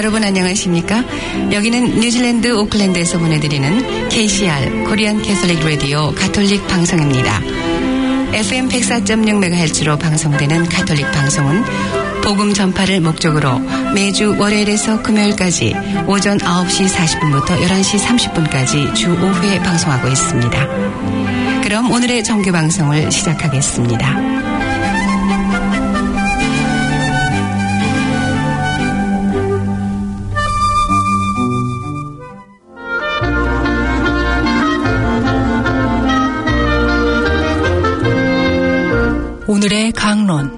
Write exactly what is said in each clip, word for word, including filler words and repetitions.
여러분 안녕하십니까? 여기는 뉴질랜드 오클랜드에서 보내드리는 케이씨알 코리안 캐톨릭 라디오 가톨릭 방송입니다. 에프엠 백사 점 육 메가헤르츠로 방송되는 가톨릭 방송은 복음 전파를 목적으로 매주 월요일에서 금요일까지 오전 아홉 시 사십 분부터 열한 시 삼십 분까지 주 오 회 방송하고 있습니다. 그럼 오늘의 정규 방송을 시작하겠습니다. 오늘의 강론.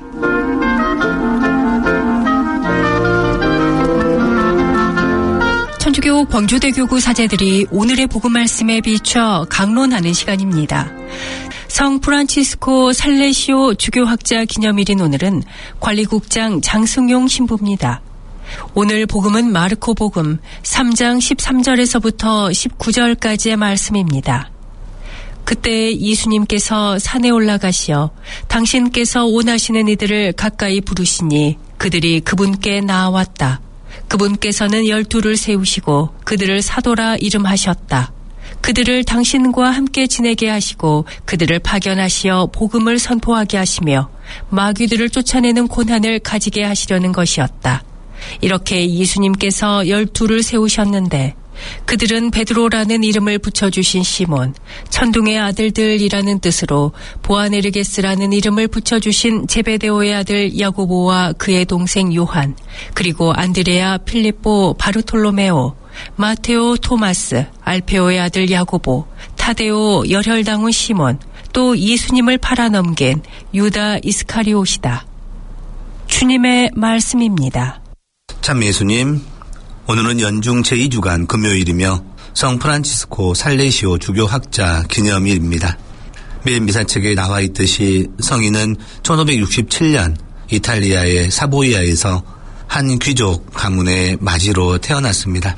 천주교 광주대교구 사제들이 오늘의 복음 말씀에 비춰 강론하는 시간입니다. 성 프란치스코 살레시오 주교학자 기념일인 오늘은 관리국장 장승용 신부입니다. 오늘 복음은 마르코 복음 삼 장 십삼 절에서부터 십구 절까지의 말씀입니다. 그때 예수님께서 산에 올라가시어 당신께서 원하시는 이들을 가까이 부르시니 그들이 그분께 나아왔다. 그분께서는 열두를 세우시고 그들을 사도라 이름하셨다. 그들을 당신과 함께 지내게 하시고 그들을 파견하시어 복음을 선포하게 하시며 마귀들을 쫓아내는 권한을 가지게 하시려는 것이었다. 이렇게 예수님께서 열두를 세우셨는데 그들은 베드로라는 이름을 붙여주신 시몬, 천둥의 아들들이라는 뜻으로 보아네르게스라는 이름을 붙여주신 제베데오의 아들 야고보와 그의 동생 요한, 그리고 안드레아, 필립보, 바르톨로메오, 마테오, 토마스, 알페오의 아들 야고보, 타데오, 열혈당운 시몬, 또 예수님을 팔아넘긴 유다 이스카리옷이다. 주님의 말씀입니다. 참 예수님, 오늘은 연중 제이 주간 금요일이며 성 프란치스코 살레시오 주교학자 기념일입니다. 맨 미사책에 나와 있듯이 성인은 천오백육십칠 년 이탈리아의 사보이아에서 한 귀족 가문의 마지로 태어났습니다.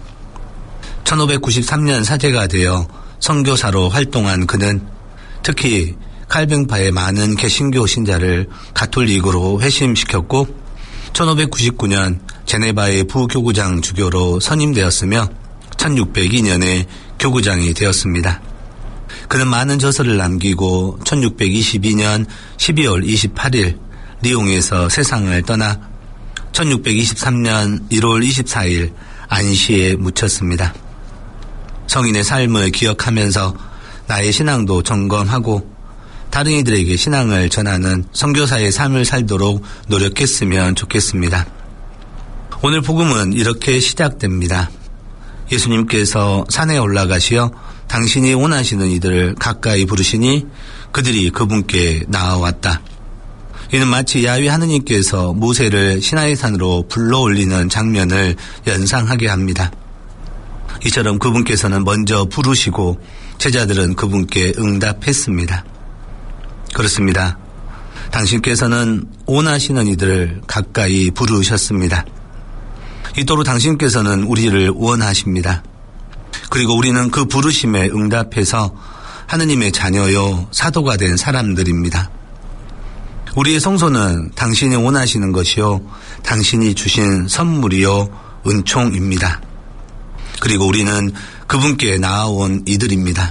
천오백구십삼 년 사제가 되어 선교사로 활동한 그는 특히 칼뱅파의 많은 개신교 신자를 가톨릭으로 회심시켰고 천오백구십구 년 제네바의 부교구장 주교로 선임되었으며 천육백이 년에 교구장이 되었습니다. 그는 많은 저서를 남기고 천육백이십이 년 십이월 이십팔일 리옹에서 세상을 떠나 천육백이십삼 년 일월 이십사일 안시에 묻혔습니다. 성인의 삶을 기억하면서 나의 신앙도 점검하고 다른 이들에게 신앙을 전하는 선교사의 삶을 살도록 노력했으면 좋겠습니다. 오늘 복음은 이렇게 시작됩니다. 예수님께서 산에 올라가시어 당신이 원하시는 이들을 가까이 부르시니 그들이 그분께 나아왔다. 이는 마치 야훼 하느님께서 모세를 시나이산으로 불러올리는 장면을 연상하게 합니다. 이처럼 그분께서는 먼저 부르시고 제자들은 그분께 응답했습니다. 그렇습니다. 당신께서는 원하시는 이들을 가까이 부르셨습니다. 이토록 당신께서는 우리를 원하십니다. 그리고 우리는 그 부르심에 응답해서 하느님의 자녀요 사도가 된 사람들입니다. 우리의 성소는 당신이 원하시는 것이요 당신이 주신 선물이요 은총입니다. 그리고 우리는 그분께 나아온 이들입니다.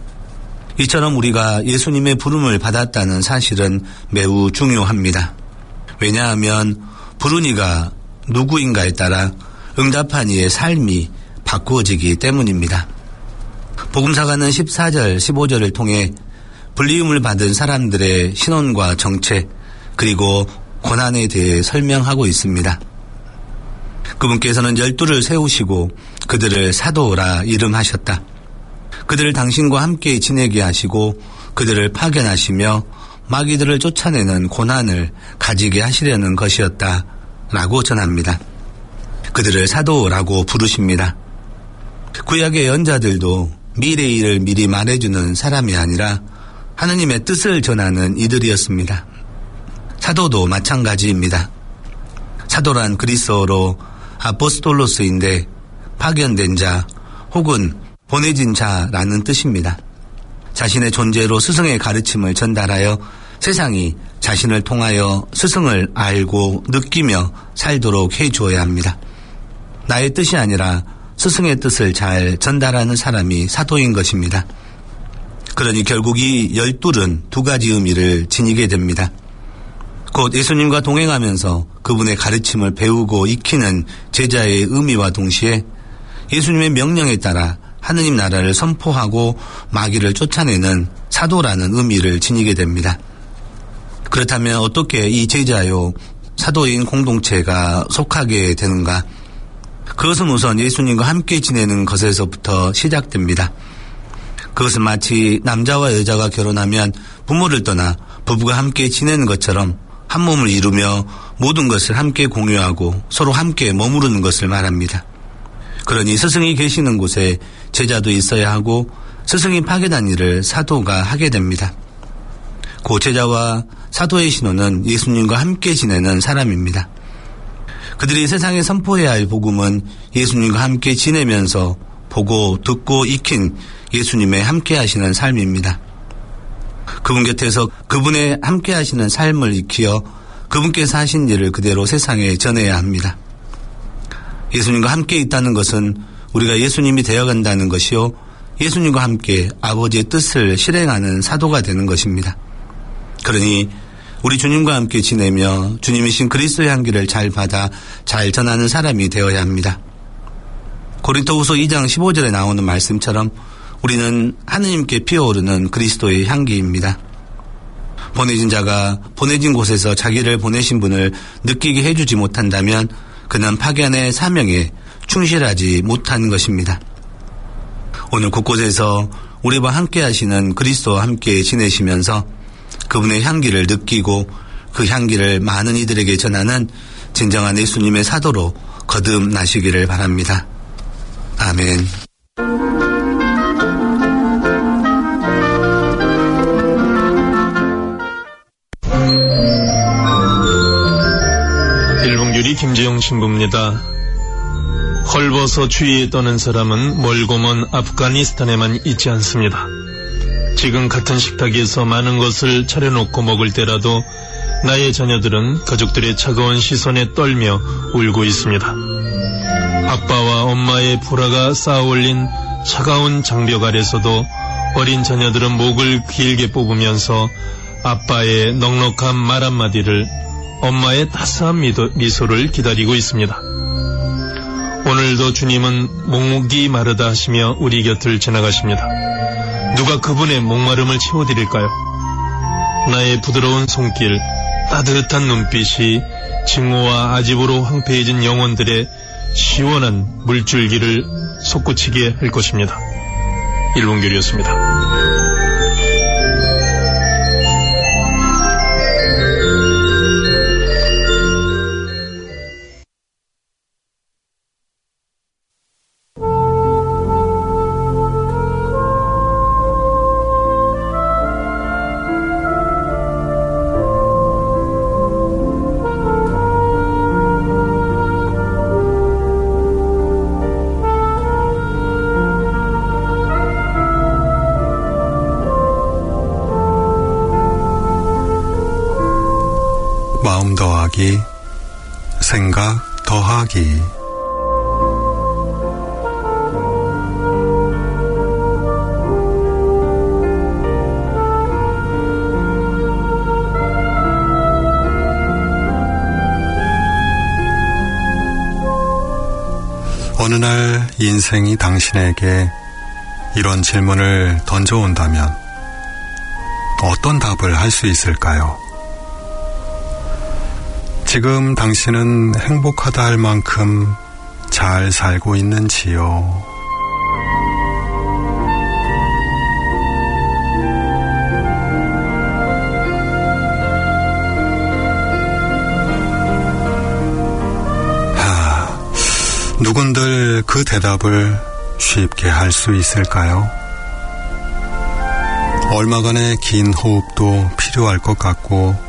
이처럼 우리가 예수님의 부름을 받았다는 사실은 매우 중요합니다. 왜냐하면 부른 이가 누구인가에 따라 응답한 이의 삶이 바꾸어지기 때문입니다. 복음사가는 십사 절, 십오 절을 통해 불리움을 받은 사람들의 신원과 정체 그리고 고난에 대해 설명하고 있습니다. 그분께서는 열두를 세우시고 그들을 사도라 이름하셨다. 그들을 당신과 함께 지내게 하시고 그들을 파견하시며 마귀들을 쫓아내는 고난을 가지게 하시려는 것이었다 라고 전합니다. 그들을 사도라고 부르십니다. 구약의 연자들도 미래의 일을 미리 말해주는 사람이 아니라 하느님의 뜻을 전하는 이들이었습니다. 사도도 마찬가지입니다. 사도란 그리스어로 아포스톨로스인데 파견된 자 혹은 보내진 자라는 뜻입니다. 자신의 존재로 스승의 가르침을 전달하여 세상이 자신을 통하여 스승을 알고 느끼며 살도록 해주어야 합니다. 나의 뜻이 아니라 스승의 뜻을 잘 전달하는 사람이 사도인 것입니다. 그러니 결국 이 열둘은 두 가지 의미를 지니게 됩니다. 곧 예수님과 동행하면서 그분의 가르침을 배우고 익히는 제자의 의미와 동시에 예수님의 명령에 따라 하느님 나라를 선포하고 마귀를 쫓아내는 사도라는 의미를 지니게 됩니다. 그렇다면 어떻게 이 제자요 사도인 공동체가 속하게 되는가? 그것은 우선 예수님과 함께 지내는 것에서부터 시작됩니다. 그것은 마치 남자와 여자가 결혼하면 부모를 떠나 부부가 함께 지내는 것처럼 한 몸을 이루며 모든 것을 함께 공유하고 서로 함께 머무르는 것을 말합니다. 그러니 스승이 계시는 곳에 제자도 있어야 하고 스승이 파견한 일을 사도가 하게 됩니다. 그 제자와 사도의 신호는 예수님과 함께 지내는 사람입니다. 그들이 세상에 선포해야 할 복음은 예수님과 함께 지내면서 보고 듣고 익힌 예수님의 함께 하시는 삶입니다. 그분 곁에서 그분의 함께 하시는 삶을 익히어 그분께서 하신 일을 그대로 세상에 전해야 합니다. 예수님과 함께 있다는 것은 우리가 예수님이 되어간다는 것이요 예수님과 함께 아버지의 뜻을 실행하는 사도가 되는 것입니다. 그러니 우리 주님과 함께 지내며 주님이신 그리스도의 향기를 잘 받아 잘 전하는 사람이 되어야 합니다. 고린도후서 이 장 십오 절에 나오는 말씀처럼 우리는 하느님께 피어오르는 그리스도의 향기입니다. 보내진 자가 보내진 곳에서 자기를 보내신 분을 느끼게 해주지 못한다면 그는 파견의 사명에 충실하지 못한 것입니다. 오늘 곳곳에서 우리와 함께 하시는 그리스도와 함께 지내시면서 그분의 향기를 느끼고 그 향기를 많은 이들에게 전하는 진정한 예수님의 사도로 거듭나시기를 바랍니다. 아멘. 일본교리 김재용 신부입니다. 헐벗어 주위에 떠는 사람은 멀고 먼 아프가니스탄에만 있지 않습니다. 지금 같은 식탁에서 많은 것을 차려놓고 먹을 때라도 나의 자녀들은 가족들의 차가운 시선에 떨며 울고 있습니다. 아빠와 엄마의 불화가 쌓아올린 차가운 장벽 아래서도 어린 자녀들은 목을 길게 뽑으면서 아빠의 넉넉한 말 한마디를, 엄마의 따스한 미도, 미소를 기다리고 있습니다. 오늘도 주님은 목이 마르다 하시며 우리 곁을 지나가십니다. 누가 그분의 목마름을 채워드릴까요? 나의 부드러운 손길, 따뜻한 눈빛이 증오와 아집으로 황폐해진 영혼들의 시원한 물줄기를 솟구치게 할 것입니다. 일본교리였습니다. 마음 더하기, 생각 더하기. 어느 날 인생이 당신에게 이런 질문을 던져온다면 어떤 답을 할 수 있을까요? 지금 당신은 행복하다 할 만큼 잘 살고 있는지요? 하, 누군들 그 대답을 쉽게 할 수 있을까요? 얼마간의 긴 호흡도 필요할 것 같고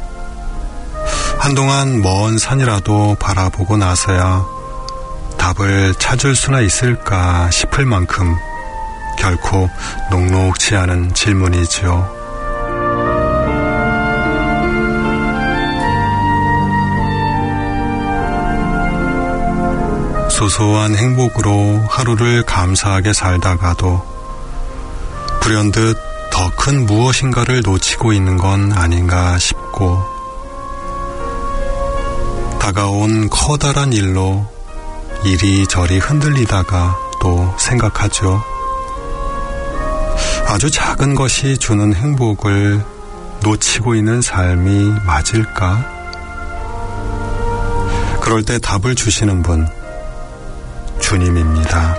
한동안 먼 산이라도 바라보고 나서야 답을 찾을 수나 있을까 싶을 만큼 결코 녹록지 않은 질문이지요. 소소한 행복으로 하루를 감사하게 살다가도 불현듯 더 큰 무엇인가를 놓치고 있는 건 아닌가 싶고, 다가온 커다란 일로 이리저리 흔들리다가 또 생각하죠. 아주 작은 것이 주는 행복을 놓치고 있는 삶이 맞을까? 그럴 때 답을 주시는 분, 주님입니다.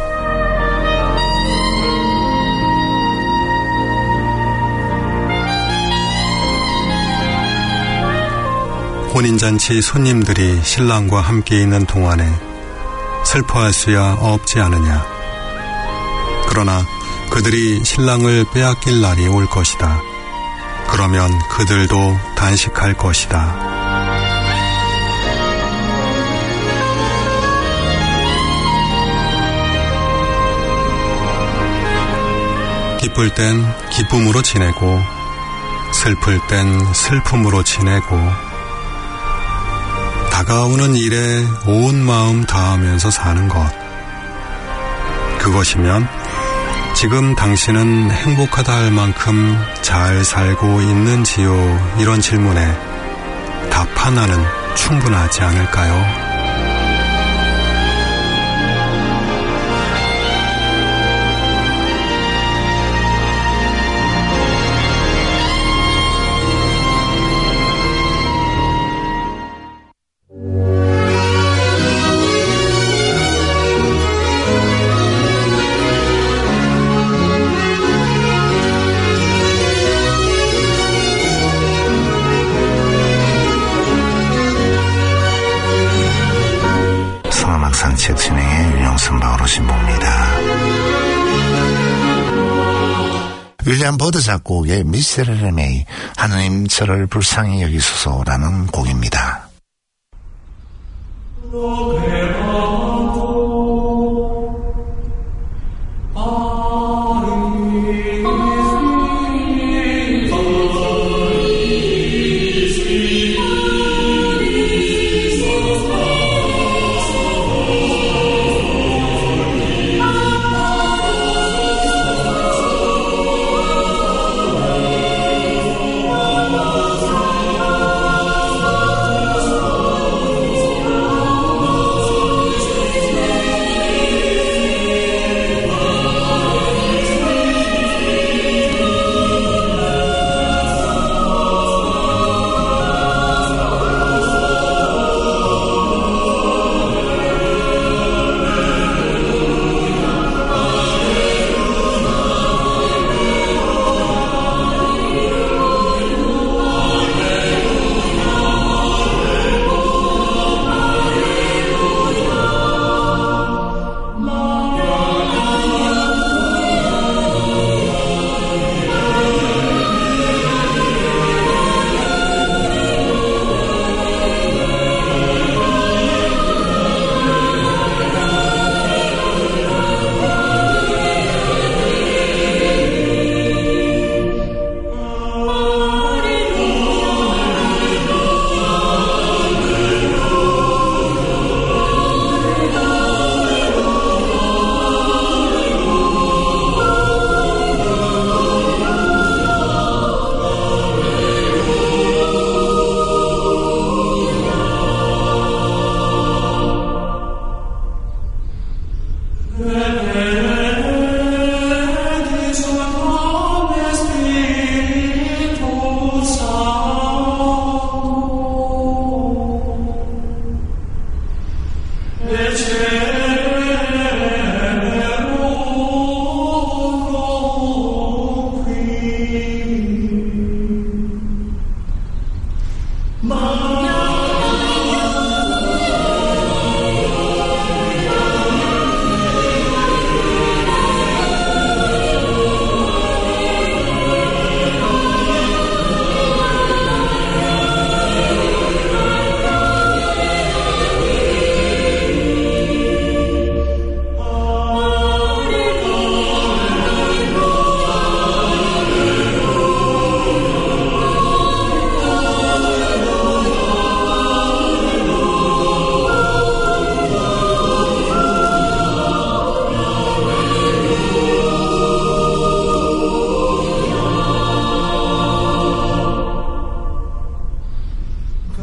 혼인잔치 손님들이 신랑과 함께 있는 동안에 슬퍼할 수야 없지 않으냐. 그러나 그들이 신랑을 빼앗길 날이 올 것이다. 그러면 그들도 단식할 것이다. 기쁠 땐 기쁨으로 지내고, 슬플 땐 슬픔으로 지내고, 다가오는 일에 온 마음 다하면서 사는 것. 그것이면 지금 당신은 행복하다 할 만큼 잘 살고 있는지요? 이런 질문에 답 하나는 충분하지 않을까요? 산책 진행의 윤영선 바오로 신부입니다. 윌리엄 버드 작곡의 미세레레메이 하느님 저를 불쌍히 여기소서라는 곡입니다.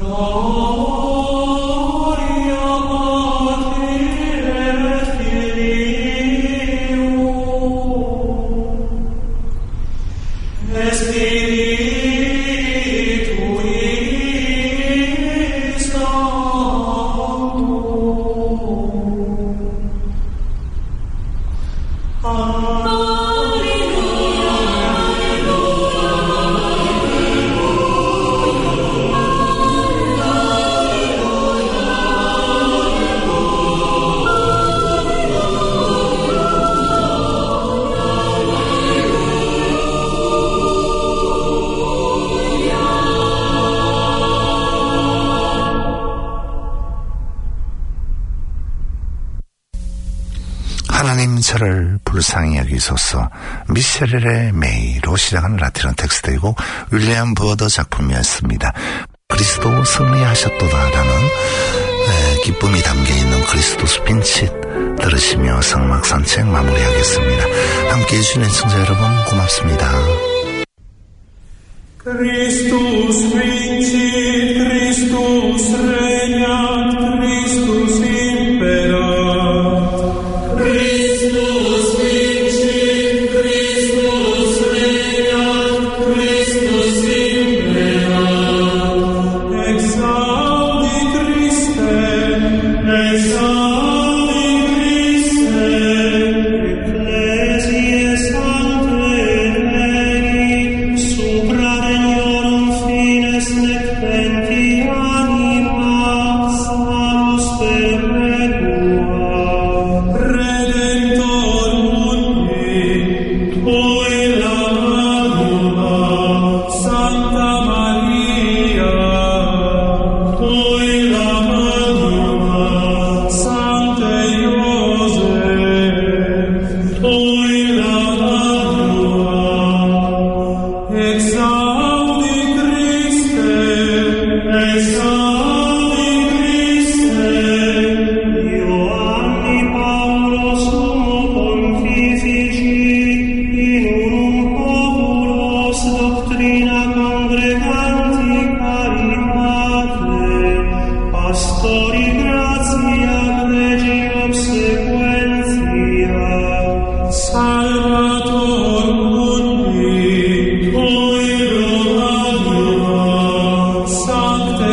하나님 저를 불쌍히 여기소서. 미쉐렐의 메이로 시작하는 라틴어 텍스트이고 윌리엄 버더 작품이었습니다. 그리스도 승리하셨도다라는 에, 기쁨이 담겨있는 그리스도스 빈칫 들으시며 성막 산책 마무리하겠습니다. 함께해 주신 애청자 여러분 고맙습니다. Christus vincit, Christus regnat, Christus imperat. Christus vincit, Christus regnat, Christus imperat. Exaudi Christe, exaudi Christe, ecclesiae sanctae regi, supra regnorum fines nectenti anima, salus perpetua. Redentor mundi, tui lauduma, Santa Maria, tui lauduma, Sancte Iosef, tui lauduma, exaudi Christe, exaudi Christe. Ioanni Paulo sumo pontifici, in unum populos doctrina congreganti caritate, pastori gratia regi obsequentia, salvator mundi, tui lauduma, Sancte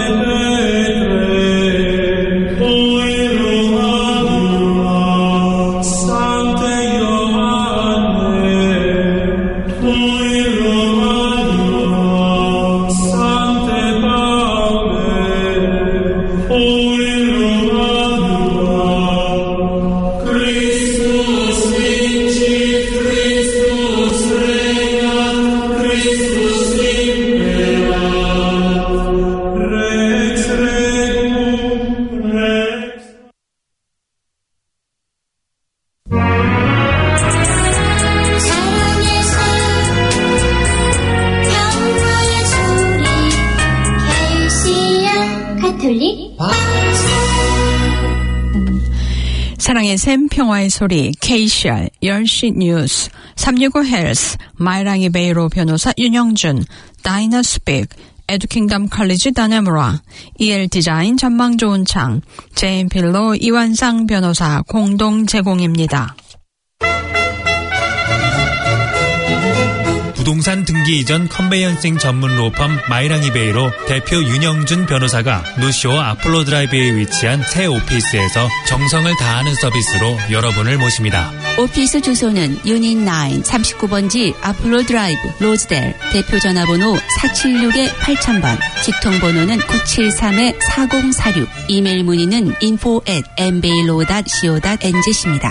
Petre, tui lauduma, Sancte Ioanne, tui lauduma, Sancte Paule, tui lauduma. Christus vincit, Christus regnat, Christus imperat. Rex regum, rex. 사랑해서 평화의 소리 케이씨알 가톨릭 사랑의 샘 평화의 소리 케이씨알 열 시 뉴스 삼육오 헬스 마이랑이 베이로 변호사 윤영준 다이너스픽 에듀킹덤 컬리지 다네무라 이엘 디자인 전망 좋은 창 제임필로 이완상 변호사 공동 제공입니다. 부동산 등기 이전 컨베이언싱 전문 로펌 마이랑이베이로 대표 윤영준 변호사가 노쇼 아폴로 드라이브에 위치한 새 오피스에서 정성을 다하는 서비스로 여러분을 모십니다. 오피스 주소는 유닛 나인 삼십구 번지 아폴로 드라이브 로즈델 대표 전화번호 사칠육 팔천 번 직통번호는 구칠삼 사공사육 이메일 문의는 info at 엠베일로 닷 씨오 닷 엔지씨입니다.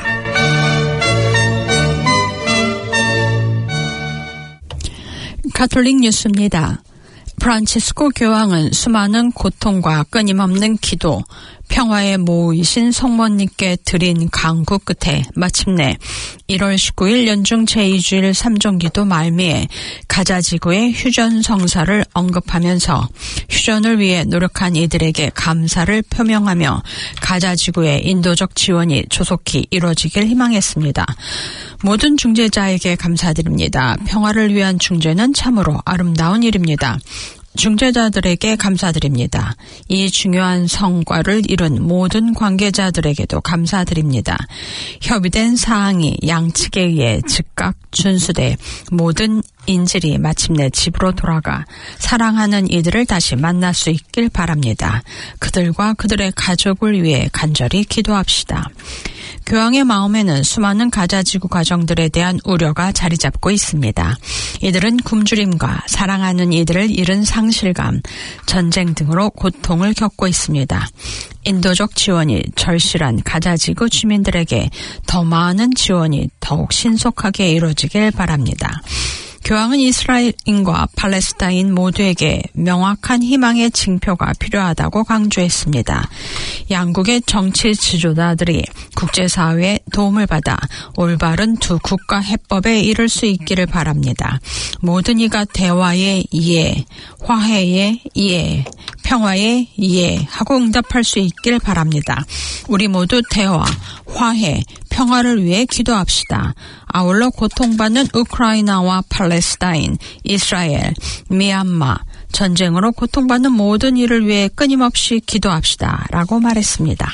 가톨릭 뉴스입니다. 프란치스코 교황은 수많은 고통과 끊임없는 기도, 평화에 모이신 성모님께 드린 간구 끝에 마침내 일월 십구일 연중 제이 주일 삼종기도 말미에 가자지구의 휴전 성사를 언급하면서 휴전을 위해 노력한 이들에게 감사를 표명하며 가자지구의 인도적 지원이 조속히 이루어지길 희망했습니다. 모든 중재자에게 감사드립니다. 평화를 위한 중재는 참으로 아름다운 일입니다. 중재자들에게 감사드립니다. 이 중요한 성과를 이룬 모든 관계자들에게도 감사드립니다. 협의된 사항이 양측에 의해 즉각 준수돼 모든 인질이 마침내 집으로 돌아가 사랑하는 이들을 다시 만날 수 있길 바랍니다. 그들과 그들의 가족을 위해 간절히 기도합시다. 교황의 마음에는 수많은 가자지구 가정들에 대한 우려가 자리 잡고 있습니다. 이들은 굶주림과 사랑하는 이들을 잃은 상실감, 전쟁 등으로 고통을 겪고 있습니다. 인도적 지원이 절실한 가자지구 주민들에게 더 많은 지원이 더욱 신속하게 이루어지길 바랍니다. 교황은 이스라엘인과 팔레스타인 모두에게 명확한 희망의 징표가 필요하다고 강조했습니다. 양국의 정치 지도자들이 국제사회의 도움을 받아 올바른 두 국가 해법에 이를 수 있기를 바랍니다. 모든 이가 대화의 이해, 화해의 이해, 평화의 이해하고 응답할 수 있길 바랍니다. 우리 모두 대화, 화해, 평화를 위해 기도합시다. 아울러 고통받는 우크라이나와 팔레스타인, 이스라엘, 미얀마, 전쟁으로 고통받는 모든 이를 위해 끊임없이 기도합시다. 라고 말했습니다.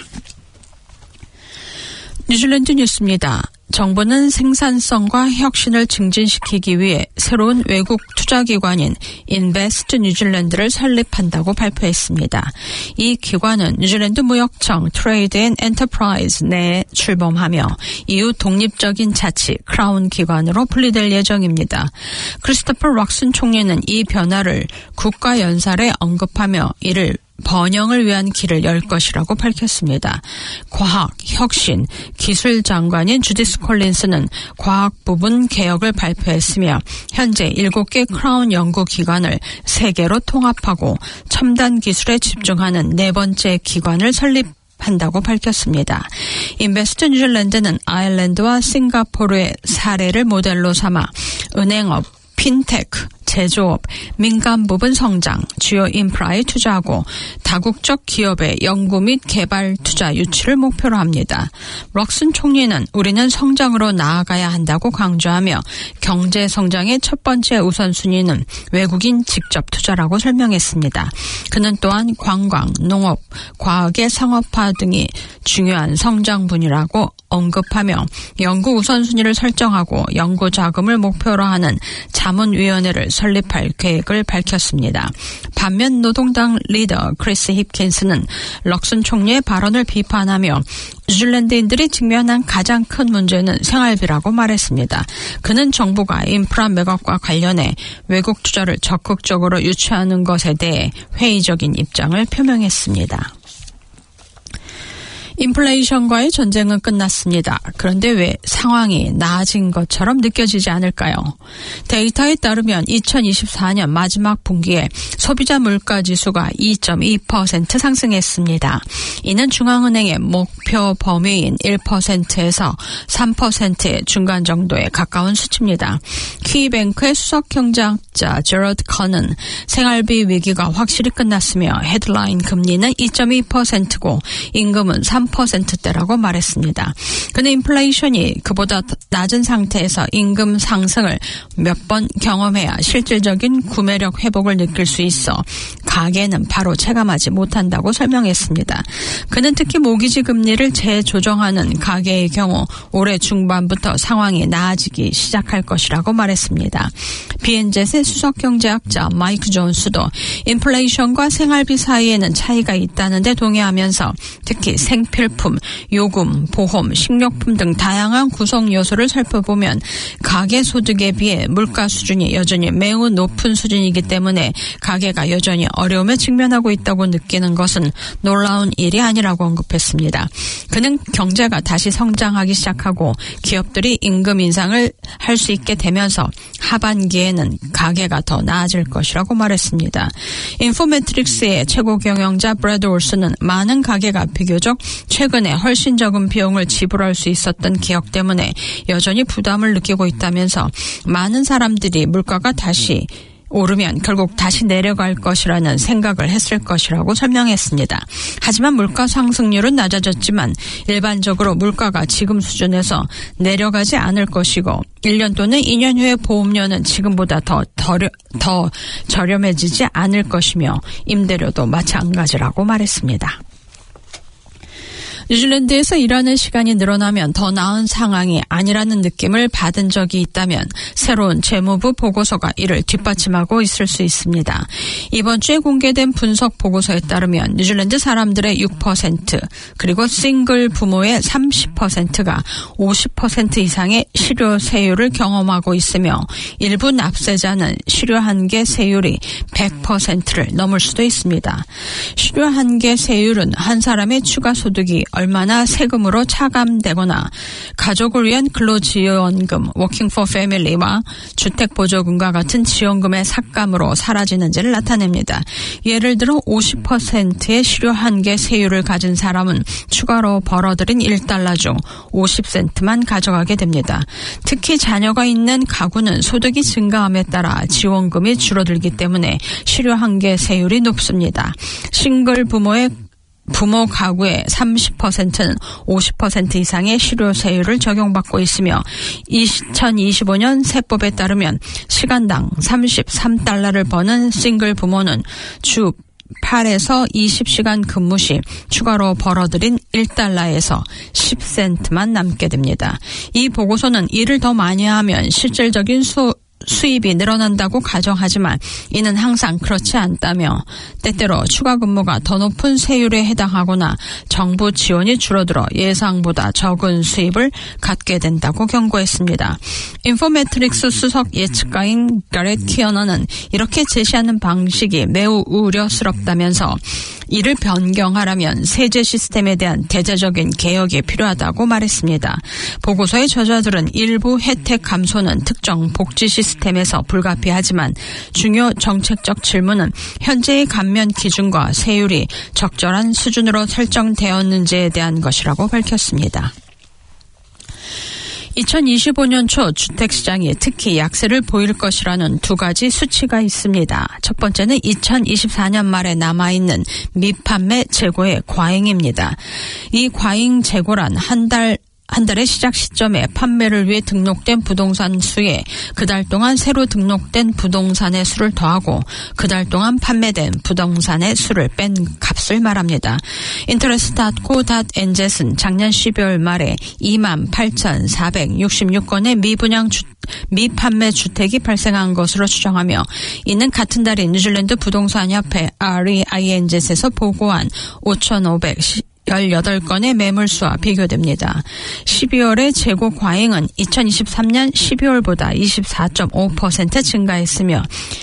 뉴질랜드 뉴스입니다. 정부는 생산성과 혁신을 증진시키기 위해 새로운 외국 투자기관인 인베스트 뉴질랜드를 설립한다고 발표했습니다. 이 기관은 뉴질랜드 무역청 트레이드 앤 엔터프라이즈 내에 출범하며 이후 독립적인 자치 크라운 기관으로 분리될 예정입니다. 크리스토퍼 락슨 총리는 이 변화를 국가 연설에 언급하며 이를 번영을 위한 길을 열 것이라고 밝혔습니다. 과학, 혁신, 기술 장관인 주디스 콜린스는 과학 부분 개혁을 발표했으며 현재 일곱 개 크라운 연구기관을 세 개로 통합하고 첨단 기술에 집중하는 네 번째 기관을 설립 한다고 밝혔습니다. 인베스트 뉴질랜드는 아일랜드와 싱가포르의 사례를 모델로 삼아 은행업, 핀테크, 제조업, 민간 부분 성장, 주요 인프라에 투자하고 다국적 기업의 연구 및 개발 투자 유치를 목표로 합니다. 럭슨 총리는 우리는 성장으로 나아가야 한다고 강조하며 경제 성장의 첫 번째 우선순위는 외국인 직접 투자라고 설명했습니다. 그는 또한 관광, 농업, 과학의 상업화 등이 중요한 성장분이라고 언급하며 연구 우선순위를 설정하고 연구 자금을 목표로 하는 자문위원회를 설립할 계획을 밝혔습니다. 반면 노동당 리더 크리스 힙킨스는 럭슨 총리의 발언을 비판하며 뉴질랜드인들이 직면한 가장 큰 문제는 생활비라고 말했습니다. 그는 정부가 인프라 매각과 관련해 외국 투자를 적극적으로 유치하는 것에 대해 회의적인 입장을 표명했습니다. 인플레이션과의 전쟁은 끝났습니다. 그런데 왜 상황이 나아진 것처럼 느껴지지 않을까요? 데이터에 따르면 이천이십사 년 마지막 분기에 소비자 물가지수가 이 점 이 퍼센트 상승했습니다. 이는 중앙은행의 목표 범위인 일 퍼센트에서 삼 퍼센트의 중간 정도에 가까운 수치입니다. 키뱅크의 수석경제학자 제러드 커는 생활비 위기가 확실히 끝났으며 헤드라인 금리는 이 점 이 퍼센트고 임금은 삼 퍼센트대라고 말했습니다. 그는 인플레이션이 그보다 낮은 상태에서 임금 상승을 몇 번 경험해야 실질적인 구매력 회복을 느낄 수 있어 가계는 바로 체감하지 못한다고 설명했습니다. 그는 특히 모기지 금리를 재조정하는 가계의 경우 올해 중반부터 상황이 나아지기 시작할 것이라고 말했습니다. 비엔젯의 수석경제학자 마이크 존스도 인플레이션과 생활비 사이에는 차이가 있다는 데 동의하면서 특히 생필품, 요금, 보험, 식료품 등 다양한 구성 요소를 살펴보면 가계 소득에 비해 물가 수준이 여전히 매우 높은 수준이기 때문에 가계가 여전히 어려움에 직면하고 있다고 느끼는 것은 놀라운 일이 아니라고 언급했습니다. 그는 경제가 다시 성장하기 시작하고 기업들이 임금 인상을 할 수 있게 되면서 하반기에는 가계가 더 나아질 것이라고 말했습니다. 인포매트릭스의 최고 경영자 브래드 올슨은 많은 가계가 비교적 최근에 훨씬 적은 비용을 지불할 수 있었던 기억 때문에 여전히 부담을 느끼고 있다면서 많은 사람들이 물가가 다시 오르면 결국 다시 내려갈 것이라는 생각을 했을 것이라고 설명했습니다. 하지만 물가 상승률은 낮아졌지만 일반적으로 물가가 지금 수준에서 내려가지 않을 것이고 일 년 또는 이 년 후에 보험료는 지금보다 더, 더, 더 저렴해지지 않을 것이며 임대료도 마찬가지라고 말했습니다. 뉴질랜드에서 일하는 시간이 늘어나면 더 나은 상황이 아니라는 느낌을 받은 적이 있다면 새로운 재무부 보고서가 이를 뒷받침하고 있을 수 있습니다. 이번 주에 공개된 분석 보고서에 따르면 뉴질랜드 사람들의 육 퍼센트 그리고 싱글 부모의 삼십 퍼센트가 오십 퍼센트 이상의 실효세율을 경험하고 있으며 일부 납세자는 실효한계 세율이 백 퍼센트를 넘을 수도 있습니다. 실효한계 세율은 한 사람의 추가 소득이 얼마나 세금으로 차감되거나 가족을 위한 근로지원금, Working for Family와 주택보조금과 같은 지원금의 삭감으로 사라지는지를 나타냅니다. 예를 들어 오십 퍼센트의 실효한계 세율을 가진 사람은 추가로 벌어들인 일 달러 중 오십 센트만 가져가게 됩니다. 특히 자녀가 있는 가구는 소득이 증가함에 따라 지원금이 줄어들기 때문에 실효한계 세율이 높습니다. 싱글 부모의 부모 가구의 삼십 퍼센트는 오십 퍼센트 이상의 실효세율을 적용받고 있으며 이천이십오 년 세법에 따르면 시간당 삼십삼 달러를 버는 싱글 부모는 주 팔에서 이십 시간 근무 시 추가로 벌어들인 일 달러에서 십 센트만 남게 됩니다. 이 보고서는 일을 더 많이 하면 실질적인 수 수입이 늘어난다고 가정하지만 이는 항상 그렇지 않다며 때때로 추가 근무가 더 높은 세율에 해당하거나 정부 지원이 줄어들어 예상보다 적은 수입을 갖게 된다고 경고했습니다. 인포메트릭스 수석 예측가인 가렛 키어너는 이렇게 제시하는 방식이 매우 우려스럽다면서 이를 변경하려면 세제 시스템에 대한 대대적인 개혁이 필요하다고 말했습니다. 보고서의 저자들은 일부 혜택 감소는 특정 복지 시스템에서 불가피하지만 중요 정책적 질문은 현재의 감면 기준과 세율이 적절한 수준으로 설정되었는지에 대한 것이라고 밝혔습니다. 이천이십오 년 초 주택시장이 특히 약세를 보일 것이라는 두 가지 수치가 있습니다. 첫 번째는 이천이십사 년 말에 남아있는 미판매 재고의 과잉입니다. 이 과잉 재고란 한 달 한 달의 시작 시점에 판매를 위해 등록된 부동산 수에 그달 동안 새로 등록된 부동산의 수를 더하고 그달 동안 판매된 부동산의 수를 뺀 값을 말합니다. 인터레스트.co.nz는 작년 십이월 말에 이만 팔천사백육십육 건의 미분양 주, 미판매 주택이 발생한 것으로 추정하며 이는 같은 달인 뉴질랜드 부동산협회 르인즈에서 보고한 오천오백십팔 건의 매물수와 비교됩니다. 십이월의 재고 과잉은 이천이십삼 년 십이월보다 이십사 점 오 퍼센트 증가했으며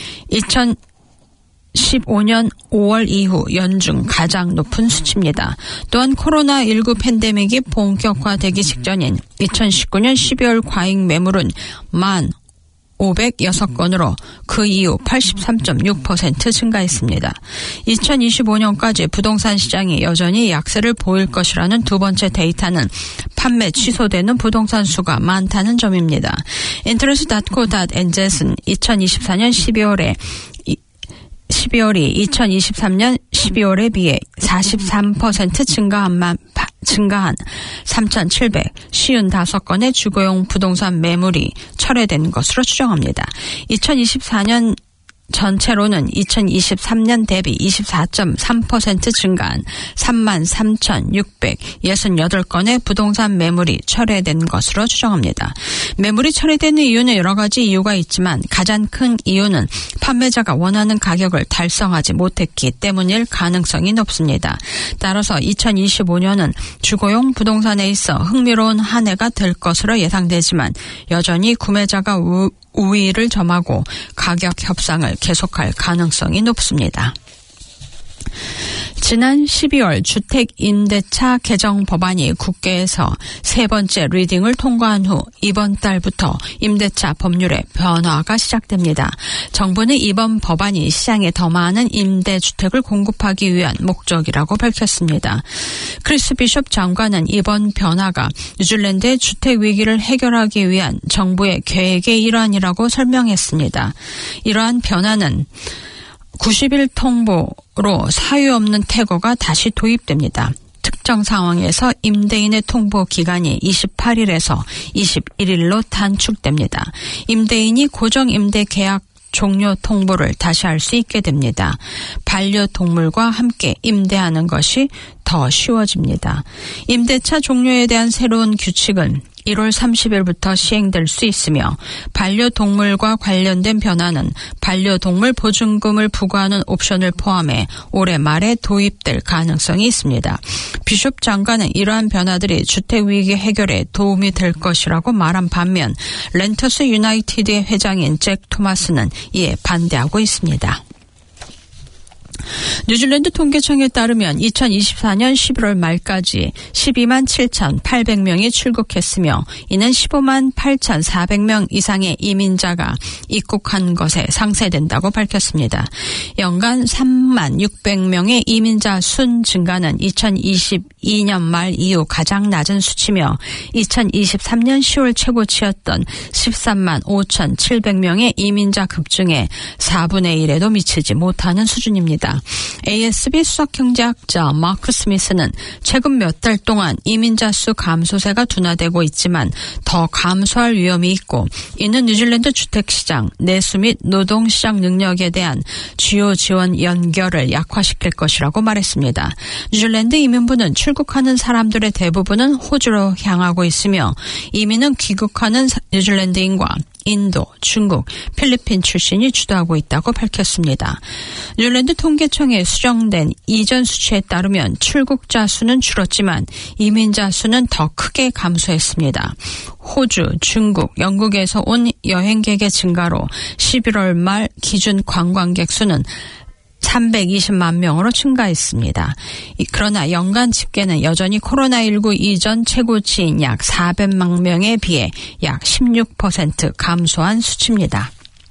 이천십오 년 오월 이후 연중 가장 높은 수치입니다. 또한 코로나십구 팬데믹이 본격화되기 직전인 이천십구 년 십이월 과잉 매물은 만 오백육 건으로 그 이후 팔십삼 점 육 퍼센트 증가했습니다. 이천이십오 년까지 부동산 시장이 여전히 약세를 보일 것이라는 두 번째 데이터는 판매 취소되는 부동산 수가 많다는 점입니다. 인터레스트.co.nz는 이천이십사 년 십이월에 십이월이 이천이십삼 년 십이월에 비해 사십삼 퍼센트 증가한, 증가한 삼천칠백오십오 건의 주거용 부동산 매물이 철회된 것으로 추정합니다. 이천이십사 년 전체로는 이천이십삼 년 대비 이십사 점 삼 퍼센트 증가한 삼만 삼천육백육십팔 건의 부동산 매물이 철회된 것으로 추정합니다. 매물이 철회되는 이유는 여러 가지 이유가 있지만 가장 큰 이유는 판매자가 원하는 가격을 달성하지 못했기 때문일 가능성이 높습니다. 따라서 이천이십오 년은 주거용 부동산에 있어 흥미로운 한 해가 될 것으로 예상되지만 여전히 구매자가 우, 우위를 점하고 가격 협상을 계속할 가능성이 높습니다. 지난 십이월 주택임대차 개정 법안이 국회에서 세 번째 리딩을 통과한 후 이번 달부터 임대차 법률의 변화가 시작됩니다. 정부는 이번 법안이 시장에 더 많은 임대주택을 공급하기 위한 목적이라고 밝혔습니다. 크리스 비숍 장관은 이번 변화가 뉴질랜드의 주택 위기를 해결하기 위한 정부의 계획의 일환이라고 설명했습니다. 이러한 변화는 구십 일 통보로 사유 없는 태거가 다시 도입됩니다. 특정 상황에서 임대인의 통보 기간이 이십팔 일에서 이십일 일로 단축됩니다. 임대인이 고정 임대 계약 종료 통보를 다시 할 수 있게 됩니다. 반려동물과 함께 임대하는 것이 더 쉬워집니다. 임대차 종료에 대한 새로운 규칙은 일월 삼십일부터 시행될 수 있으며 반려동물과 관련된 변화는 반려동물 보증금을 부과하는 옵션을 포함해 올해 말에 도입될 가능성이 있습니다. 비숍 장관은 이러한 변화들이 주택위기 해결에 도움이 될 것이라고 말한 반면 렌터스 유나이티드의 회장인 잭 토마스는 이에 반대하고 있습니다. 뉴질랜드 통계청에 따르면 이천이십사년 십일월 말까지 십이만 칠천팔백 명이 출국했으며 이는 십오만 팔천사백 명 이상의 이민자가 입국한 것에 상쇄된다고 밝혔습니다. 연간 삼만 육백 명의 이민자 순 증가는 이천이십이년 말 이후 가장 낮은 수치며 이천이십삼년 시월 최고치였던 십삼만 오천칠백 명의 이민자 급증에 사분의 일에도 미치지 못하는 수준입니다. 에이에스비 수석경제학자 마크 스미스는 최근 몇 달 동안 이민자 수 감소세가 둔화되고 있지만 더 감소할 위험이 있고 이는 뉴질랜드 주택시장, 내수 및 노동시장 능력에 대한 주요 지원 연결을 약화시킬 것이라고 말했습니다. 뉴질랜드 이민부는 출국하는 사람들의 대부분은 호주로 향하고 있으며 이민은 귀국하는 뉴질랜드인과 인도, 중국, 필리핀 출신이 주도하고 있다고 밝혔습니다. 뉴질랜드 통계청에 수정된 이전 수치에 따르면 출국자 수는 줄었지만 이민자 수는 더 크게 감소했습니다. 호주, 중국, 영국에서 온 여행객의 증가로 십일월 말 기준 관광객 수는 삼백이십만 명으로 증가했습니다. 그러나 연간 집계는 여전히 코로나십구 이전 최고치인 약 사백만 명에 비해 약 십육 퍼센트 감소한 수치입니다.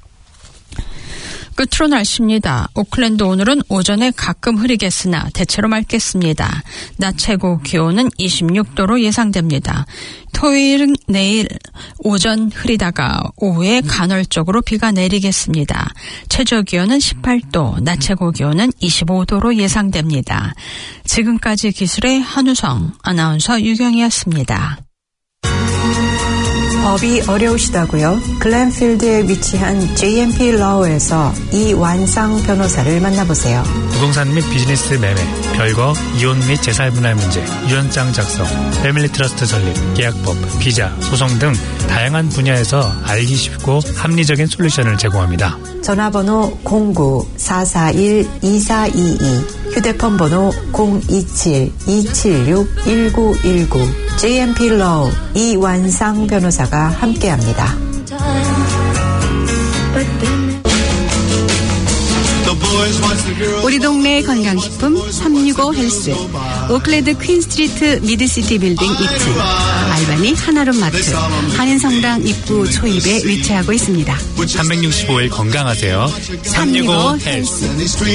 끝으로 날씨입니다. 오클랜드 오늘은 오전에 가끔 흐리겠으나 대체로 맑겠습니다. 낮 최고 기온은 이십육 도로 예상됩니다. 토요일은 내일 오전 흐리다가 오후에 간헐적으로 비가 내리겠습니다. 최저 기온은 십팔 도, 낮 최고 기온은 이십오 도로 예상됩니다. 지금까지 기술의 한우성, 아나운서 유경이었습니다. 법이 어려우시다고요? 글렌필드에 위치한 제이엠피 러에서 이완상 변호사를 만나보세요. 부동산 및 비즈니스 매매, 별거, 이혼 및 재산분할 문제, 유언장 작성, 패밀리 트러스트 설립, 계약법, 비자, 소송 등 다양한 분야에서 알기 쉽고 합리적인 솔루션을 제공합니다. 전화번호 공구 사사일 이사이이, 휴대폰 번호 공이칠 이칠육 일구일구, 제이엠피 러우 이완상 변호사가 함께합니다. 우리 동네 건강식품 삼육오 헬스, 오클랜드 퀸스트리트 미드시티 빌딩 이 층, 알바니 하나룸 마트, 한인성당 입구 초입에 위치하고 있습니다. 삼백육십오 일 건강하세요. 삼육오 헬스.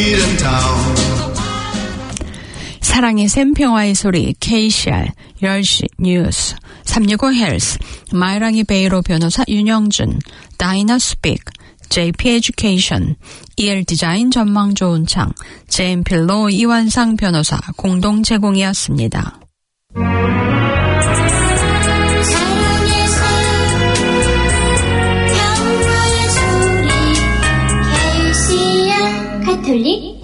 사랑의 샘 평화의 소리 케이씨알 열 시 뉴스 삼육오 헬스 마이랑이 베이로 변호사 윤영준 다이나 스픽 제이피 에듀케이션 이엘 디자인 전망 좋은 창 제임필로 이완상 변호사 공동 제공이었습니다. 사랑의 샘 평화의 소리 케이씨알 가톨릭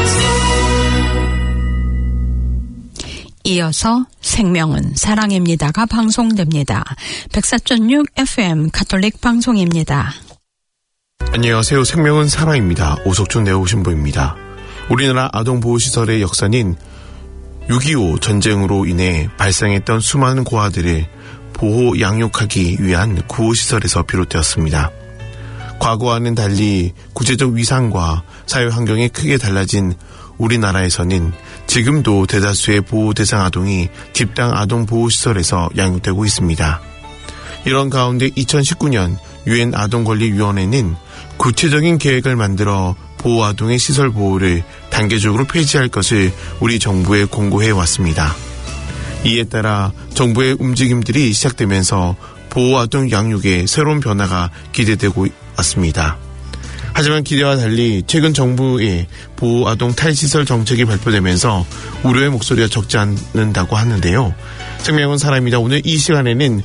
이어서 생명은 사랑입니다가 방송됩니다. 백사 점 육 에프엠 가톨릭 방송입니다. 안녕하세요. 생명은 사랑입니다. 오석준 내오신부입니다. 우리나라 아동보호시설의 역사는 육이오 전쟁으로 인해 발생했던 수많은 고아들을 보호 양육하기 위한 구호시설에서 비롯되었습니다. 과거와는 달리 구체적 위상과 사회 환경이 크게 달라진 우리나라에서는 지금도 대다수의 보호 대상 아동이 집단 아동 보호시설에서 양육되고 있습니다. 이런 가운데 이천십구 년 유엔 아동권리위원회는 구체적인 계획을 만들어 보호 아동의 시설 보호를 단계적으로 폐지할 것을 우리 정부에 공고해 왔습니다. 이에 따라 정부의 움직임들이 시작되면서 보호 아동 양육에 새로운 변화가 기대되고 왔습니다. 하지만 기대와 달리 최근 정부의 보호 아동 탈시설 정책이 발표되면서 우려의 목소리가 적지 않는다고 하는데요. 생명은 사람입니다. 오늘 이 시간에는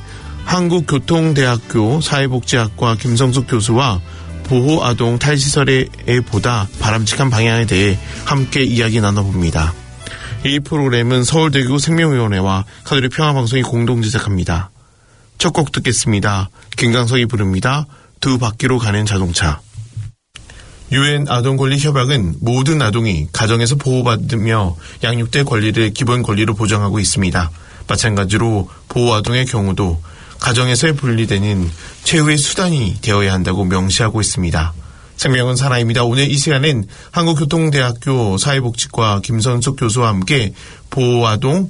한국교통대학교 사회복지학과 김성숙 교수와 보호 아동 탈시설에 보다 바람직한 방향에 대해 함께 이야기 나눠봅니다. 이 프로그램은 서울대교 생명위원회와 카톨릭 평화방송이 공동 제작합니다. 첫 곡 듣겠습니다. 김광석이 부릅니다. 두 바퀴로 가는 자동차. 유엔 아동권리협약은 모든 아동이 가정에서 보호받으며 양육될 권리를 기본 권리로 보장하고 있습니다. 마찬가지로 보호 아동의 경우도 가정에서 분리되는 최후의 수단이 되어야 한다고 명시하고 있습니다. 생명은 살아입니다. 오늘 이 시간엔 한국교통대학교 사회복지과 김선숙 교수와 함께 보호 아동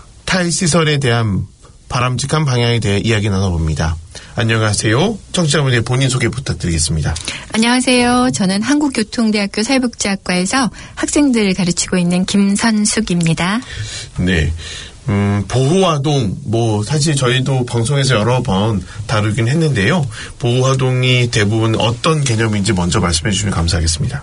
탈시설에 대한 바람직한 방향에 대해 이야기 나눠봅니다. 안녕하세요. 청취자분들 본인 소개 부탁드리겠습니다. 안녕하세요. 저는 한국교통대학교 사회복지학과에서 학생들을 가르치고 있는 김선숙입니다. 네. 음, 보호아동, 뭐, 사실 저희도 방송에서 여러 번 다루긴 했는데요. 보호아동이 대부분 어떤 개념인지 먼저 말씀해 주시면 감사하겠습니다.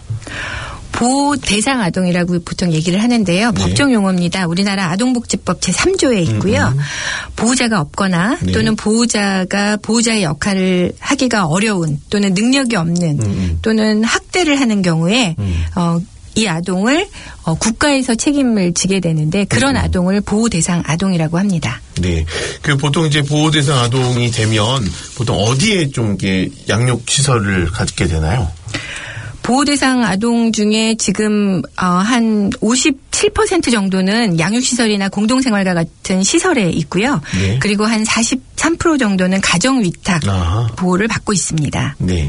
보호 대상 아동이라고 보통 얘기를 하는데요. 네. 법정 용어입니다. 우리나라 아동복지법 제삼 조에 있고요. 음. 보호자가 없거나 네. 또는 보호자가 보호자의 역할을 하기가 어려운 또는 능력이 없는 음. 또는 학대를 하는 경우에 음. 어, 이 아동을 어, 국가에서 책임을 지게 되는데 그런 음. 아동을 보호 대상 아동이라고 합니다. 네, 그 보통 이제 보호 대상 아동이 되면 보통 어디에 좀 이렇게 양육 시설을 갖게 되나요? 보호 대상 아동 중에 지금 어, 한 오십칠 퍼센트 정도는 양육시설이나 공동생활과 같은 시설에 있고요. 네. 그리고 한 사십삼 퍼센트 정도는 가정위탁 아하. 보호를 받고 있습니다. 네.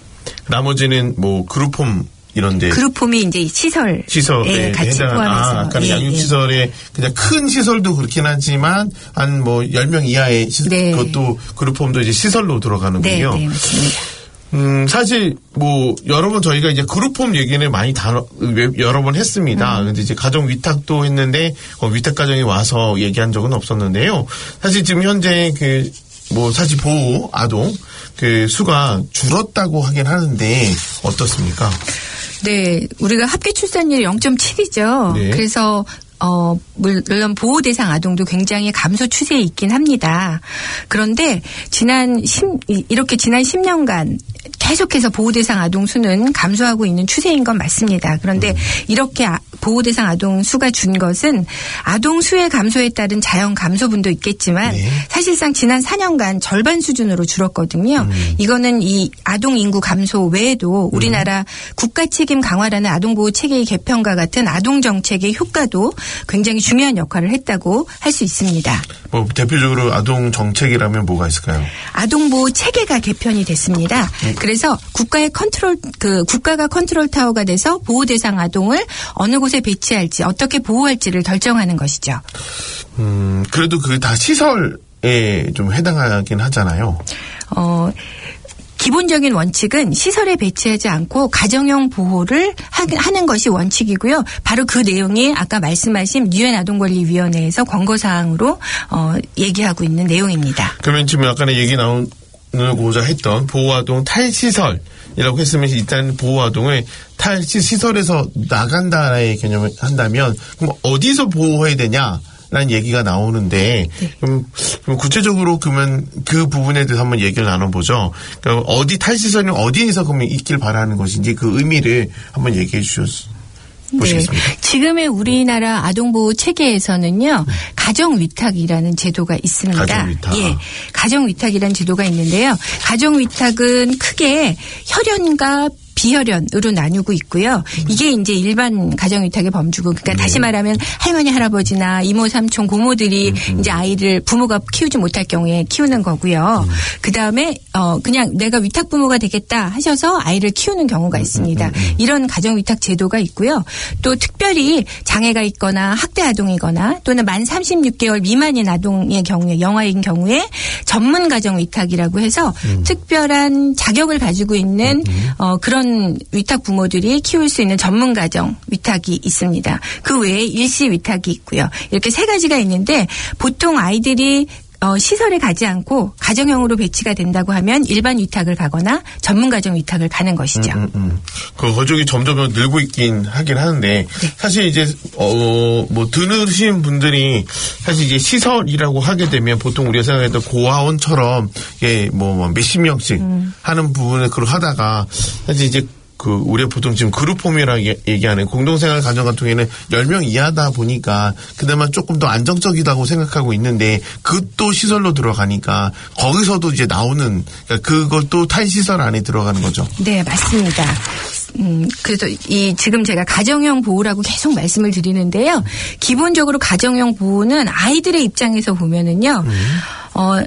나머지는 뭐 그룹홈 이런데 그룹홈이 이제 시설 시설에 같이 해당한, 포함해서 아, 아까 예, 양육시설에 예. 그냥 큰 시설도 그렇긴 하지만 한 뭐 열 명 이하의 시설 네. 그것도 그룹홈도 이제 시설로 들어가는군요. 네, 네 맞습니다. 음, 사실, 뭐, 여러 번 저희가 이제 그룹홈 얘기는 많이 다뤄, 여러 번 했습니다. 음. 근데 이제 가정 위탁도 했는데, 어, 위탁 가정에 와서 얘기한 적은 없었는데요. 사실 지금 현재 그, 뭐, 사실 보호, 아동, 그 수가 줄었다고 하긴 하는데, 어떻습니까? 네, 우리가 합계 출산율이 영 점 칠이죠. 네. 그래서, 어, 물론 보호 대상 아동도 굉장히 감소 추세에 있긴 합니다. 그런데 지난 십, 이렇게 지난 십 년간 계속해서 보호 대상 아동 수는 감소하고 있는 추세인 건 맞습니다. 그런데 음. 이렇게 보호 대상 아동 수가 준 것은 아동 수의 감소에 따른 자연 감소분도 있겠지만 네. 사실상 지난 사 년간 절반 수준으로 줄었거든요. 음. 이거는 이 아동 인구 감소 외에도 우리나라 음. 국가 책임 강화라는 아동보호 체계의 개편과 같은 아동 정책의 효과도 굉장히 중요한 역할을 했다고 할 수 있습니다. 뭐 대표적으로 아동 정책이라면 뭐가 있을까요? 아동보호 체계가 개편이 됐습니다. 음. 그래서 국가의 컨트롤 그 국가가 컨트롤 타워가 돼서 보호 대상 아동을 어느 곳에 배치할지 어떻게 보호할지를 결정하는 것이죠. 음 그래도 그게 다 시설에 좀 해당하긴 하잖아요. 어. 기본적인 원칙은 시설에 배치하지 않고 가정형 보호를 하는 것이 원칙이고요. 바로 그 내용이 아까 말씀하신 유엔 아동권리위원회에서 권고사항으로 어, 얘기하고 있는 내용입니다. 그러면 지금 약간의 얘기 나누고자 했던 보호아동 탈시설이라고 했으면 일단 보호아동을 탈시설에서 나간다의 개념을 한다면 그럼 어디서 보호해야 되냐? 라는 얘기가 나오는데 네. 그럼, 그럼 구체적으로 그러면 그 부분에 대해서 한번 얘기를 나눠보죠. 그럼 어디 탈시설은 어디에서 그러면 있길 바라는 것인지 그 의미를 한번 얘기해 주셨. 보시겠습니다. 네. 지금의 우리나라 아동보호 체계에서는요, 음. 가정위탁이라는 제도가 있습니다. 가정위탁. 예. 가정위탁이라는 제도가 있는데요. 가정위탁은 크게 혈연과 비혈연으로 나누고 있고요. 이게 이제 일반 가정위탁의 범주고, 그러니까 네. 다시 말하면 할머니, 할아버지나 이모, 삼촌, 고모들이 음. 이제 아이를 부모가 키우지 못할 경우에 키우는 거고요. 음. 그 다음에 어 그냥 내가 위탁 부모가 되겠다 하셔서 아이를 키우는 경우가 있습니다. 음. 음. 이런 가정위탁 제도가 있고요. 또 특별히 장애가 있거나 학대 아동이거나 또는 만 삼십육 개월 미만인 아동의 경우에, 영아인 경우에 전문 가정위탁이라고 해서 음. 특별한 자격을 가지고 있는 음. 어 그런 위탁 부모들이 키울 수 있는 전문 가정 위탁이 있습니다. 그 외에 일시 위탁이 있고요. 이렇게 세 가지가 있는데 보통 아이들이 어, 시설에 가지 않고 가정형으로 배치가 된다고 하면 일반 위탁을 가거나 전문 가정 위탁을 가는 것이죠. 음, 음, 음. 그 가족이 점점 늘고 있긴 하긴 하는데 네. 사실 이제 어, 뭐 들으신 분들이 사실 이제 시설이라고 하게 되면 보통 우리가 생각했던 고아원처럼 예, 뭐 몇십 명씩 음. 하는 부분을 그걸 하다가 사실 이제 그 우리가 보통 지금 그룹홈이라고 얘기하는 공동생활 가정 같은 경우에는 열 명 이하다 보니까 그나마 조금 더 안정적이라고 생각하고 있는데 그것도 시설로 들어가니까 거기서도 이제 나오는 그러니까 그것도 탈시설 안에 들어가는 거죠. 네, 맞습니다. 음, 그래서 이 지금 제가 가정형 보호라고 계속 말씀을 드리는데요. 기본적으로 가정형 보호는 아이들의 입장에서 보면은요. 음. 어,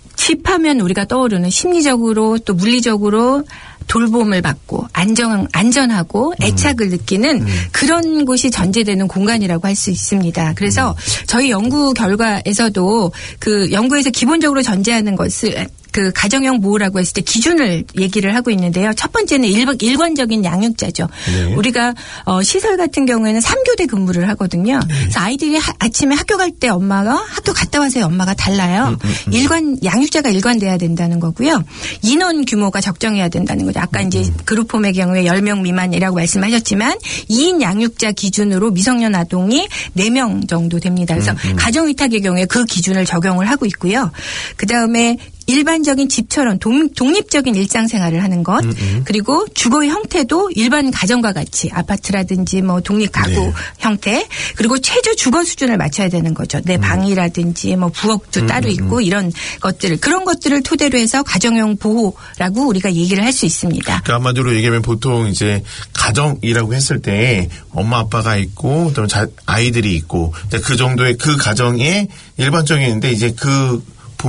집하면 우리가 떠오르는 심리적으로 또 물리적으로 돌봄을 받고 안정, 안전하고 애착을 음. 느끼는 음. 그런 곳이 전제되는 공간이라고 할 수 있습니다. 그래서 음. 저희 연구 결과에서도 그 연구에서 기본적으로 전제하는 것을 그 가정형 보호라고 했을 때 기준을 얘기를 하고 있는데요. 첫 번째는 일, 일관적인 양육자죠. 네. 우리가 어, 시설 같은 경우에는 삼 교대 근무를 하거든요. 네. 그래서 아이들이 하, 아침에 학교 갈 때 엄마가 학교 갔다 와서의 엄마가 달라요. 음, 음, 음. 일관 양육자가 일관돼야 된다는 거고요. 인원 규모가 적정해야 된다는 거죠. 아까 음, 이제 음. 그룹홈의 경우에 열 명 미만이라고 말씀하셨지만 이 인 양육자 기준으로 미성년 아동이 네 명 정도 됩니다. 그래서 음, 음. 가정위탁의 경우에 그 기준을 적용을 하고 있고요. 그다음에 일반적인 집처럼 독립적인 일상생활을 하는 것 음, 음. 그리고 주거의 형태도 일반 가정과 같이 아파트라든지 뭐 독립가구 네. 형태 그리고 최저 주거 수준을 맞춰야 되는 거죠. 내 음. 방이라든지 뭐 부엌도 음, 따로 있고 음. 이런 것들을 그런 것들을 토대로 해서 가정형 보호라고 우리가 얘기를 할 수 있습니다. 그러니까 한마디로 얘기하면 보통 이제 가정이라고 했을 때 엄마 아빠가 있고 또 아이들이 있고 그 정도의 그 가정에 일반적인데 이제 그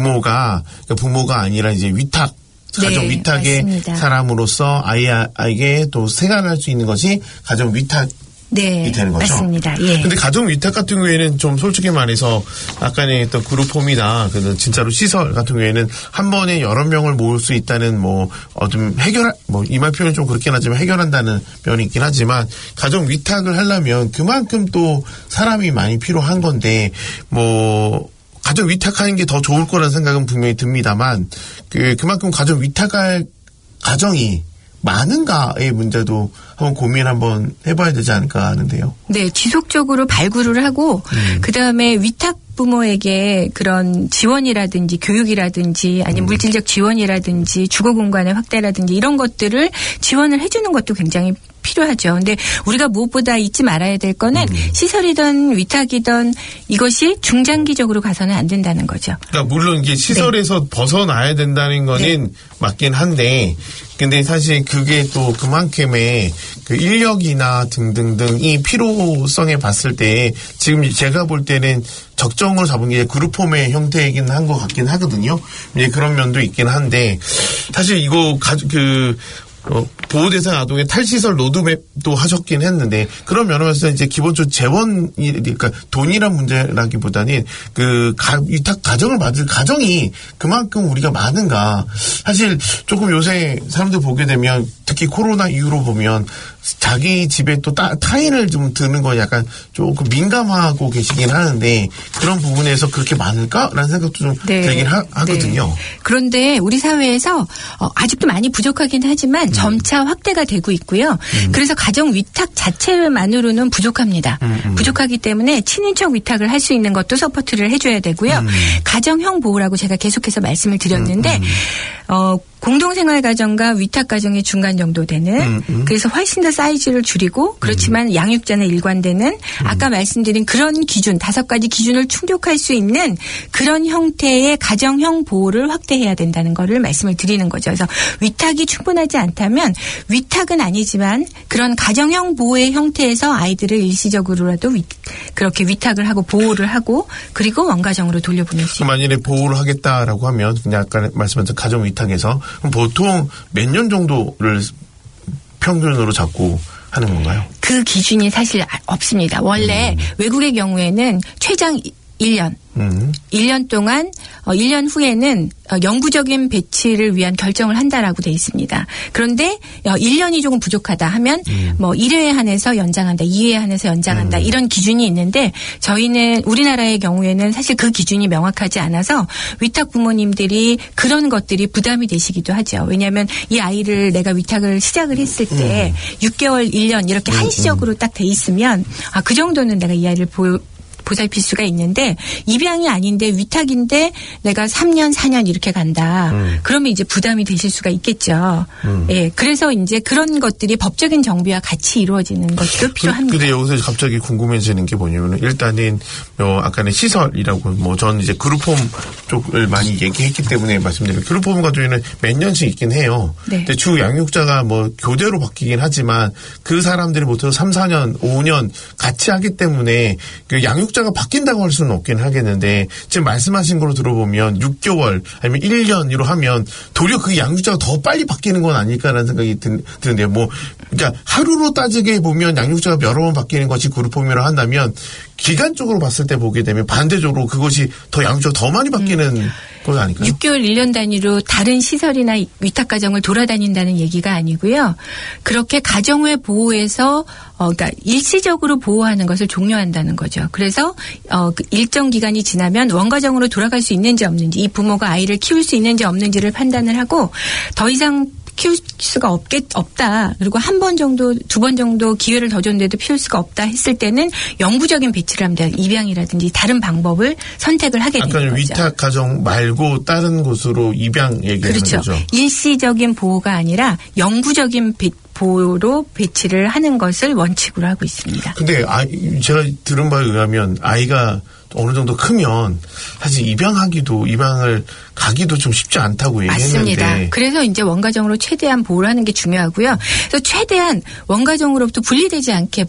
부모가 부모가 아니라 이제 위탁 가정 네, 위탁의 맞습니다. 사람으로서 아이에게 또 생활할 수 있는 것이 가정 위탁. 네, 되는 거죠. 맞습니다. 예. 근데 가정 위탁 같은 경우에는 좀 솔직히 말해서 아까는 했던 그룹홈이나 그 진짜로 시설 같은 경우에는 한 번에 여러 명을 모을 수 있다는 뭐 어좀 해결 뭐 이 말 표현 좀 그렇긴 하지만 해결한다는 면이 있긴 하지만 가정 위탁을 하려면 그만큼 또 사람이 많이 필요한 건데 뭐. 가정 위탁하는 게 더 좋을 거라는 생각은 분명히 듭니다만 그 그만큼 가정 위탁할 가정이 많은가의 문제도 한번 고민 한번 해봐야 되지 않을까 하는데요. 네, 지속적으로 발굴을 하고 음. 그 다음에 위탁 부모에게 그런 지원이라든지 교육이라든지 아니면 음. 물질적 지원이라든지 주거 공간의 확대라든지 이런 것들을 지원을 해주는 것도 굉장히 필요하죠. 근데 우리가 무엇보다 잊지 말아야 될 거는 음. 시설이든 위탁이든 이것이 중장기적으로 가서는 안 된다는 거죠. 그러니까 물론 이게 시설에서 네. 벗어나야 된다는 거는 네. 맞긴 한데 근데 사실 그게 또 그만큼의 그 인력이나 등등등이 필요성에 봤을 때 지금 제가 볼 때는 적정으로 잡은 게 그룹홈의 형태이긴 한 것 같긴 하거든요. 이제 그런 면도 있긴 한데 사실 이거 가, 그 어, 보호대상 아동의 탈시설 로드맵도 하셨긴 했는데 그런 면에서 이제 기본적으로 재원이 그러니까 돈이란 문제라기보다는 그 가, 위탁 가정을 받을 가정이 그만큼 우리가 많은가 사실 조금 요새 사람들 보게 되면 특히 코로나 이후로 보면 자기 집에 또 따, 타인을 좀 드는 건 약간 조금 민감하고 계시긴 하는데 그런 부분에서 그렇게 많을까라는 생각도 좀 네. 들긴 하, 하거든요. 네. 그런데 우리 사회에서 어, 아직도 많이 부족하긴 하지만 음. 점차 확대가 되고 있고요. 음. 그래서 가정 위탁 자체만으로는 부족합니다. 음, 음. 부족하기 때문에 친인척 위탁을 할 수 있는 것도 서포트를 해줘야 되고요. 음. 가정형 보호라고 제가 계속해서 말씀을 드렸는데 음, 음. 어. 공동생활가정과 위탁가정의 중간 정도 되는 음, 음. 그래서 훨씬 더 사이즈를 줄이고 그렇지만 음. 양육자는 일관되는 음. 아까 말씀드린 그런 기준 다섯 가지 기준을 충족할 수 있는 그런 형태의 가정형 보호를 확대해야 된다는 거를 말씀을 드리는 거죠. 그래서 위탁이 충분하지 않다면 위탁은 아니지만 그런 가정형 보호의 형태에서 아이들을 일시적으로라도 위, 그렇게 위탁을 하고 보호를 하고 그리고 원가정으로 돌려보낼 수 있습니다. 만일에 보호를 하겠다라고 하면 그냥 아까 말씀하신 가정 위탁에서 그럼 보통 몇 년 정도를 평균으로 잡고 하는 건가요? 그 기준이 사실 없습니다. 원래 음. 외국의 경우에는 최장 일 년. 음. 일 년 동안 어, 일 년 후에는 어, 영구적인 배치를 위한 결정을 한다라고 돼 있습니다. 그런데 어, 일 년이 조금 부족하다 하면 음. 뭐 일 회에 한해서 연장한다, 이 회에 한해서 연장한다 음. 이런 기준이 있는데 저희는 우리나라의 경우에는 사실 그 기준이 명확하지 않아서 위탁 부모님들이 그런 것들이 부담이 되시기도 하죠. 왜냐하면 이 아이를 내가 위탁을 시작을 했을 때 음. 육 개월, 일 년 이렇게 음. 한시적으로 딱 돼 있으면 아, 그 정도는 내가 이 아이를 보 보살필 수가 있는데 입양이 아닌데 위탁인데 내가 삼 년, 사 년 이렇게 간다. 음. 그러면 이제 부담이 되실 수가 있겠죠. 음. 예, 그래서 이제 그런 것들이 법적인 정비와 같이 이루어지는 것도 필요합니다. 근데 여기서 갑자기 궁금해지는 게 뭐냐면 일단은 어, 아까는 시설이라고 뭐 전 이제 그룹홈 쪽을 많이 얘기했기 때문에 말씀드리면 그룹홈 같은 경우에는 몇 년씩 있긴 해요. 네. 근데 주 양육자가 뭐 교대로 바뀌긴 하지만 그 사람들이 보통 삼, 사 년, 오 년 같이 하기 때문에 그 양육자 가 바뀐다고 할 수는 없긴 하겠는데 지금 말씀하신 걸로 들어보면 육 개월 아니면 일 년으로 하면 도리어 그 양육자가 더 빨리 바뀌는 건 아닐까라는 생각이 드, 드는데요. 뭐 그러니까 하루로 따지게 보면 양육자가 여러 번 바뀌는 것이 그룹홈이라 한다면 기간적으로 봤을 때 보게 되면 반대적으로 그것이 더 양육자가 더 많이 바뀌는 음. 건 아닐까요? 육 개월, 일 년 단위로 다른 시설이나 위탁가정을 돌아다닌다는 얘기가 아니고요. 그렇게 가정을 보호해서 어, 그러니까 일시적으로 보호하는 것을 종료한다는 거죠. 그래서 어, 그 일정 기간이 지나면 원가정으로 돌아갈 수 있는지 없는지 이 부모가 아이를 키울 수 있는지 없는지를 판단을 하고 더 이상 키울 수가 없겠, 없다. 그리고 한 번 정도, 두 번 정도 기회를 더 줬는데도 키울 수가 없다 했을 때는 영구적인 배치를 합니다. 입양이라든지 다른 방법을 선택을 하게 되는 거죠. 아까 위탁 가정 말고 다른 곳으로 입양 얘기하는 그렇죠. 거죠. 일시적인 보호가 아니라 영구적인 배, 보호로 배치를 하는 것을 원칙으로 하고 있습니다. 근데 아, 제가 들은 바에 의하면 아이가 어느 정도 크면 사실 입양하기도 입양을 가기도 좀 쉽지 않다고 얘기했는데. 맞습니다. 그래서 이제 원가정으로 최대한 보호를 하는 게 중요하고요. 그래서 최대한 원가정으로부터 분리되지 않게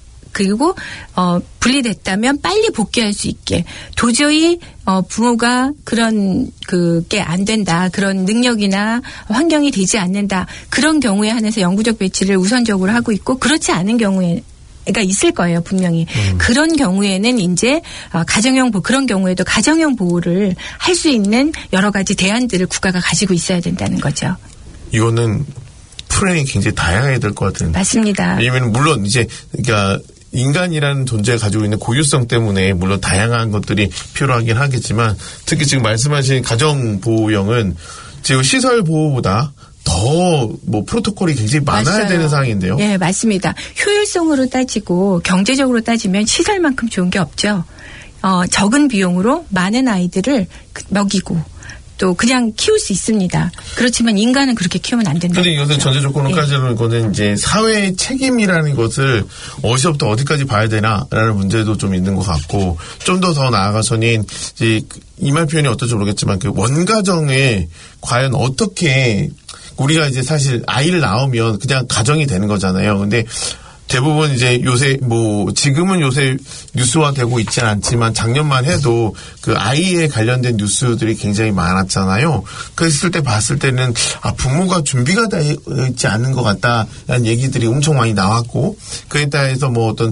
그리고 어, 분리됐다면 빨리 복귀할 수 있게 도저히 어, 부모가 그런 그게 안 된다. 그런 능력이나 환경이 되지 않는다. 그런 경우에 한해서 영구적 배치를 우선적으로 하고 있고 그렇지 않은 경우에 가 있을 거예요, 분명히. 음. 그런 경우에는 이제 가정형 보호, 그런 경우에도 가정형 보호를 할 수 있는 여러 가지 대안들을 국가가 가지고 있어야 된다는 거죠. 이거는 프레임이 굉장히 다양해야 될 것 같은데. 맞습니다. 왜냐면 물론 이제 그러니까 인간이라는 존재가 가지고 있는 고유성 때문에 물론 다양한 것들이 필요하긴 하겠지만 특히 지금 말씀하신 가정보호형은 지금 시설 보호보다 더 뭐 프로토콜이 굉장히 많아야 맞아요. 되는 상황인데요. 네, 맞습니다. 효율성으로 따지고 경제적으로 따지면 시설만큼 좋은 게 없죠. 어, 적은 비용으로 많은 아이들을 먹이고 또 그냥 키울 수 있습니다. 그렇지만 인간은 그렇게 키우면 안 된다. 그런데 이것은 전제 조건으로까지는 네. 거는 이제 사회의 책임이라는 것을 어디서부터 어디까지 봐야 되나라는 문제도 좀 있는 것 같고 좀 더 더 나아가서는 이제 이 말 표현이 어떨지 모르겠지만 그 원가정에 과연 어떻게 우리가 이제 사실 아이를 낳으면 그냥 가정이 되는 거잖아요. 근데 대부분 이제 요새 뭐 지금은 요새 뉴스화되고 있지는 않지만 작년만 해도 그 아이에 관련된 뉴스들이 굉장히 많았잖아요. 그랬을 때 봤을 때는 아 부모가 준비가 되어 있지 않은 것 같다라는 얘기들이 엄청 많이 나왔고 그에 따라서 뭐 어떤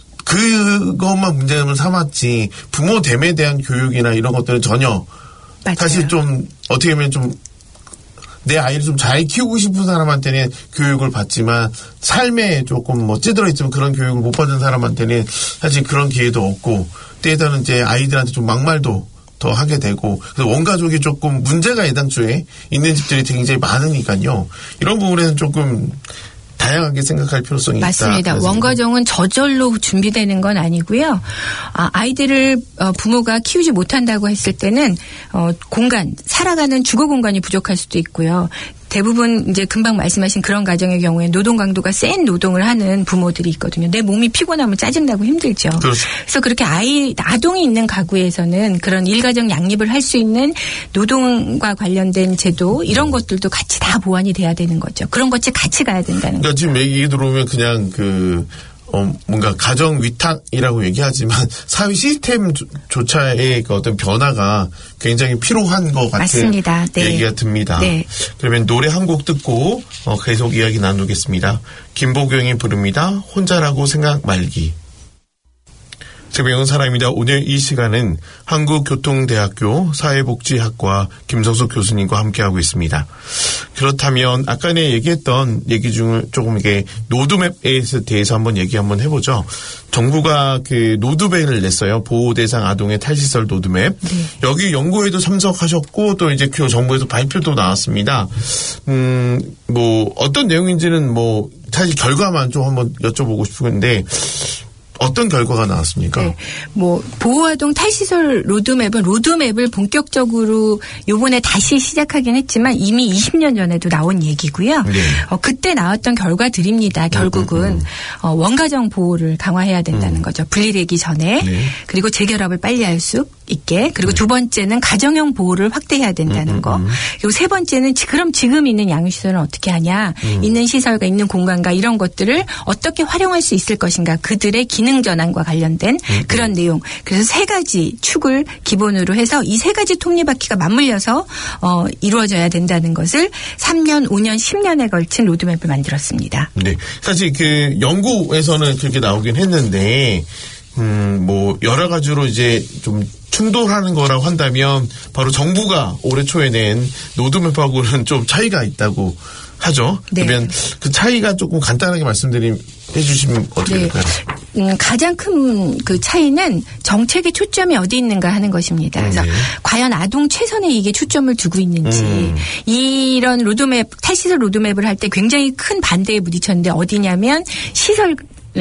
그것만 문제점을 삼았지 부모됨에 대한 교육이나 이런 것들은 전혀 맞아요. 사실 좀 어떻게 보면 좀 내 아이를 좀 잘 키우고 싶은 사람한테는 교육을 받지만 삶에 조금 뭐 찌들어 있으면 그런 교육을 못 받은 사람한테는 사실 그런 기회도 없고 때에 따른 이제 아이들한테 좀 막말도 더 하게 되고 그래서 원가족이 조금 문제가 애당초에 있는 집들이 굉장히 많으니까요. 이런 부분에는 조금 다양하게 생각할 필요성이 맞습니다. 있다. 원과정은 저절로 준비되는 건 아니고요. 아, 아이들을 어, 부모가 키우지 못한다고 했을 때는 어, 공간, 살아가는 주거 공간이 부족할 수도 있고요. 대부분 이제 금방 말씀하신 그런 가정의 경우에 노동 강도가 센 노동을 하는 부모들이 있거든요. 내 몸이 피곤하면 짜증나고 힘들죠. 그렇죠. 그래서 그렇게 아이 아동이 있는 가구에서는 그런 일가정 양립을 할 수 있는 노동과 관련된 제도 이런 것들도 같이 다 보완이 돼야 되는 거죠. 그런 것이 같이 가야 된다는 그러니까 거죠. 지금 얘기 들어오면 그냥 그 어, 뭔가 가정 위탁이라고 얘기하지만 사회 시스템조차의 그 어떤 변화가 굉장히 필요한 것 같은 맞습니다. 네. 얘기가 듭니다. 네. 그러면 노래 한 곡 듣고 어, 계속 이야기 나누겠습니다. 김보경이 부릅니다. 혼자라고 생각 말기. 새벽은 사람입니다. 오늘 이 시간은 한국교통대학교 사회복지학과 김성숙 교수님과 함께하고 있습니다. 그렇다면 아까 전에 얘기했던 얘기 중을 조금 이게 로드맵에 대해서 한번 얘기 한번 해보죠. 정부가 그 로드맵을 냈어요. 보호대상 아동의 탈시설 로드맵. 네. 여기 연구에도 참석하셨고 또 이제 그 정부에서 발표도 나왔습니다. 음, 뭐 어떤 내용인지는 뭐 사실 결과만 좀 한번 여쭤보고 싶은데 어떤 결과가 나왔습니까? 네. 뭐 보호아동 탈시설 로드맵은 로드맵을 본격적으로 요번에 다시 시작하긴 했지만 이미 이십 년 전에도 나온 얘기고요. 네. 어, 그때 나왔던 결과들입니다. 결국은 음, 음, 음. 어, 원가정 보호를 강화해야 된다는 음. 거죠. 분리되기 전에. 네. 그리고 재결합을 빨리 할 수 있게. 그리고 네. 두 번째는 가정형 보호를 확대해야 된다는 음, 거. 음. 그리고 세 번째는 그럼 지금 있는 양육시설은 어떻게 하냐. 음. 있는 시설과 있는 공간과 이런 것들을 어떻게 활용할 수 있을 것인가. 그들의 기능 전환과 관련된 음. 그런 내용. 그래서 세 가지 축을 기본으로 해서 이 세 가지 톱니바퀴가 맞물려서 어, 이루어져야 된다는 것을 삼 년, 오 년, 십 년에 걸친 로드맵을 만들었습니다. 네. 사실 그 연구에서는 그렇게 나오긴 했는데 음, 뭐 여러 가지로 이제 좀 충돌하는 거라고 한다면 바로 정부가 올해 초에 낸 로드맵하고는 좀 차이가 있다고 하죠. 네. 그러면 그 차이가 조금 간단하게 말씀드리면 해주시면 어떻게 네. 될까요? 음, 가장 큰 그 차이는 정책의 초점이 어디 있는가 하는 것입니다. 그래서 네. 과연 아동 최선에 이게 초점을 두고 있는지 음. 이런 로드맵 탈시설 로드맵을 할 때 굉장히 큰 반대에 부딪혔는데 어디냐면 시설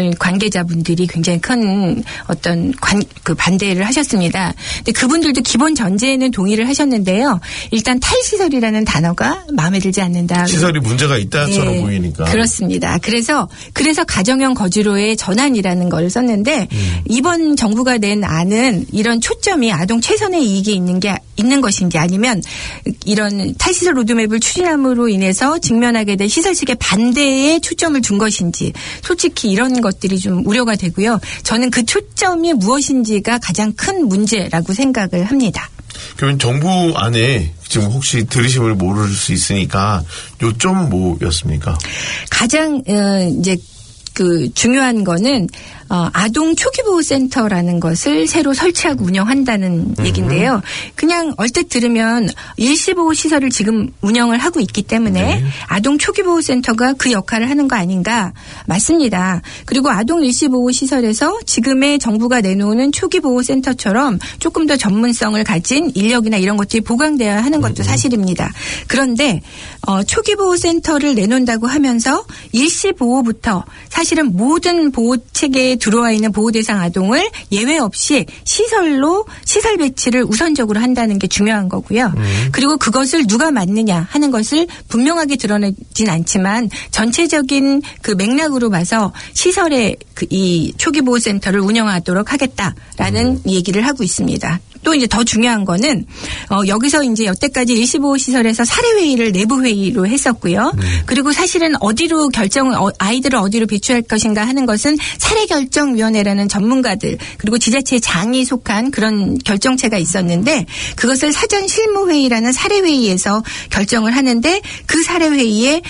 관계자분들이 굉장히 큰 어떤 관, 그 반대를 하셨습니다. 근데 그분들도 기본 전제에는 동의를 하셨는데요. 일단 탈시설이라는 단어가 마음에 들지 않는다. 시설이 문제가 있다처럼 네, 보이니까. 그렇습니다. 그래서 그래서 가정형 거주로의 전환이라는 걸 썼는데 음. 이번 정부가 낸 안은 이런 초점이 아동 최선의 이익이 있는 게 있는 것인지 아니면 이런 탈시설 로드맵을 추진함으로 인해서 직면하게 된 시설 측의 반대에 초점을 둔 것인지 솔직히 이런 것들이 좀 우려가 되고요. 저는 그 초점이 무엇인지가 가장 큰 문제라고 생각을 합니다. 그러면 정부 안에 지금 혹시 들으시면 모를 수 있으니까 요점은 뭐였습니까? 가장 어, 이제 그 중요한 거는 어, 아동 초기보호센터라는 것을 새로 설치하고 운영한다는 음. 얘기인데요. 그냥 얼핏 들으면 일시보호 시설을 지금 운영을 하고 있기 때문에 네. 아동 초기보호센터가 그 역할을 하는 거 아닌가 맞습니다. 그리고 아동 일시보호 시설에서 지금의 정부가 내놓는 초기보호센터처럼 조금 더 전문성을 가진 인력이나 이런 것들이 보강되어야 하는 것도 사실입니다. 그런데 어, 초기보호센터를 내놓는다고 하면서 일시보호부터 사실은 모든 보호체계에 들어와 있는 보호대상 아동을 예외 없이 시설로 시설 배치를 우선적으로 한다는 게 중요한 거고요. 음. 그리고 그것을 누가 맡느냐 하는 것을 분명하게 드러내진 않지만 전체적인 그 맥락으로 봐서 시설의 그 이 초기보호센터를 운영하도록 하겠다라는 음. 얘기를 하고 있습니다. 또 이제 더 중요한 거는 어 여기서 이제 여태까지 일시보호 시설에서 사례회의를 내부회의로 했었고요. 네. 그리고 사실은 어디로 결정을 아이들을 어디로 배출할 것인가 하는 것은 사례결정위원회라는 전문가들 그리고 지자체 장이 속한 그런 결정체가 있었는데 그것을 사전 실무회의라는 사례회의에서 결정을 하는데 그 사례회의에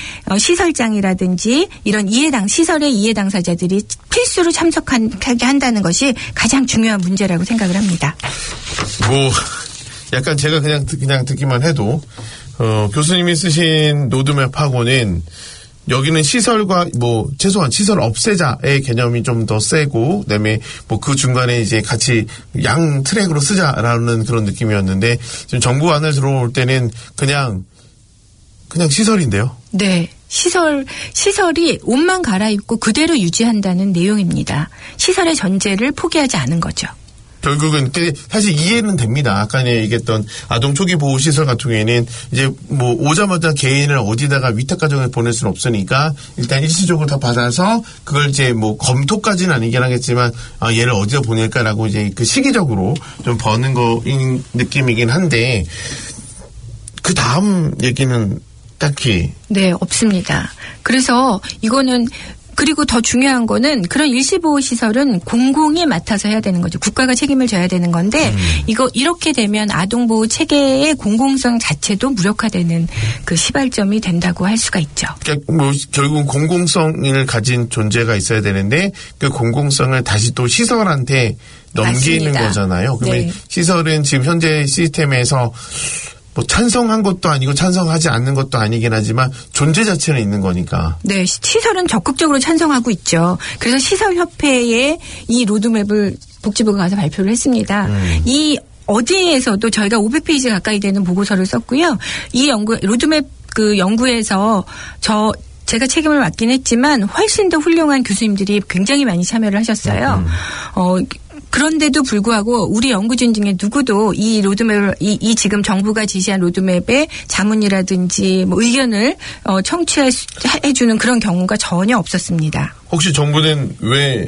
시설장이라든지 이런 이해당 시설의 이해당사자들이 필수로 참석하게 한다는 것이 가장 중요한 문제라고 생각을 합니다. 뭐 약간 제가 그냥 그냥 듣기만 해도 어, 교수님이 쓰신 로드맵하고는 여기는 시설과 뭐 최소한 시설 없애자의 개념이 좀 더 세고 그다음에 뭐 그 중간에 이제 같이 양 트랙으로 쓰자라는 그런 느낌이었는데 지금 정부 안에 들어올 때는 그냥 그냥 시설인데요. 네. 시설, 시설이 옷만 갈아입고 그대로 유지한다는 내용입니다. 시설의 전제를 포기하지 않은 거죠. 결국은 사실 이해는 됩니다. 아까 얘기했던 아동 초기 보호 시설 같은 경우에는 이제 뭐 오자마자 개인을 어디다가 위탁 가정에 보낼 수는 없으니까 일단 일시적으로 다 받아서 그걸 이제 뭐 검토까지는 아니긴 하겠지만 아, 얘를 어디다 보낼까라고 이제 그 시기적으로 좀 버는 거인 느낌이긴 한데 그 다음 얘기는 딱히 네, 없습니다. 그래서 이거는 그리고 더 중요한 거는 그런 일시보호 시설은 공공이 맡아서 해야 되는 거죠. 국가가 책임을 져야 되는 건데 음. 이거 이렇게 되면 아동보호 체계의 공공성 자체도 무력화되는 그 시발점이 된다고 할 수가 있죠. 그러니까 뭐 결국 공공성을 가진 존재가 있어야 되는데 그 공공성을 다시 또 시설한테 넘기는 맞습니다. 거잖아요. 그러면 네. 시설은 지금 현재 시스템에서 뭐 찬성한 것도 아니고 찬성하지 않는 것도 아니긴 하지만 존재 자체는 있는 거니까. 네, 시설은 적극적으로 찬성하고 있죠. 그래서 시설협회에 이 로드맵을 복지부가 가서 발표를 했습니다. 음. 이 어디에서도 저희가 오백 페이지 가까이 되는 보고서를 썼고요. 이 연구 로드맵 그 연구에서 저 제가 책임을 맡긴 했지만 훨씬 더 훌륭한 교수님들이 굉장히 많이 참여를 하셨어요. 음. 어. 그런데도 불구하고 우리 연구진 중에 누구도 이 로드맵을 이, 이 지금 정부가 지시한 로드맵에 자문이라든지 뭐 의견을 어, 청취해주는 그런 경우가 전혀 없었습니다. 혹시 정부는 왜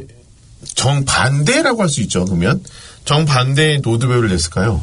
정반대라고 할 수 있죠? 그러면 정반대의 로드맵을 냈을까요?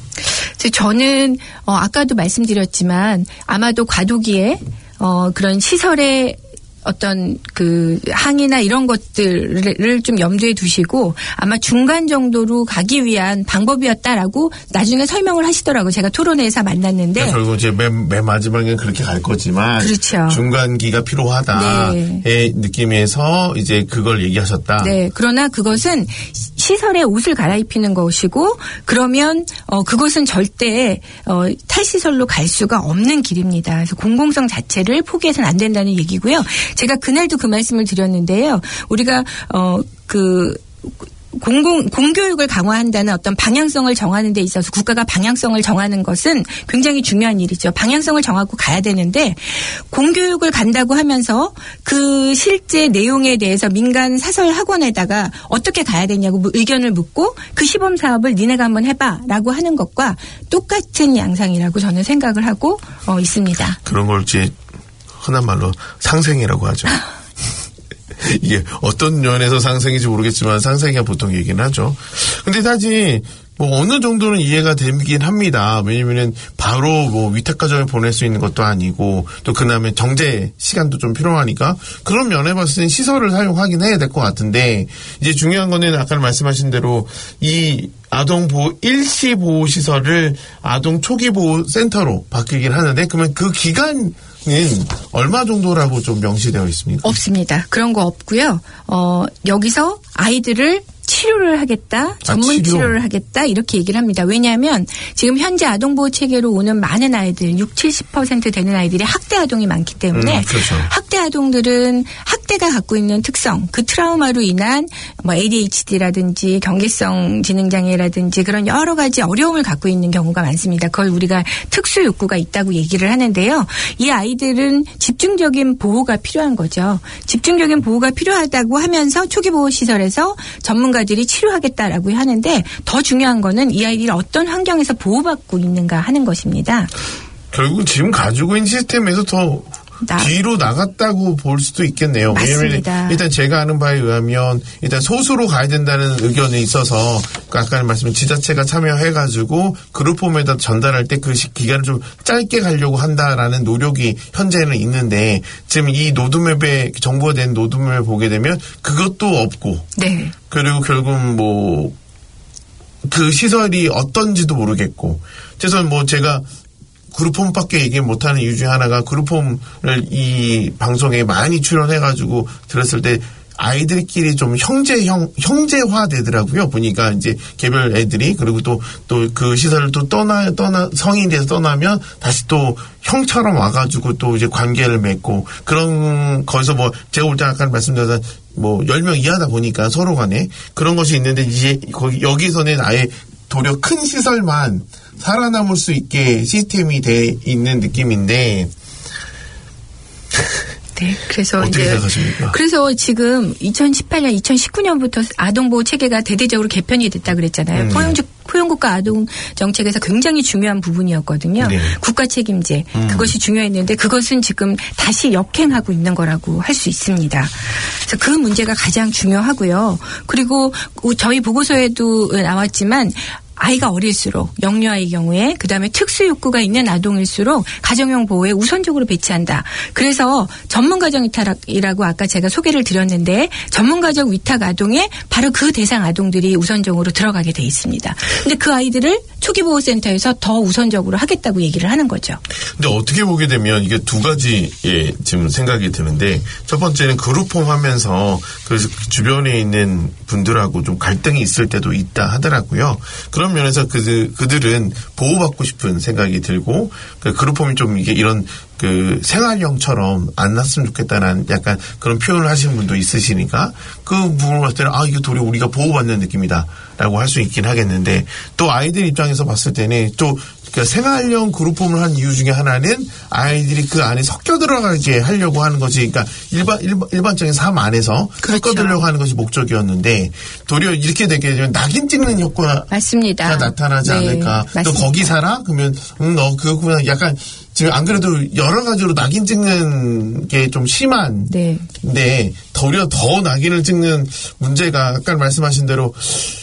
저는 어, 아까도 말씀드렸지만 아마도 과도기에 어, 그런 시설의 어떤 그 항의나 이런 것들을 좀 염두에 두시고 아마 중간 정도로 가기 위한 방법이었다라고 나중에 설명을 하시더라고요. 제가 토론회에서 만났는데. 그러니까 결국 이제 맨, 맨 마지막엔 그렇게 갈 거지만. 그렇죠. 중간기가 필요하다의 네. 느낌에서 이제 그걸 얘기하셨다. 네. 그러나 그것은 시설에 옷을 갈아입히는 것이고 그러면 어, 그것은 절대 어, 탈시설로 갈 수가 없는 길입니다. 그래서 공공성 자체를 포기해서는 안 된다는 얘기고요. 제가 그날도 그 말씀을 드렸는데요. 우리가 어 그 공공 공교육을 강화한다는 어떤 방향성을 정하는 데 있어서 국가가 방향성을 정하는 것은 굉장히 중요한 일이죠. 방향성을 정하고 가야 되는데 공교육을 간다고 하면서 그 실제 내용에 대해서 민간 사설 학원에다가 어떻게 가야 되냐고 의견을 묻고 그 시범 사업을 니네가 한번 해봐라고 하는 것과 똑같은 양상이라고 저는 생각을 하고 어, 있습니다. 그런 걸 이제 흔한 말로 상생이라고 하죠. 이게 어떤 면에서 상생인지 모르겠지만 상생이가 보통 얘기는 하죠. 근데 사실 뭐 어느 정도는 이해가 되긴 합니다. 왜냐면은 바로 뭐 위탁가정에 보낼 수 있는 것도 아니고 또 그다음에 정제 시간도 좀 필요하니까 그런 면에 봤을 땐 시설을 사용하긴 해야 될 것 같은데 이제 중요한 거는 아까 말씀하신 대로 이 아동보호 일시보호시설을 아동 초기보호센터로 바뀌긴 하는데 그러면 그 기간 는 얼마 정도라고 좀 명시되어 있습니까? 없습니다. 그런 거 없고요. 어, 여기서 아이들을 치료를 하겠다, 전문 아, 치료. 치료를 하겠다 이렇게 얘기를 합니다. 왜냐하면 지금 현재 아동보호 체계로 오는 많은 아이들, 육십, 칠십 퍼센트 되는 아이들이 학대 아동이 많기 때문에 음, 그렇죠. 학대 아동들은 학대가 갖고 있는 특성, 그 트라우마로 인한 뭐 에이디에이치디라든지 경계성 지능장애라든지 그런 여러 가지 어려움을 갖고 있는 경우가 많습니다. 그걸 우리가 특수 욕구가 있다고 얘기를 하는데요. 이 아이들은 집중적인 보호가 필요한 거죠. 집중적인 보호가 필요하다고 하면서 초기보호시설에서 전문가 들이 치료하겠다라고 하는데 더 중요한 거는 이 아이들이 어떤 환경에서 보호받고 있는가 하는 것입니다. 결국 지금 가지고 있는 시스템에서 더 나... 뒤로 나갔다고 볼 수도 있겠네요. 맞습니다. 왜냐하면 일단 제가 아는 바에 의하면 일단 소수로 가야 된다는 의견이 있어서 아까 말씀인 지자체가 참여해가지고 그룹홈에다 전달할 때 그 기간을 좀 짧게 가려고 한다라는 노력이 현재는 있는데 지금 이 노드맵에 정보가 된 노드맵을 보게 되면 그것도 없고 네. 그리고 결국 뭐 그 시설이 어떤지도 모르겠고 그래서 뭐 제가 그룹홈밖에 얘기 못하는 이유 중에 하나가 그룹홈을 이 방송에 많이 출연해가지고 들었을 때 아이들끼리 좀 형제형, 형제화 되더라고요. 보니까 이제 개별 애들이 그리고 또, 또 그 시설을 또 떠나, 떠나, 성인이 돼서 떠나면 다시 또 형처럼 와가지고 또 이제 관계를 맺고 그런, 거기서 뭐 제가 올 때 아까 말씀드렸던 뭐 열 명 이하다 보니까 서로 간에 그런 것이 있는데 이제 거기, 여기서는 아예 도리어 큰 시설만 살아남을 수 있게 시스템이 돼 있는 느낌인데 네, 그래서 어떻게 이제 생각하십니까? 그래서 지금 이천십팔 년, 이천십구 년부터 아동보호 체계가 대대적으로 개편이 됐다 그랬잖아요. 음. 포용적 포용국가 아동 정책에서 굉장히 중요한 부분이었거든요. 네. 국가 책임제 음. 그것이 중요했는데 그것은 지금 다시 역행하고 있는 거라고 할 수 있습니다. 그래서 그 문제가 가장 중요하고요. 그리고 저희 보고서에도 나왔지만 아이가 어릴수록 영유아의 경우에 그다음에 특수욕구가 있는 아동일수록 가정형 보호에 우선적으로 배치한다. 그래서 전문가정 위탁이라고 아까 제가 소개를 드렸는데 전문가적 위탁 아동에 바로 그 대상 아동들이 우선적으로 들어가게 돼 있습니다. 근데 그 아이들을 초기보호센터에서 더 우선적으로 하겠다고 얘기를 하는 거죠. 근데 어떻게 보게 되면 이게 두 가지의 지금 생각이 드는데 첫 번째는 그룹홈하면서 그래서 주변에 있는 분들하고 좀 갈등이 있을 때도 있다 하더라고요. 그런 면에서 그들, 그들은 보호받고 싶은 생각이 들고 그 그룹홈이 좀 이게 이런 그 생활형처럼 안 났으면 좋겠다는 약간 그런 표현을 하시는 분도 있으시니까 그 부분을 봤을 때는 아 이거 도리어 우리가 보호받는 느낌이다라고 할 수 있긴 하겠는데 또 아이들 입장에서 봤을 때는 또 그러니까 생활형 그룹홈을 한 이유 중에 하나는 아이들이 그 안에 섞여 들어가게 하려고 하는 것이 그러니까 일반, 일반 일반적인 삶 안에서 그렇죠. 섞여 들려고 하는 것이 목적이었는데 도리어 이렇게 되게 되면 낙인 찍는 효과가 맞습니다. 나타나지 네, 않을까. 맞습니다. 또 거기 살아? 그러면 음, 너 그거구나. 약간 지금 안 그래도 여러 가지로 낙인 찍는 게 좀 심한. 네. 근데 도리어 더 낙인을 찍는 문제가 아까 말씀하신 대로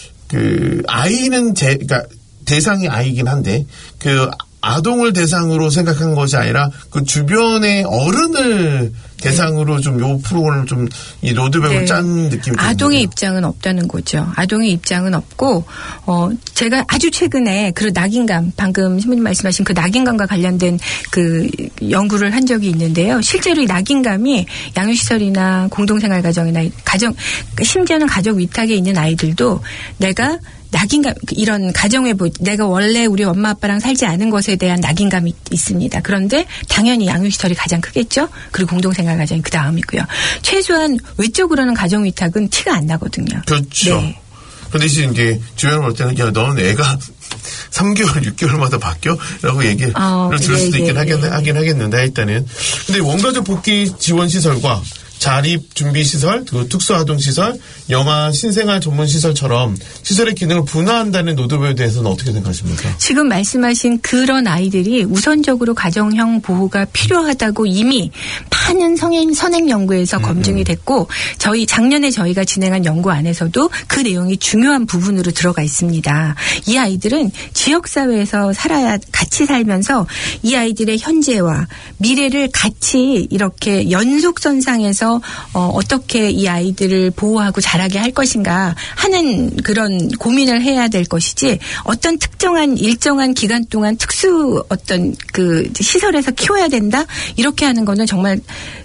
그 아이는 제 그러니까 대상이 아이긴 한데 그 아동을 대상으로 생각한 것이 아니라 그 주변의 어른을 대상으로 좀 요 프로그램을 좀 이 로드맵을 네. 짠 느낌이 아동의 드는데요. 입장은 없다는 거죠. 아동의 입장은 없고 어 제가 아주 최근에 그 낙인감 방금 신부님 말씀하신 그 낙인감과 관련된 그 연구를 한 적이 있는데요. 실제로 이 낙인감이 양육시설이나 공동생활가정이나 가정 심지어는 가족 위탁에 있는 아이들도 내가 낙인감 이런 가정의 보 내가 원래 우리 엄마 아빠랑 살지 않은 것에 대한 낙인감이 있습니다. 그런데 당연히 양육시설이 가장 크겠죠. 그리고 공동생활 가정이 그 다음이고요. 최소한 외적으로는 가정 위탁은 티가 안 나거든요. 그렇죠. 네. 그 대신 이제 주변을 볼 때는 야 너는 애가 삼 개월, 육 개월마다 바뀌어? 라고 얘기를 어, 들을 예, 수도 있긴 예, 하겠, 예. 하긴 하겠는데 일단은 근데 원가족 복귀 지원 시설과 자립 준비 시설, 그리고 특수아동 시설, 영아 신생아 전문 시설처럼 시설의 기능을 분화한다는 노드맵에 대해서는 어떻게 생각하십니까? 지금 말씀하신 그런 아이들이 우선적으로 가정형 보호가 필요하다고 이미 많은 성행, 선행 연구에서 음, 검증이 됐고 저희 작년에 저희가 진행한 연구 안에서도 그 내용이 중요한 부분으로 들어가 있습니다. 이 아이들은 지역사회에서 살아야 같이 살면서 이 아이들의 현재와 미래를 같이 이렇게 연속선상에서 어, 어떻게 이 아이들을 보호하고 자라게 할 것인가 하는 그런 고민을 해야 될 것이지 어떤 특정한 일정한 기간 동안 특수 어떤 그 시설에서 키워야 된다 이렇게 하는 거는 정말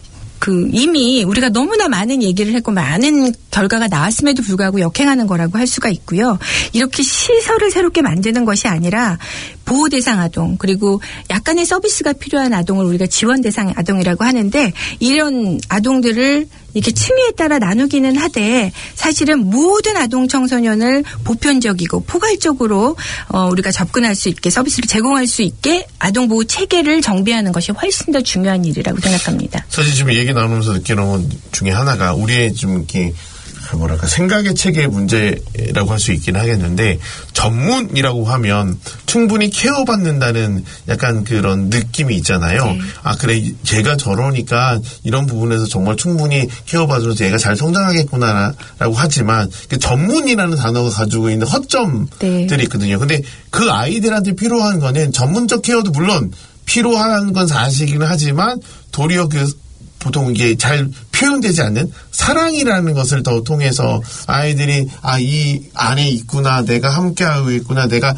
그 이미 우리가 너무나 많은 얘기를 했고 많은 결과가 나왔음에도 불구하고 역행하는 거라고 할 수가 있고요. 이렇게 시설을 새롭게 만드는 것이 아니라 보호 대상 아동 그리고 약간의 서비스가 필요한 아동을 우리가 지원 대상 아동이라고 하는데 이런 아동들을 이렇게 층위에 따라 나누기는 하되 사실은 모든 아동 청소년을 보편적이고 포괄적으로 어 우리가 접근할 수 있게 서비스를 제공할 수 있게 아동 보호 체계를 정비하는 것이 훨씬 더 중요한 일이라고 생각합니다. 사실 지금 얘기 나누면서 느끼는 것 중에 하나가 우리의 좀 이렇게 뭐랄까 생각의 체계의 문제라고 할 수 있긴 하겠는데 전문이라고 하면 충분히 케어받는다는 약간 그런 느낌이 있잖아요. 네. 아 그래 제가 저러니까 이런 부분에서 정말 충분히 케어받으면서 얘가 잘 성장하겠구나라고 하지만 그 전문이라는 단어가 가지고 있는 허점들이 네. 있거든요. 근데 그 아이들한테 필요한 거는 전문적 케어도 물론 필요한 건 사실이긴 하지만 도리어 그 보통 이게 잘 표현되지 않는 사랑이라는 것을 더 통해서 아이들이 아, 이 안에 있구나, 내가 함께하고 있구나, 내가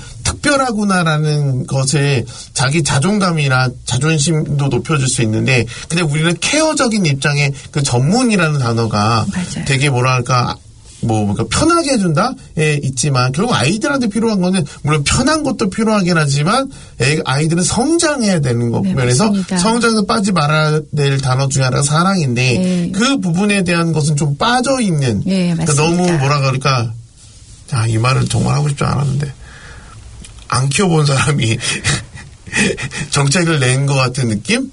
특별하구나라는 것을 자기 자존감이나 자존심도 높여줄 수 있는데 근데 우리는 케어적인 입장에 그 전문이라는 단어가 맞아요. 되게 뭐랄까 뭐, 뭔가 편하게 해준다에 있지만, 결국 아이들한테 필요한 거는, 물론 편한 것도 필요하긴 하지만, 애, 아이들은 성장해야 되는 것 네, 면에서, 맞습니다. 성장에서 빠지 말아야 될 단어 중에 하나가 사랑인데, 네. 그 부분에 대한 것은 좀 빠져있는, 네, 그러니까 너무 뭐라 그럴까, 아, 이 말을 정말 하고 싶지 않았는데, 안 키워본 사람이 정책을 낸 것 같은 느낌?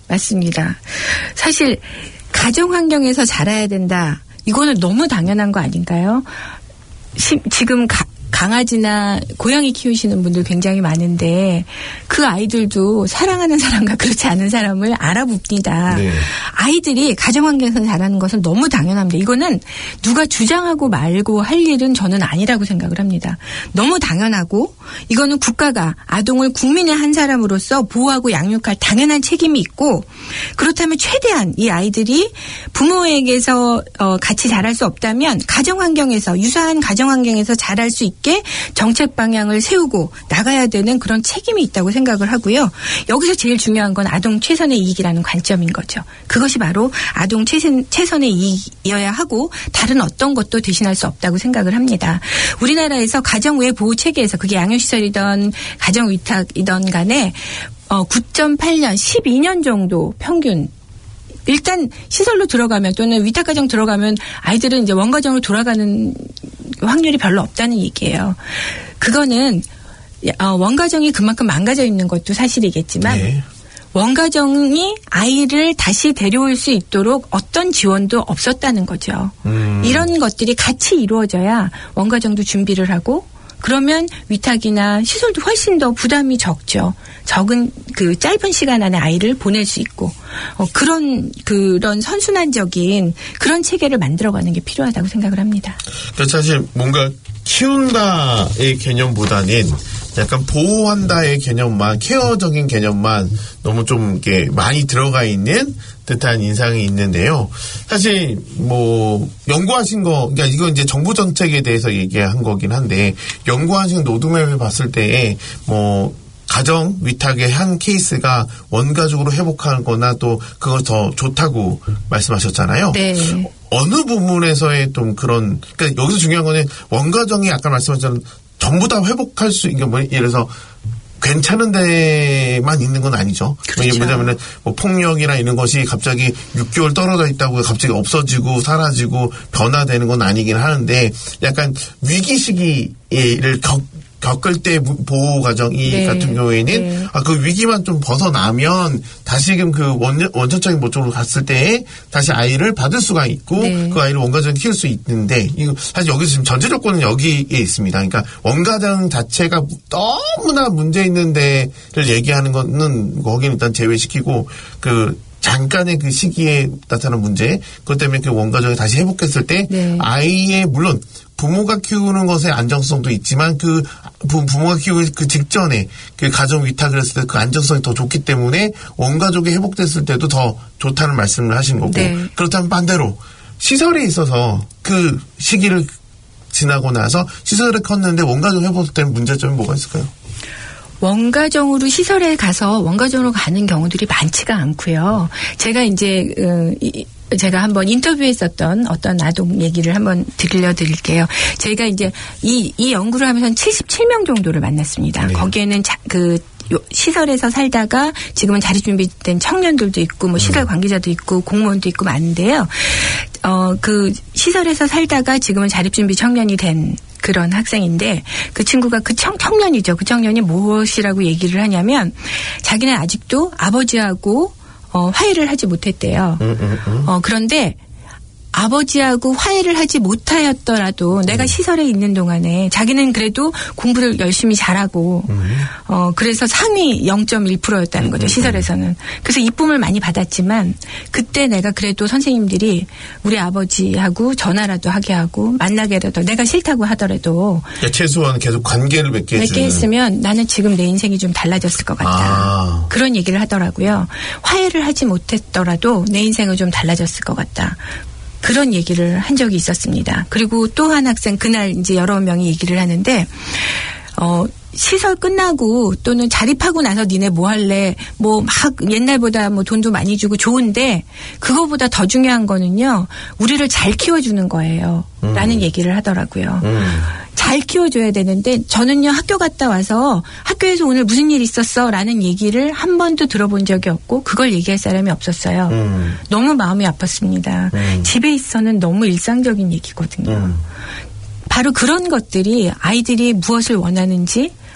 맞습니다. 사실 가정 환경에서 자라야 된다. 이거는 너무 당연한 거 아닌가요? 시, 지금 가, 강아지나 고양이 키우시는 분들 굉장히 많은데 그 아이들도 사랑하는 사람과 그렇지 않은 사람을 알아봅니다. 네. 아이들이 가정환경에서 자라는 것은 너무 당연합니다. 이거는 누가 주장하고 말고 할 일은 저는 아니라고 생각을 합니다. 너무 당연하고 이거는 국가가 아동을 국민의 한 사람으로서 보호하고 양육할 당연한 책임이 있고 그렇다면 최대한 이 아이들이 부모에게서 같이 자랄 수 없다면 가정환경에서 유사한 가정환경에서 자랄 수 있게 정책 방향을 세우고 나가야 되는 그런 책임이 있다고 생각을 하고요. 여기서 제일 중요한 건 아동 최선의 이익이라는 관점인 거죠. 그것이 바로 아동 최선, 최선의 이익이어야 하고 다른 어떤 것도 대신할 수 없다고 생각을 합니다. 우리나라에서 가정 외 보호 체계에서 그게 양육시설이든 가정 위탁이든 간에 구 점 팔 년, 십이 년 정도 평균 일단 시설로 들어가면 또는 위탁가정 들어가면 아이들은 이제 원가정으로 돌아가는 확률이 별로 없다는 얘기예요. 그거는 원가정이 그만큼 망가져 있는 것도 사실이겠지만 네. 원가정이 아이를 다시 데려올 수 있도록 어떤 지원도 없었다는 거죠. 음. 이런 것들이 같이 이루어져야 원가정도 준비를 하고 그러면 위탁이나 시설도 훨씬 더 부담이 적죠. 적은 그 짧은 시간 안에 아이를 보낼 수 있고 어, 그런 그런 선순환적인 그런 체계를 만들어가는 게 필요하다고 생각을 합니다. 그러니까 사실 뭔가 키운다의 개념보다는 약간 보호한다의 개념만 케어적인 개념만 너무 좀 이렇게 많이 들어가 있는 듯한 인상이 있는데요. 사실 뭐 연구하신 거, 그러니까 이건 이제 정부 정책에 대해서 얘기한 거긴 한데 연구하신 로드맵을 봤을 때에 뭐 가정 위탁의 한 케이스가 원가적으로 회복하거나 또 그걸 더 좋다고 말씀하셨잖아요. 네. 어느 부분에서의 좀 그런 그러니까 여기서 중요한 거는 원가정이 아까 말씀하셨던 전부 다 회복할 수 있는 뭐 예를 들어서 괜찮은 데만 있는 건 아니죠. 그렇죠. 왜냐하면 뭐 폭력이나 이런 것이 갑자기 육 개월 떨어져 있다고 갑자기 없어지고 사라지고 변화되는 건 아니긴 하는데 약간 위기 시기를 겪 겪을 때 보호 가정이 네. 같은 경우에는 네. 아, 그 위기만 좀 벗어나면 다시금 그 원, 원천적인 모습으로 갔을 때 다시 아이를 받을 수가 있고 네. 그 아이를 원가정에 키울 수 있는데 이거 사실 여기서 지금 전제 조건은 여기에 있습니다. 그러니까 원가정 자체가 너무나 문제 있는 데를 얘기하는 거는 거기는 일단 제외시키고 그 잠깐의 그 시기에 나타난 문제 그것 때문에 그 원가정이 다시 회복했을 때 네. 아이의 물론 부모가 키우는 것의 안정성도 있지만 그 부모가 키우기 그 직전에 그 가정 위탁을 했을 때 그 안정성이 더 좋기 때문에 원가족이 회복됐을 때도 더 좋다는 말씀을 하신 거고 네. 그렇다면 반대로 시설에 있어서 그 시기를 지나고 나서 시설에 컸는데 원가족 회복될 때는 문제점이 뭐가 있을까요? 원가정으로 시설에 가서 원가정으로 가는 경우들이 많지가 않고요. 제가 이제 제가 한번 인터뷰했었던 어떤 아동 얘기를 한번 들려드릴게요. 저희가 이제 이, 이 연구를 하면서 칠십칠 명 정도를 만났습니다. 네. 거기에는 자, 그 시설에서 살다가 지금은 자리 준비된 청년들도 있고 뭐 시설 관계자도 있고 공무원도 있고 많은데요. 어, 그 시설에서 살다가 지금은 자립준비 청년이 된 그런 학생인데 그 친구가 그 청, 청년이죠. 그 청년이 무엇이라고 얘기를 하냐면 자기는 아직도 아버지하고 어, 화해를 하지 못했대요. 음, 음, 음. 어, 그런데 아버지하고 화해를 하지 못하였더라도 내가 음. 시설에 있는 동안에 자기는 그래도 공부를 열심히 잘하고 음. 어 그래서 상위 영 점 일 퍼센트였다는 거죠. 음. 시설에서는. 그래서 이쁨을 많이 받았지만 그때 내가 그래도 선생님들이 우리 아버지하고 전화라도 하게 하고 만나게라도 내가 싫다고 하더라도 그러니까 최소한 계속 관계를 맺게 해주는. 맺게 했으면 나는 지금 내 인생이 좀 달라졌을 것 같다. 아. 그런 얘기를 하더라고요. 화해를 하지 못했더라도 내 인생은 좀 달라졌을 것 같다. 그런 얘기를 한 적이 있었습니다. 그리고 또 한 학생 그날 이제 여러 명이 얘기를 하는데 어 시설 끝나고 또는 자립하고 나서 니네 뭐 할래? 뭐 막 옛날보다 뭐 돈도 많이 주고 좋은데 그거보다 더 중요한 거는요. 우리를 잘 키워주는 거예요. 음. 라는 얘기를 하더라고요. 음. 잘 키워줘야 되는데 저는요 학교 갔다 와서 학교에서 오늘 무슨 일 있었어? 라는 얘기를 한 번도 들어본 적이 없고 그걸 얘기할 사람이 없었어요. 음. 너무 마음이 아팠습니다. 음. 집에 있어는 너무 일상적인 얘기거든요. 음. 바로 그런 것들이 아이들이 무엇을 원하는지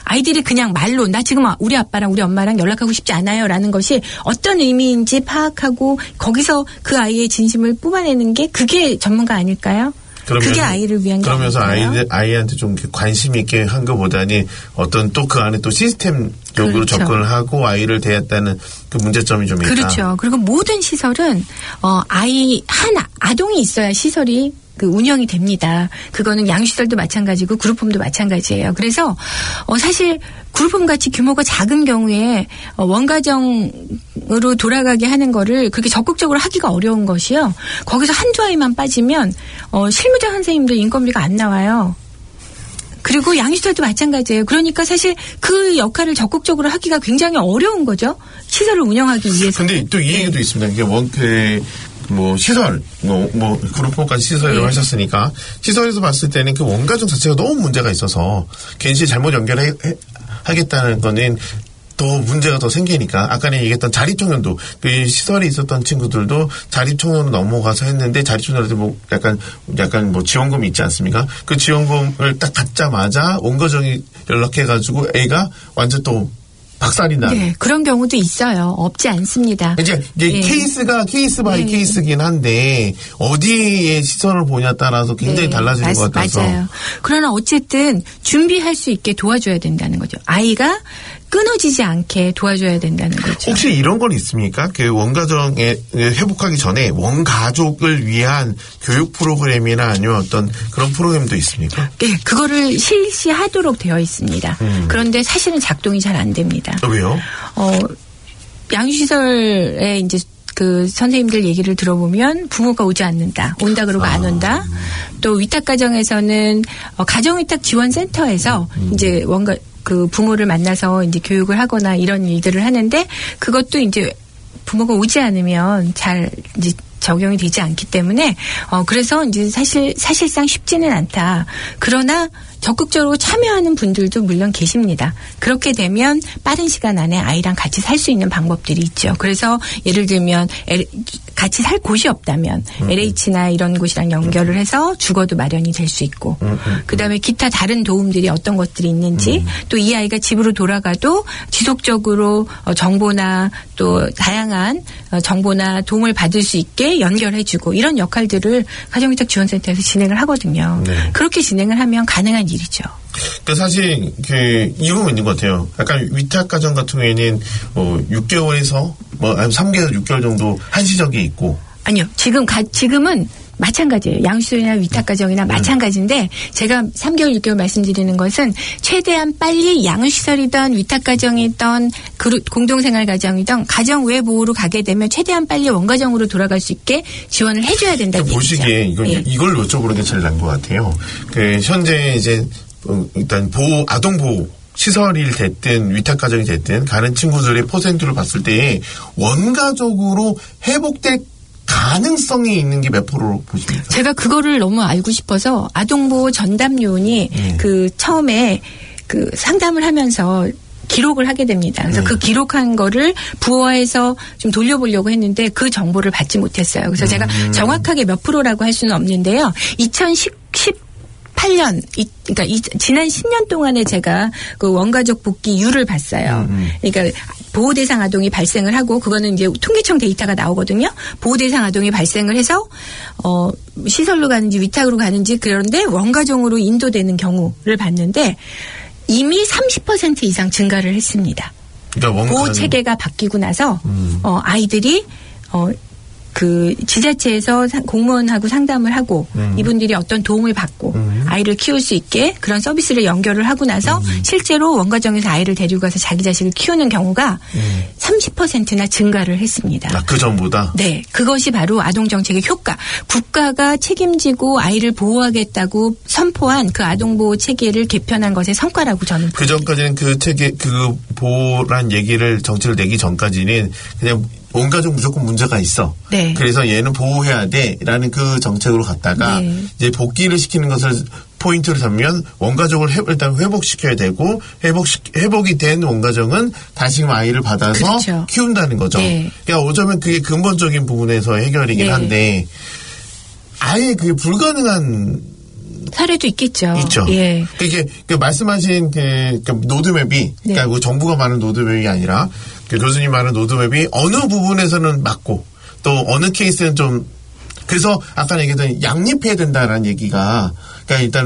아이들이 그냥 말로 나 지금 우리 아빠랑 우리 엄마랑 연락하고 싶지 않아요라는 것이 어떤 의미인지 파악하고 거기서 그 아이의 진심을 뽑아내는 게 그게 전문가 아닐까요? 그러면, 그게 아이를 위한 게 그러면서 아이들, 아이한테 좀 관심 있게 한 것보다니 어떤 또 그 안에 또 시스템적으로 그렇죠. 접근을 하고 아이를 대했다는 그 문제점이 좀 있다. 그렇죠. 그리고 모든 시설은 어, 아이 하나 아동이 있어야 시설이 그 운영이 됩니다. 그거는 양시설도 마찬가지고 그룹홈도 마찬가지예요. 그래서 어 사실 그룹홈 같이 규모가 작은 경우에 어 원가정으로 돌아가게 하는 거를 그렇게 적극적으로 하기가 어려운 것이요. 거기서 한두 아이만 빠지면 어 실무자 선생님들 인건비가 안 나와요. 그리고 양시설도 마찬가지예요. 그러니까 사실 그 역할을 적극적으로 하기가 굉장히 어려운 거죠. 시설을 운영하기 위해서. 근데 또 이 얘기도 있습니다. 이게 원, 그, 뭐, 시설, 뭐, 뭐, 그룹홈까지 시설이라고 네. 하셨으니까, 시설에서 봤을 때는 그 원가정 자체가 너무 문제가 있어서, 괜시 잘못 연결하겠다는 거는 더 문제가 더 생기니까, 아까 얘기했던 자립청년도, 그 시설에 있었던 친구들도 자립청년으로 넘어가서 했는데, 자립청년한테 뭐, 약간, 약간 뭐 지원금이 있지 않습니까? 그 지원금을 딱 받자마자 원가정이 연락해가지고 애가 완전 또, 박살이 나. 네, 그런 경우도 있어요. 없지 않습니다. 이제, 이제 네. 케이스가 케이스 바이 네. 케이스긴 한데 어디에 시설을 보냐에 따라서 굉장히 네. 달라지는 맞, 것 같아서. 맞아요. 그러나 어쨌든 준비할 수 있게 도와줘야 된다는 거죠. 아이가 끊어지지 않게 도와줘야 된다는 거죠. 혹시 이런 건 있습니까? 그 원가정에 회복하기 전에 원가족을 위한 교육 프로그램이나 아니면 어떤 그런 프로그램도 있습니까? 네, 그거를 실시하도록 되어 있습니다. 음. 그런데 사실은 작동이 잘 안 됩니다. 어, 왜요? 어, 양육시설에 이제 그 선생님들 얘기를 들어보면 부모가 오지 않는다. 온다 그러고 아. 안 온다. 또 위탁가정에서는 어, 가정위탁지원센터에서 음. 이제 원가 그 부모를 만나서 이제 교육을 하거나 이런 일들을 하는데 그것도 이제 부모가 오지 않으면 잘 이제 적용이 되지 않기 때문에 어 그래서 이제 사실 사실상 쉽지는 않다. 그러나 적극적으로 참여하는 분들도 물론 계십니다. 그렇게 되면 빠른 시간 안에 아이랑 같이 살 수 있는 방법들이 있죠. 그래서 예를 들면 같이 살 곳이 없다면 음. 엘에이치나 이런 곳이랑 연결을 해서 주거도 마련이 될 수 있고 음. 그다음에 기타 다른 도움들이 어떤 것들이 있는지 음. 또 이 아이가 집으로 돌아가도 지속적으로 정보나 또 다양한 정보나 도움을 받을 수 있게 연결해주고 이런 역할들을 가정위탁지원센터에서 진행을 하거든요. 네. 그렇게 진행을 하면 가능한 일이죠. 그 사실 그 이유가 있는 것 같아요. 약간 위탁 가정 같은 경우에는 뭐 육 개월에서 뭐 삼 개월, 육 개월 정도 한시적이 있고. 아니요, 지금 가 지금은 마찬가지예요. 양육시설이나 위탁가정이나 음. 마찬가지인데 제가 삼 개월, 육 개월 말씀드리는 것은 최대한 빨리 양육시설이든 위탁가정이든 공동생활가정이든 가정 외 보호로 가게 되면 최대한 빨리 원가정으로 돌아갈 수 있게 지원을 해줘야 된다는 얘기죠. 보시기에 이걸, 네. 이걸 여쭤보는 게 제일 나은 것 같아요. 그 현재 이제 일단 보호, 아동보호 시설이 됐든 위탁가정이 됐든 가는 친구들의 퍼센트를 봤을 때 원가족으로 회복될 가능성이 있는 게 몇 프로로 보십니까? 제가 그거를 너무 알고 싶어서 아동보호 전담요원이 네. 그 처음에 그 상담을 하면서 기록을 하게 됩니다. 그래서 네. 그 기록한 거를 부호에서 좀 돌려보려고 했는데 그 정보를 받지 못했어요. 그래서 음. 제가 정확하게 몇 프로라고 할 수는 없는데요. 이천십팔 년, 그러니까 이, 지난 십 년 동안에 제가 그 원가족 복귀율을 봤어요. 음. 그러니까 보호 대상 아동이 발생을 하고 그거는 이제 통계청 데이터가 나오거든요. 보호 대상 아동이 발생을 해서 어 시설로 가는지 위탁으로 가는지 그런데 원가정으로 인도되는 경우를 봤는데 이미 삼십 퍼센트 이상 증가를 했습니다. 그러니까 원가정... 보호 체계가 바뀌고 나서 음. 어 아이들이 어 그 지자체에서 공무원하고 상담을 하고 음. 이분들이 어떤 도움을 받고 음. 아이를 키울 수 있게 그런 서비스를 연결을 하고 나서 음. 실제로 원가정에서 아이를 데리고 가서 자기 자식을 키우는 경우가 음. 삼십 퍼센트나 증가를 했습니다. 아, 그 전보다? 네. 그것이 바로 아동정책의 효과. 국가가 책임지고 아이를 보호하겠다고 선포한 그 아동보호 체계를 개편한 것의 성과라고 저는 봅니다. 그 전까지는 그 체계, 그 보호란 얘기를 정책을 내기 전까지는 그냥 원가족 무조건 문제가 있어. 네. 그래서 얘는 보호해야 돼라는 그 정책으로 갔다가 네. 이제 복귀를 시키는 것을 포인트를 잡으면 원가족을 회, 일단 회복시켜야 되고 회복 회복이 된 원가정은 다시 아이를 받아서 그렇죠. 키운다는 거죠. 네. 그러니까 어쩌면 그게 근본적인 부분에서 해결이긴 네. 한데 아예 그게 불가능한 사례도 있겠죠. 있죠. 예. 이게 그 말씀하신 그, 그 노드맵이 네. 그러니까 정부가 말하는 노드맵이 아니라 그 교수님 말하는 노드맵이 어느 부분에서는 맞고 또 어느 케이스는 좀 그래서 아까 얘기했던 양립해야 된다라는 얘기가 그러니까 일단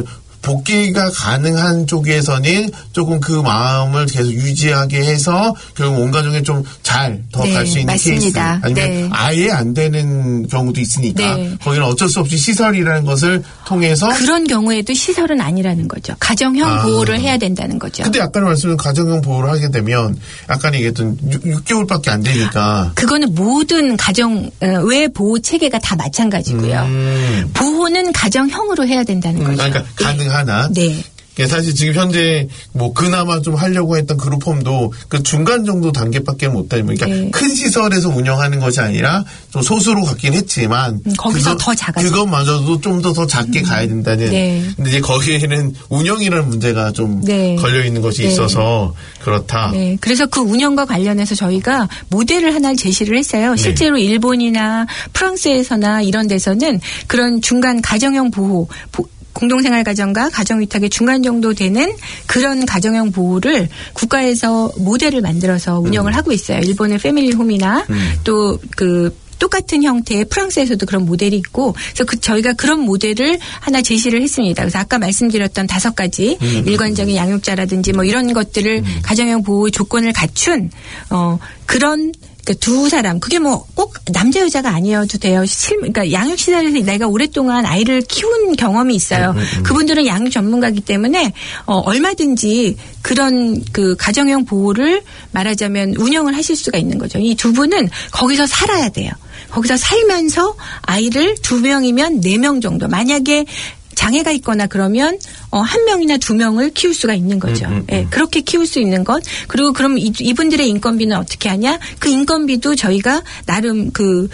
복귀가 가능한 쪽에서는 조금 그 마음을 계속 유지하게 해서 결국 온 가정에 좀 잘 더 갈 수 네, 있는 맞습니다. 케이스 아니면 네. 아예 안 되는 경우도 있으니까 네. 거기는 어쩔 수 없이 시설이라는 것을 통해서 그런 경우에도 시설은 아니라는 거죠. 가정형 아. 보호를 해야 된다는 거죠. 근데 아까 말씀은 가정형 보호를 하게 되면 아까 얘기했던 육 개월밖에 안 되니까 그거는 모든 가정 외 보호 체계가 다 마찬가지고요. 음. 보호는 가정형으로 해야 된다는 음, 거죠. 그러니까 가능하나 네. 사실 지금 현재 뭐 그나마 좀 하려고 했던 그룹홈도 그 중간 정도 단계밖에 못 다니면 그러니까 네. 큰 시설에서 운영하는 것이 아니라 좀 소수로 갔긴 했지만 음, 거기서 그거, 더 작아져. 그것마저도 좀 더 더 작게 음. 가야 된다는. 네. 근데 이제 거기에는 운영이라는 문제가 좀 네. 걸려 있는 것이 네. 있어서 그렇다. 네. 그래서 그 운영과 관련해서 저희가 모델을 하나를 제시를 했어요. 네. 실제로 일본이나 프랑스에서나 이런 데서는 그런 중간 가정형 보호 보, 공동생활 가정과 가정위탁의 중간 정도 되는 그런 가정형 보호를 국가에서 모델을 만들어서 운영을 음. 하고 있어요. 일본의 패밀리홈이나 음. 또 그 똑같은 형태의 프랑스에서도 그런 모델이 있고 그래서 그 저희가 그런 모델을 하나 제시를 했습니다. 그래서 아까 말씀드렸던 다섯 가지 음. 일관적인 양육자라든지 뭐 이런 것들을 음. 가정형 보호 조건을 갖춘 어 그런 그러니까 두 사람 그게 뭐 꼭 남자 여자가 아니어도 돼요. 실, 그러니까 양육 시설에서 내가 오랫동안 아이를 키운 경험이 있어요. 음, 음, 음. 그분들은 양육 전문가이기 때문에 어, 얼마든지 그런 그 가정형 보호를 말하자면 운영을 하실 수가 있는 거죠. 이 두 분은 거기서 살아야 돼요. 거기서 살면서 아이를 두 명이면 네 명 정도. 만약에 장애가 있거나 그러면 어, 한 명이나 두 명을 키울 수가 있는 거죠. 음, 음, 음. 예, 그렇게 키울 수 있는 것. 그리고 그럼 이, 이분들의 인건비는 어떻게 하냐? 그 인건비도 저희가 나름 그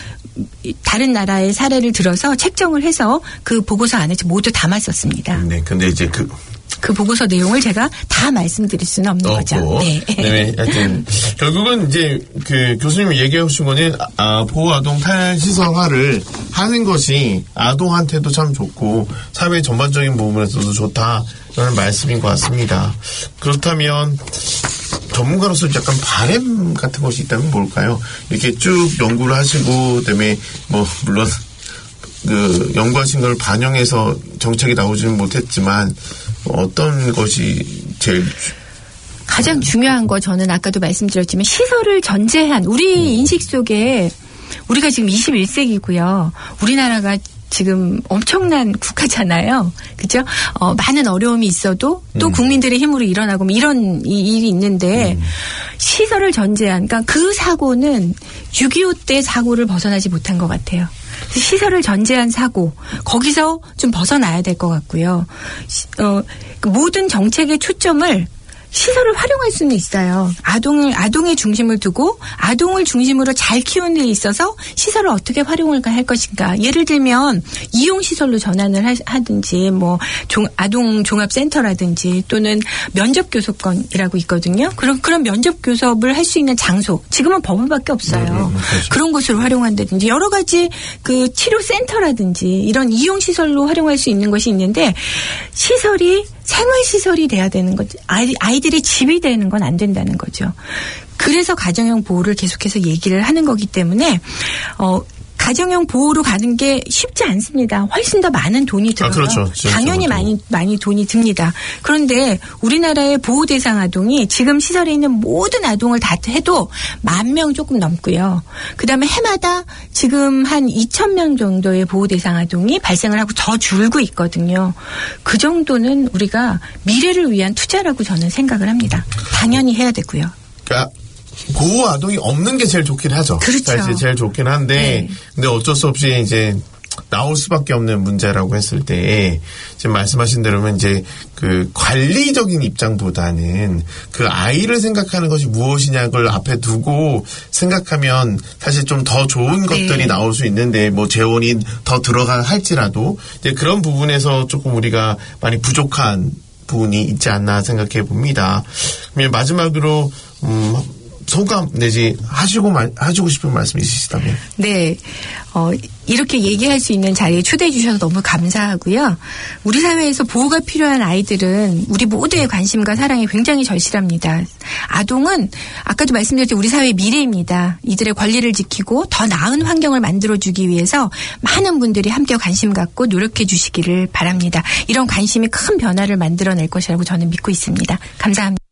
다른 나라의 사례를 들어서 책정을 해서 그 보고서 안에 모두 담았었습니다. 네, 근데 이제 그 그 보고서 내용을 제가 다 말씀드릴 수는 없는 없고. 거죠. 네. 네. 하여튼 결국은 이제 그 교수님이 얘기해 주신 거는 아, 보호아동 탈시설화를 하는 것이 아동한테도 참 좋고 사회 전반적인 부분에서도 좋다라는 말씀인 것 같습니다. 그렇다면 전문가로서 약간 바램 같은 것이 있다면 뭘까요? 이렇게 쭉 연구를 하시고 그다음에 뭐 물론 그 연구하신 걸 반영해서 정책이 나오지는 못했지만 어떤 것이 제일 가장 중요한 거 저는 아까도 말씀드렸지만 시설을 전제한 우리 음. 인식 속에 우리가 지금 이십일 세기고요. 우리나라가 지금 엄청난 국가잖아요. 그죠? 어, 많은 어려움이 있어도 또 음. 국민들의 힘으로 일어나고 뭐 이런 이, 일이 있는데 음. 시설을 전제한 그러니까 그 사고는 육이오 때 사고를 벗어나지 못한 것 같아요. 시설을 전제한 사고 거기서 좀 벗어나야 될 것 같고요. 어, 모든 정책의 초점을 시설을 활용할 수는 있어요. 아동을 아동의 중심을 두고 아동을 중심으로 잘 키우는 데 있어서 시설을 어떻게 활용을 할 것인가. 예를 들면 이용 시설로 전환을 하, 하든지 뭐 종, 아동 종합 센터라든지 또는 면접 교섭권이라고 있거든요. 그런 그런 면접 교섭을 할 수 있는 장소. 지금은 법원밖에 없어요. 네, 네, 그렇죠. 그런 곳으로 활용한다든지 여러 가지 그 치료 센터라든지 이런 이용 시설로 활용할 수 있는 것이 있는데 시설이 생활시설이 돼야 되는 거죠. 아이, 아이들의 집이 되는 건 안 된다는 거죠. 그래서 가정형 보호를 계속해서 얘기를 하는 거기 때문에 어, 가정형 보호로 가는 게 쉽지 않습니다. 훨씬 더 많은 돈이 들어요. 아, 그렇죠. 당연히 많이 많이 돈이 듭니다. 그런데 우리나라의 보호 대상 아동이 지금 시설에 있는 모든 아동을 다 해도 만 명 조금 넘고요. 그다음에 해마다 지금 한 이천 명 정도의 보호 대상 아동이 발생을 하고 더 줄고 있거든요. 그 정도는 우리가 미래를 위한 투자라고 저는 생각을 합니다. 당연히 해야 되고요. 그러니까 보호 아동이 없는 게 제일 좋긴 하죠. 그렇죠. 사실 제일 좋긴 한데, 네. 근데 어쩔 수 없이 이제 나올 수밖에 없는 문제라고 했을 때, 지금 말씀하신 대로면 이제 그 관리적인 입장보다는 그 아이를 생각하는 것이 무엇이냐를 앞에 두고 생각하면 사실 좀 더 좋은 것들이 네. 나올 수 있는데, 뭐 재원이 더 들어가 할지라도, 이제 그런 부분에서 조금 우리가 많이 부족한 부분이 있지 않나 생각해 봅니다. 그러면 마지막으로, 음, 소감 내지 하시고 말, 하시고 싶은 말씀 있으시다면. 네. 어, 이렇게 얘기할 수 있는 자리에 초대해 주셔서 너무 감사하고요. 우리 사회에서 보호가 필요한 아이들은 우리 모두의 관심과 사랑에 굉장히 절실합니다. 아동은 아까도 말씀드렸듯이 우리 사회의 미래입니다. 이들의 권리를 지키고 더 나은 환경을 만들어주기 위해서 많은 분들이 함께 관심 갖고 노력해 주시기를 바랍니다. 이런 관심이 큰 변화를 만들어낼 것이라고 저는 믿고 있습니다. 감사합니다.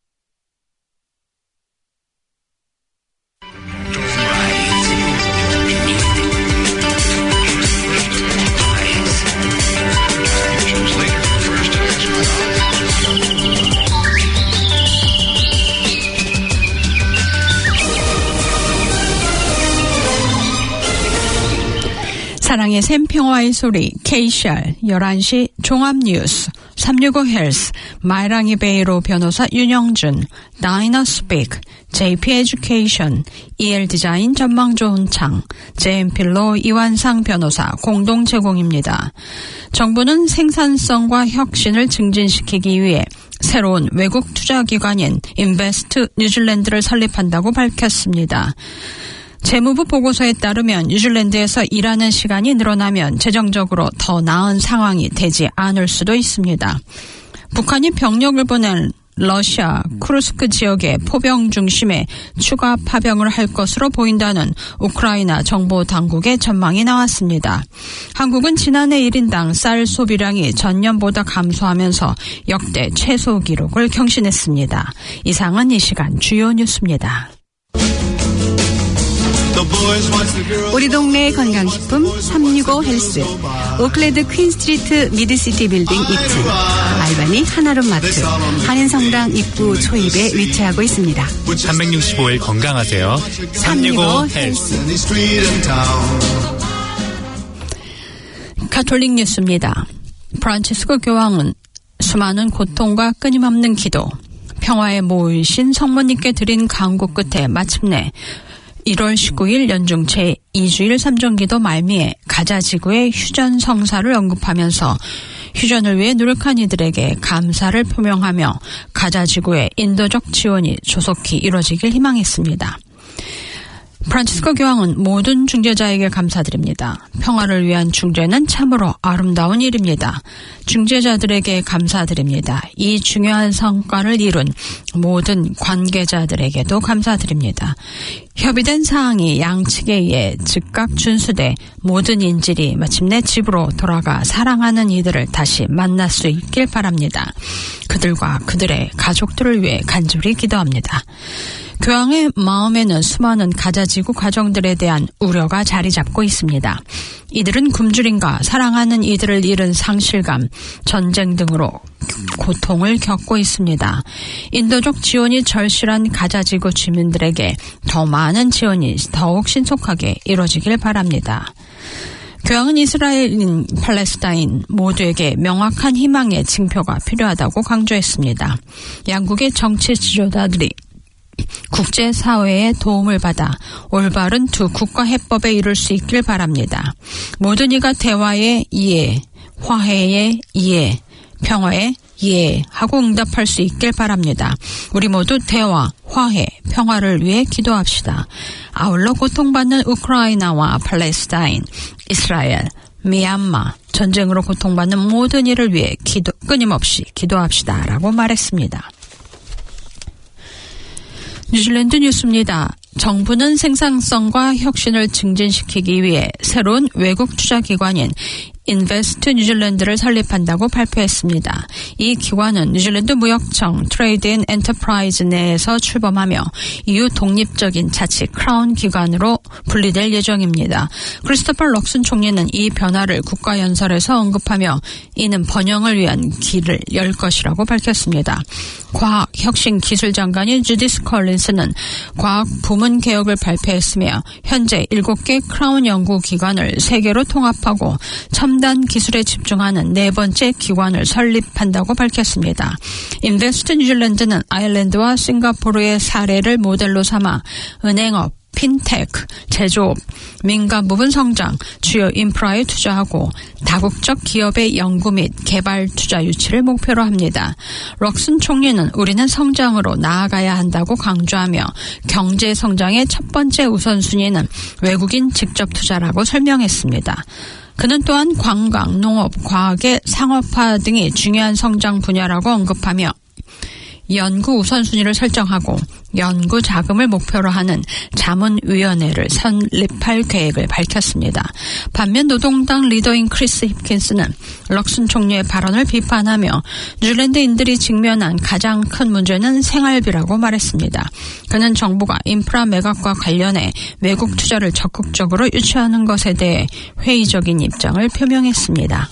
사랑의 샘 평화의 소리 케이씨알 열한 시 종합뉴스 삼백육십오 헬스 마이랑이 베이로 변호사 윤영준 다이너스픽 제이피 에듀케이션 이엘 디자인 전망 좋은 창 제엠필로 이완상 변호사 공동 제공입니다. 정부는 생산성과 혁신을 증진시키기 위해 새로운 외국 투자기관인 인베스트 뉴질랜드를 설립한다고 밝혔습니다. 재무부 보고서에 따르면 뉴질랜드에서 일하는 시간이 늘어나면 재정적으로 더 나은 상황이 되지 않을 수도 있습니다. 북한이 병력을 보낸 러시아 쿠르스크 지역의 포병 중심에 추가 파병을 할 것으로 보인다는 우크라이나 정보 당국의 전망이 나왔습니다. 한국은 지난해 일 인당 쌀 소비량이 전년보다 감소하면서 역대 최소 기록을 경신했습니다. 이상은 이 시간 주요 뉴스입니다. 우리 동네 건강식품 삼백육십오 헬스 오클랜드 퀸스트리트 미드시티 빌딩 이 층 알바니 하나룸 마트 한인성당 입구 초입에 위치하고 있습니다. 삼백육십오 일 건강하세요. 삼백육십오 헬스. 가톨릭 뉴스입니다. 프란치스코 교황은 수많은 고통과 끊임없는 기도, 평화에 모이신 성모님께 드린 간구 끝에 마침내 일월 십구일 연중 제이 주일 삼정기도 말미에 가자 지구의 휴전 성사를 언급하면서 휴전을 위해 노력한 이들에게 감사를 표명하며 가자 지구의 인도적 지원이 조속히 이루어지길 희망했습니다. 프란치스코 교황은 모든 중재자에게 감사드립니다. 평화를 위한 중재는 참으로 아름다운 일입니다. 중재자들에게 감사드립니다. 이 중요한 성과를 이룬 모든 관계자들에게도 감사드립니다. 협의된 사항이 양측에 의해 즉각 준수돼 모든 인질이 마침내 집으로 돌아가 사랑하는 이들을 다시 만날 수 있길 바랍니다. 그들과 그들의 가족들을 위해 간절히 기도합니다. 교황의 마음에는 수많은 가자지구 가정들에 대한 우려가 자리 잡고 있습니다. 이들은 굶주림과 사랑하는 이들을 잃은 상실감, 전쟁 등으로 고통을 겪고 있습니다. 인도적 지원이 절실한 가자지구 주민들에게 더 많은 지원이 더욱 신속하게 이루어지길 바랍니다. 교황은 이스라엘인 팔레스타인 모두에게 명확한 희망의 징표가 필요하다고 강조했습니다. 양국의 정치 지도자들이 국제사회의 도움을 받아 올바른 두 국가 해법에 이룰 수 있길 바랍니다. 모든 이가 대화의 이해, 화해의 이해, 평화의 이해 하고 응답할 수 있길 바랍니다. 우리 모두 대화, 화해, 평화를 위해 기도합시다. 아울러 고통받는 우크라이나와 팔레스타인, 이스라엘, 미얀마, 전쟁으로 고통받는 모든 이를 위해 기도, 끊임없이 기도합시다 라고 말했습니다. 뉴질랜드 뉴스입니다. 정부는 생산성과 혁신을 증진시키기 위해 새로운 외국 투자기관인 인베스트 뉴질랜드를 설립한다고 발표했습니다. 이 기관은 뉴질랜드 무역청 트레이드 앤 엔터프라이즈 내에서 출범하며 이후 독립적인 자치 크라운 기관으로 분리될 예정입니다. 크리스토퍼 럭슨 총리는 이 변화를 국가연설에서 언급하며 이는 번영을 위한 길을 열 것이라고 밝혔습니다. 과학혁신기술장관인 주디스 컬린스는 과학 부문 개혁을 발표했으며 현재 일곱 개 크라운 연구기관을 세 개로 통합하고 첨단 기술에 집중하는 네 번째 기관을 설립한다고 밝혔습니다. 인베스트 뉴질랜드는 아일랜드와 싱가포르의 사례를 모델로 삼아 은행업, 핀테크, 제조업, 민간 부분 성장, 주요 인프라에 투자하고 다국적 기업의 연구 및 개발 투자 유치를 목표로 합니다. 럭슨 총리는 우리는 성장으로 나아가야 한다고 강조하며 경제 성장의 첫 번째 우선순위는 외국인 직접 투자라고 설명했습니다. 그는 또한 관광, 농업, 과학의 상업화 등이 중요한 성장 분야라고 언급하며 연구 우선순위를 설정하고 연구 자금을 목표로 하는 자문위원회를 설립할 계획을 밝혔습니다. 반면 노동당 리더인 크리스 힙킨스는 럭슨 총리의 발언을 비판하며 뉴질랜드인들이 직면한 가장 큰 문제는 생활비라고 말했습니다. 그는 정부가 인프라 매각과 관련해 외국 투자를 적극적으로 유치하는 것에 대해 회의적인 입장을 표명했습니다.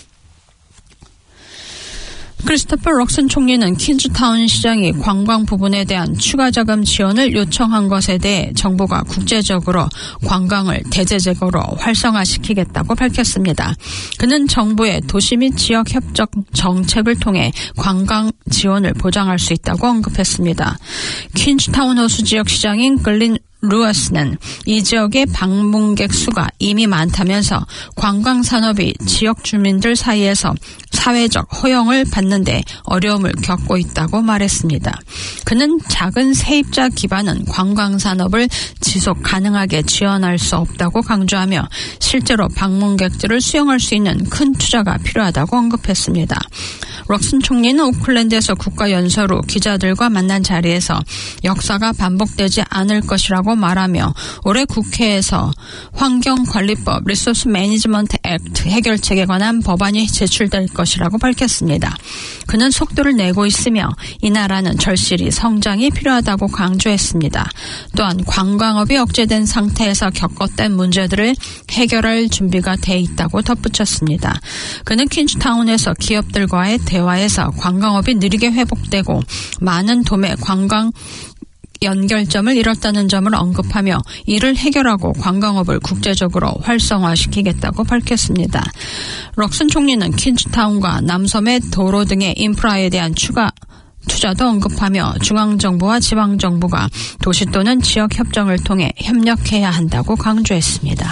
크리스토퍼 럭슨 총리는 퀸즈타운 시장이 관광 부분에 대한 추가 자금 지원을 요청한 것에 대해 정부가 국제적으로 관광을 대대적으로 활성화시키겠다고 밝혔습니다. 그는 정부의 도시 및 지역 협력 정책을 통해 관광 지원을 보장할 수 있다고 언급했습니다. 퀸즈타운 호수 지역 시장인 글린 루어스는 이 지역의 방문객 수가 이미 많다면서 관광 산업이 지역 주민들 사이에서 사회적 호영을 받는데 어려움을 겪고 있다고 말했습니다. 그는 작은 세입자 기반은 관광 산업을 지속 가능하게 지원할 수 없다고 강조하며 실제로 방문객들을 수용할 수 있는 큰 투자가 필요하다고 언급했습니다. 럭슨 총리는 오클랜드에서 국가연설 후 기자들과 만난 자리에서 역사가 반복되지 않을 것이라고 말하며 올해 국회에서 환경관리법 리소스 매니지먼트 액트 해결책에 관한 법안이 제출될 것이라고 밝혔습니다. 그는 속도를 내고 있으며 이 나라는 절실히 성장이 필요하다고 강조했습니다. 또한 관광업이 억제된 상태에서 겪었던 문제들을 해결할 준비가 돼 있다고 덧붙였습니다. 그는 퀸즈타운에서 기업들과의 대화에서 관광업이 느리게 회복되고 많은 도매 관광 연결점을 잃었다는 점을 언급하며 이를 해결하고 관광업을 국제적으로 활성화시키겠다고 밝혔습니다. 럭슨 총리는 퀸즈타운과 남섬의 도로 등의 인프라에 대한 추가 투자도 언급하며 중앙정부와 지방정부가 도시 또는 지역 협정을 통해 협력해야 한다고 강조했습니다.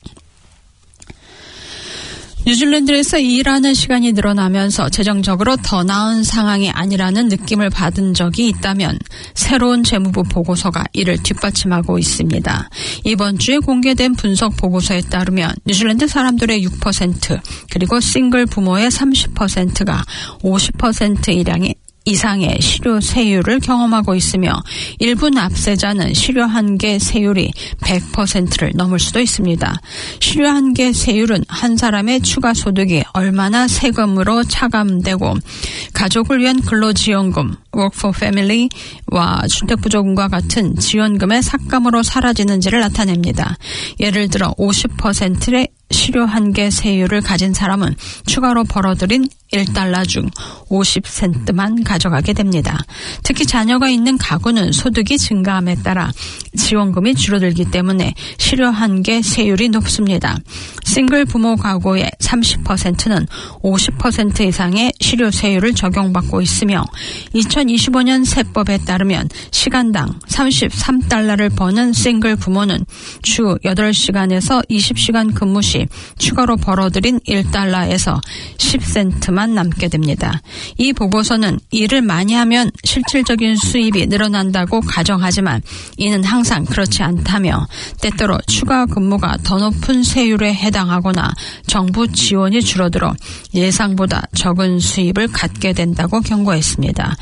뉴질랜드에서 일하는 시간이 늘어나면서 재정적으로 더 나은 상황이 아니라는 느낌을 받은 적이 있다면 새로운 재무부 보고서가 이를 뒷받침하고 있습니다. 이번 주에 공개된 분석 보고서에 따르면 뉴질랜드 사람들의 육 퍼센트 그리고 싱글 부모의 삼십 퍼센트가 오십 퍼센트 이상의 이상의 실효 세율을 경험하고 있으며 일부 납세자는 실효 한계 세율이 백 퍼센트를 넘을 수도 있습니다. 실효 한계 세율은 한 사람의 추가 소득이 얼마나 세금으로 차감되고 가족을 위한 근로지원금, Work for Family와 주택부조금과 같은 지원금의 삭감으로 사라지는지를 나타냅니다. 예를 들어 오십 퍼센트의 실효 한계 세율을 가진 사람은 추가로 벌어들인 일 달러 중 오십 센트만 가져가게 됩니다. 특히 자녀가 있는 가구는 소득이 증가함에 따라 지원금이 줄어들기 때문에 실효 한계 세율이 높습니다. 싱글 부모 가구의 삼십 퍼센트는 오십 퍼센트 이상의 실효 세율을 적용받고 있으며 이천이십오 년 세법에 따르면 시간당 삼십삼 달러를 버는 싱글 부모는 주 여덟 시간에서 이십 시간 근무 시 추가로 벌어들인 일 달러에서 십 센트만 남게 됩니다. 이 보고서는 일을 많이 하면 실질적인 수입이 늘어난다고 가정하지만 이는 항상 그렇지 않다며 때때로 추가 근무가 더 높은 세율에 해당하거나 정부 지원이 줄어들어 예상보다 적은 수입을 갖게 된다고 경고했습니다.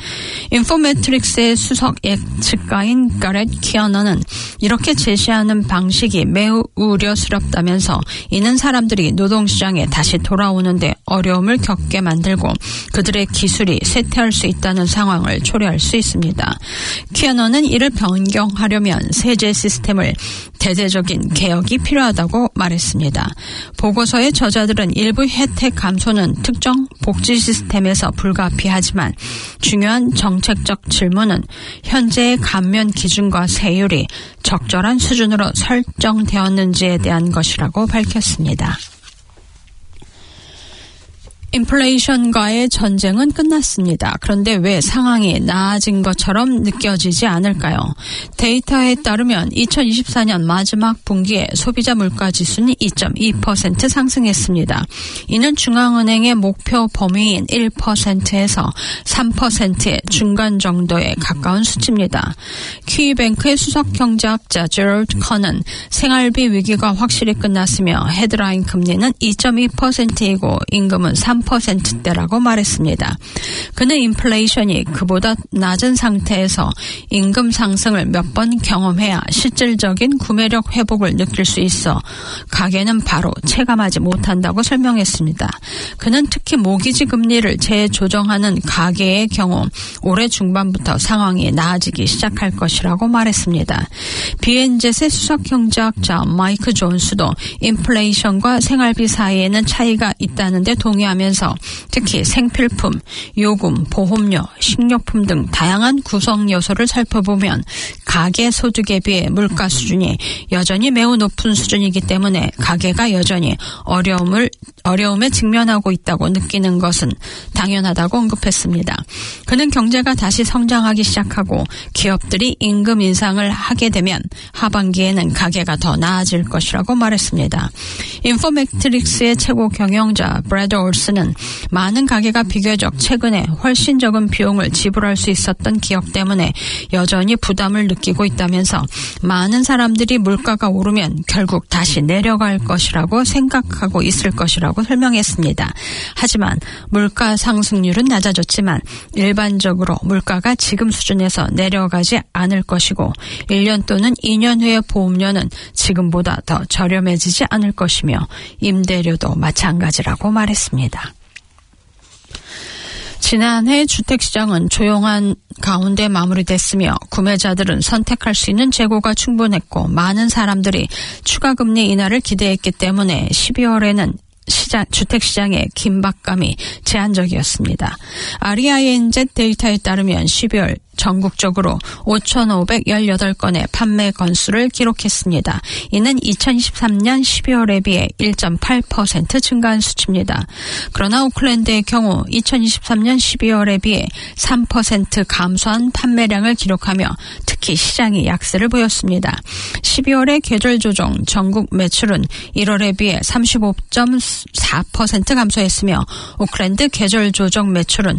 인포매트릭스의 수석 예측가인 가렛 키어너는 이렇게 제시하는 방식이 매우 우려스럽다면서 이는 사람들이 노동시장에 다시 돌아오는데 어려움을 겪게 만들고 그들의 기술이 쇠퇴할 수 있다는 상황을 초래할 수 있습니다. 키어너는 이를 변경하려면 세제 시스템을 대대적인 개혁이 필요하다고 말했습니다. 보고서의 저자들은 일부 혜택 감소는 특정 복지 시스템에서 불가피하지만 중요한 정책적 질문은 현재의 감면 기준과 세율이 적절한 수준으로 설정되었는지에 대한 것이라고 밝혔습니다. 인플레이션과의 전쟁은 끝났습니다. 그런데 왜 상황이 나아진 것처럼 느껴지지 않을까요? 데이터에 따르면 이천이십사 년 마지막 분기에 소비자 물가지수는 이 점 이 퍼센트 상승했습니다. 이는 중앙은행의 목표 범위인 일 퍼센트에서 삼 퍼센트의 중간 정도에 가까운 수치입니다. 키위뱅크의 수석경제학자 제럴드 커는 생활비 위기가 확실히 끝났으며 헤드라인 금리는 이 점 이 퍼센트이고 임금은 삼 퍼센트대라고 말했습니다. 그는 인플레이션이 그보다 낮은 상태에서 임금 상승을 몇 번 경험해야 실질적인 구매력 회복을 느낄 수 있어 가계는 바로 체감하지 못한다고 설명했습니다. 그는 특히 모기지 금리를 재조정하는 가계의 경우 올해 중반부터 상황이 나아지기 시작할 것이라고 말했습니다. 비엔젯의 수석경제학자 마이크 존스도 인플레이션과 생활비 사이에는 차이가 있다는 데 동의하면서 특히 생필품, 요금, 보험료, 식료품 등 다양한 구성 요소를 살펴보면 가계 소득에 비해 물가 수준이 여전히 매우 높은 수준이기 때문에 가계가 여전히 어려움을 어려움에 직면하고 있다고 느끼는 것은 당연하다고 언급했습니다. 그는 경제가 다시 성장하기 시작하고 기업들이 임금 인상을 하게 되면 하반기에는 가계가 더 나아질 것이라고 말했습니다. 인포매트릭스의 최고 경영자 브래드 올스는 많은 가계가 비교적 최근에 훨씬 적은 비용을 지불할 수 있었던 기업 때문에 여전히 부담을 느끼고 있다면서 많은 사람들이 물가가 오르면 결국 다시 내려갈 것이라고 생각하고 있을 것이라고 설명했습니다. 하지만 물가 상승률은 낮아졌지만 일반적으로 물가가 지금 수준에서 내려가지 않을 것이고 일 년 또는 이 년 후의 보험료는 지금보다 더 저렴해지지 않을 것이며 임대료도 마찬가지라고 말했습니다. 지난해 주택시장은 조용한 가운데 마무리됐으며 구매자들은 선택할 수 있는 재고가 충분했고 많은 사람들이 추가금리 인하를 기대했기 때문에 십이월에는 시장, 주택시장의 긴박감이 제한적이었습니다. 아르아이엔젯 데이터에 따르면 십이월 전국적으로 오천오백십팔 건의 판매 건수를 기록했습니다. 이는 이천이십삼 년 십이월에 비해 일 점 팔 퍼센트 증가한 수치입니다. 그러나 오클랜드의 경우 이천이십삼 년 십이월에 비해 삼 퍼센트 감소한 판매량을 기록하며 특히 시장이 약세를 보였습니다. 십이월의 계절 조정 전국 매출은 일월에 비해 삼십오 점 사 퍼센트 감소했으며 오클랜드 계절 조정 매출은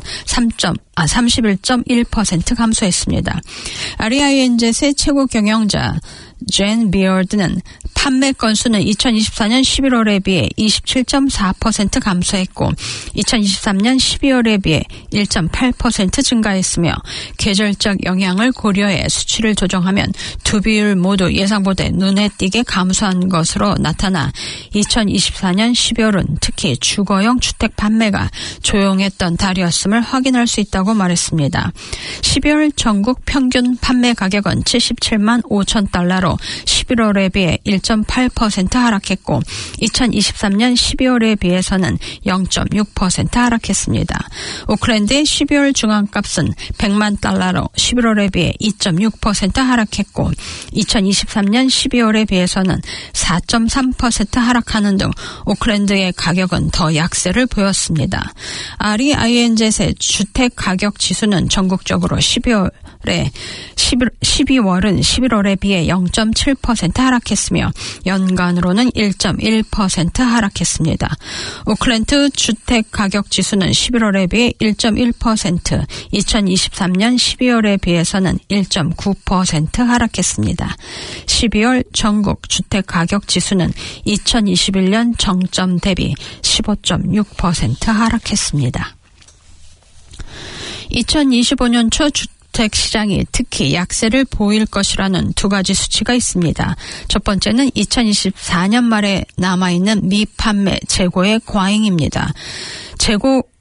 삼십일 점 일 퍼센트 감소했습니다. 아르아이엔젯의 최고 경영자 젠 비어드는 판매 건수는 이천이십사 년 십일월에 비해 이십칠 점 사 퍼센트 감소했고 이천이십삼 년 십이월에 비해 일 점 팔 퍼센트 증가했으며 계절적 영향을 고려해 수치를 조정하면 두 비율 모두 예상보다 눈에 띄게 감소한 것으로 나타나 이천이십사 년 십이월은 특히 주거용 주택 판매가 조용했던 달이었음을 확인할 수 있다고 말했습니다. 십이월 전국 평균 판매 가격은 칠십칠만 오천 달러로 십일월에 비해 일 점 팔 퍼센트 하락했고 이천이십삼 년 십이월에 비해서는 영 점 육 퍼센트 하락했습니다. 오클랜드의 십이월 중앙값은 백만 달러로 십일월에 비해 이 점 육 퍼센트 하락했고 이천이십삼 년 십이월에 비해서는 사 점 삼 퍼센트 하락하는 등 오클랜드의 가격은 더 약세를 보였습니다. 아르아이엔젯의 주택 가격 지수는 전국적으로 십이월에 십이월은 십일월에 비해 영 점 칠 퍼센트 하락했으며 연간으로는 일 점 일 퍼센트 하락했습니다. 오클랜드 주택 가격 지수는 십일월에 비해 일 점 일 퍼센트, 이천이십삼 년 십이월에 비해서는 일 점 구 퍼센트 하락했습니다. 십이월 전국 주택 가격 지수는 이천이십일 년 정점 대비 십오 점 육 퍼센트 하락했습니다. 이천이십오 년 초 주택 시장이 특히 약세를 보일 것이라는 두 가지 수치가 있습니다. 첫 번째는 이천이십사 년 말에 남아있는 미판매 재고의 과잉입니다. 재고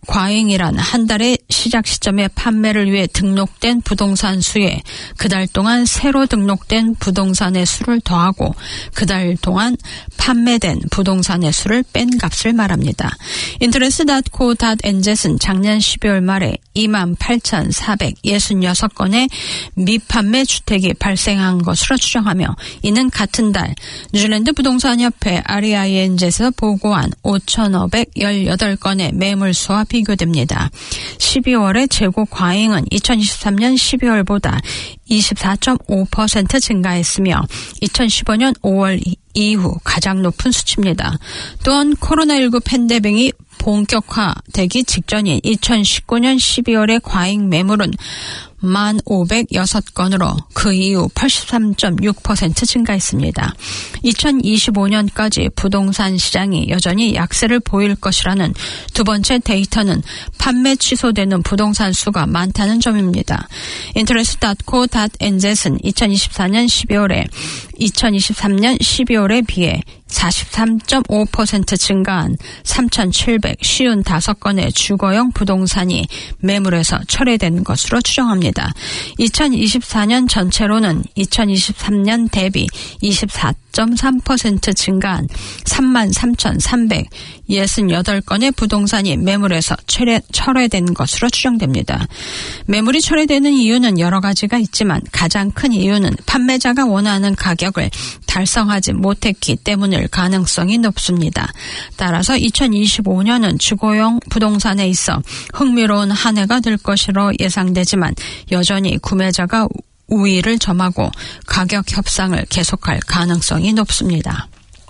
과잉이란 한 달의 시작 시점에 판매를 위해 등록된 부동산 수에 그달 동안 새로 등록된 부동산의 수를 더하고 그달 동안 판매된 부동산의 수를 뺀 값을 말합니다. 인터레스 닷코 닷엔젯은 작년 십이월 말에 이만 팔천사백육십육 건의 미판매 주택이 발생한 것으로 추정하며 이는 같은 달 뉴질랜드 부동산협회 알이아이엔젯에서 보고한 오천오백십팔 건의 매물수와 비교됩니다. 십이월의 재고 과잉은 이천이십삼 년 십이월보다 이십사 점 오 퍼센트 증가했으며 이천십오 년 오월 이후 가장 높은 수치입니다. 또한 코로나십구 팬데믹이 본격화되기 직전인 이천십구 년 십이월의 과잉 매물은 만 오백육 건으로 그 이후 팔십삼 점 육 퍼센트 증가했습니다. 이천이십오 년까지 부동산 시장이 여전히 약세를 보일 것이라는 두 번째 데이터는 판매 취소되는 부동산 수가 많다는 점입니다. 인터레스 닷코 닷엔젯은 이천이십사 년 십이월에 이천이십삼 년 십이월에 비해 사십삼 점 오 퍼센트 증가한 삼천칠백오십오 건의 주거용 부동산이 매물에서 철회된 것으로 추정합니다. 이천이십사 년 전체로는 이천이십삼 년 대비 이십사 점 삼 퍼센트 증가한 삼만 삼천삼백육십팔 건의 부동산이 매물에서 철회, 철회된 것으로 추정됩니다. 매물이 철회되는 이유는 여러 가지가 있지만 가장 큰 이유는 판매자가 원하는 가격을 달성하지 못했기 때문일 가능성이 높습니다. 따라서 이천이십오 년은 주거용 부동산에 있어 흥미로운 한 해가 될 것으로 예상되지만 여전히 구매자가 우위를 점하고 가격 협상을 계속할 가능성이 높습니다.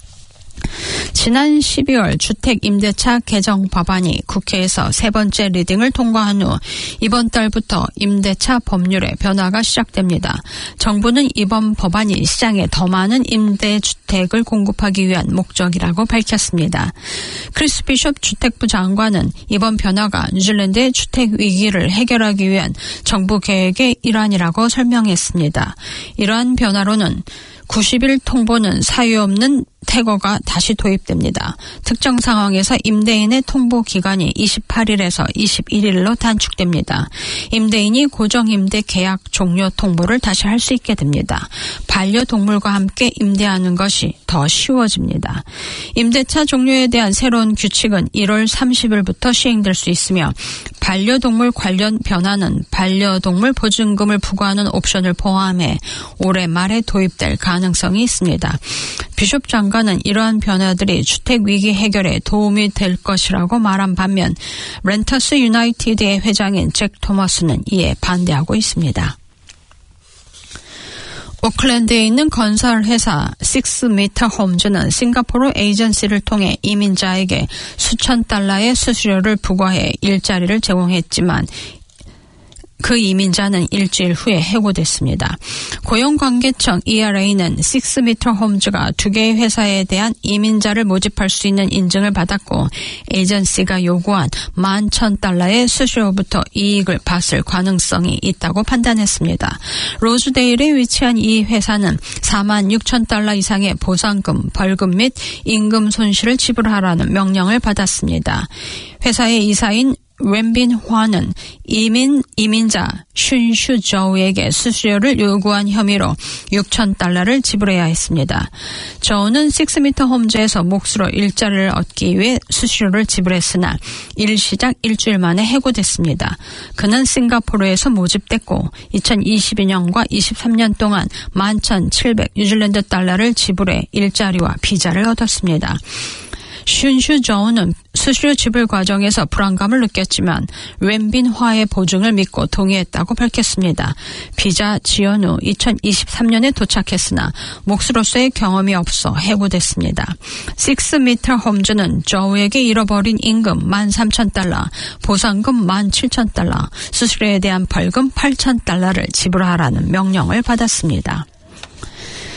지난 십이월 주택임대차 개정 법안이 국회에서 세 번째 리딩을 통과한 후 이번 달부터 임대차 법률의 변화가 시작됩니다. 정부는 이번 법안이 시장에 더 많은 임대주택을 공급하기 위한 목적이라고 밝혔습니다. 크리스 비숍 주택부 장관은 이번 변화가 뉴질랜드의 주택 위기를 해결하기 위한 정부 계획의 일환이라고 설명했습니다. 이러한 변화로는 구십 일 통보는 사유 없는 태거가 다시 도입됩니다. 특정 상황에서 임대인의 통보 기간이 이십팔 일에서 이십일 일로 단축됩니다. 임대인이 고정임대 계약 종료 통보를 다시 할 수 있게 됩니다. 반려동물과 함께 임대하는 것이 더 쉬워집니다. 임대차 종료에 대한 새로운 규칙은 일월 삼십일부터 시행될 수 있으며 반려동물 관련 변화는 반려동물 보증금을 부과하는 옵션을 포함해 올해 말에 도입될 가능성이 있습니다. 비숍 장관은 이러한 변화들이 주택 위기 해결에 도움이 될 것이라고 말한 반면 렌터스 유나이티드의 회장인 잭 토머스는 이에 반대하고 있습니다. 오클랜드에 있는 건설회사 식스 미터 홈즈는 싱가포르 에이전시를 통해 이민자에게 수천 달러의 수수료를 부과해 일자리를 제공했지만 그 이민자는 일주일 후에 해고됐습니다. 고용관계청 이알에이는 식스 미터 홈즈가 두 개의 회사에 대한 이민자를 모집할 수 있는 인증을 받았고 에이전시가 요구한 만 천 달러의 수수료부터 이익을 봤을 가능성이 있다고 판단했습니다. 로즈데일에 위치한 이 회사는 사만 육천 달러 이상의 보상금, 벌금 및 임금 손실을 지불하라는 명령을 받았습니다. 회사의 이사인 웬빈 화는 이민, 이민자 슌슈 저우에게 수수료를 요구한 혐의로 육천 달러를 지불해야 했습니다. 저우는 식스 미터 홈즈에서 몫으로 일자리를 얻기 위해 수수료를 지불했으나 일 시작 일주일 만에 해고됐습니다. 그는 싱가포르에서 모집됐고 이천이십이 년과 이십삼 년 동안 만 천칠백 뉴질랜드 달러를 지불해 일자리와 비자를 얻었습니다. 슌슈 저우는 수수료 지불 과정에서 불안감을 느꼈지만 웬빈 화의 보증을 믿고 동의했다고 밝혔습니다. 비자 지연 후 이천이십삼 년에 도착했으나 몫으로서의 경험이 없어 해고됐습니다. 식스 미터 홈즈는 저우에게 잃어버린 임금 만 삼천 달러, 보상금 만 칠천 달러, 수수료에 대한 벌금 팔천 달러를 지불하라는 명령을 받았습니다.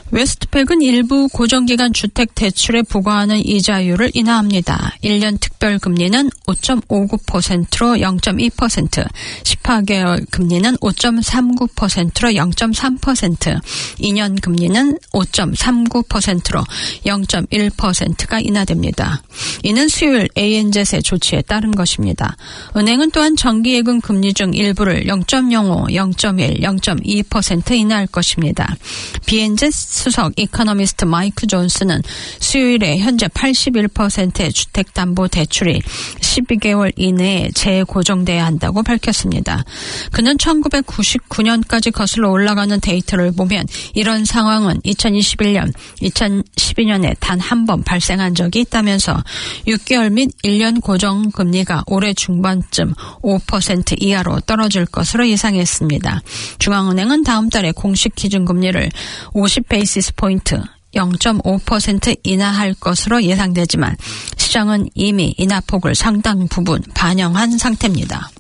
웨스트팩은 일부 고정기간 주택 대출에 부과하는 이자율을 인하합니다. 일 년 특별금리는 오 점 오구 퍼센트로 영 점 이 퍼센트, 십팔 개월 금리는 오 점 삼구 퍼센트로 영 점 삼 퍼센트, 이 년 금리는 오 점 삼구 퍼센트로 영 점 일 퍼센트가 인하됩니다. 이는 수요일 에이엔젯의 조치에 따른 것입니다. 은행은 또한 정기예금 금리 중 일부를 영 점 영오, 영 점 일, 영 점 이 퍼센트 인하할 것입니다. 비엔젯 수석 이코노미스트 마이크 존스는 수요일에 현재 팔십일 퍼센트의 주택담보대출이 십이 개월 이내에 재고정돼야 한다고 밝혔습니다. 그는 천구백구십구 년까지 거슬러 올라가는 데이터를 보면 이런 상황은 이천이십일 년, 이천십이 년에 단 한 번 발생한 적이 있다면서 육 개월 및 일 년 고정금리가 올해 중반쯤 오 퍼센트 이하로 떨어질 것으로 예상했습니다. 중앙은행은 다음 달에 공식 기준금리를 오십 베이시스 포인트 영 점 오 퍼센트 인하할 것으로 예상되지만 시장은 이미 인하폭을 상당 부분 반영한 상태입니다.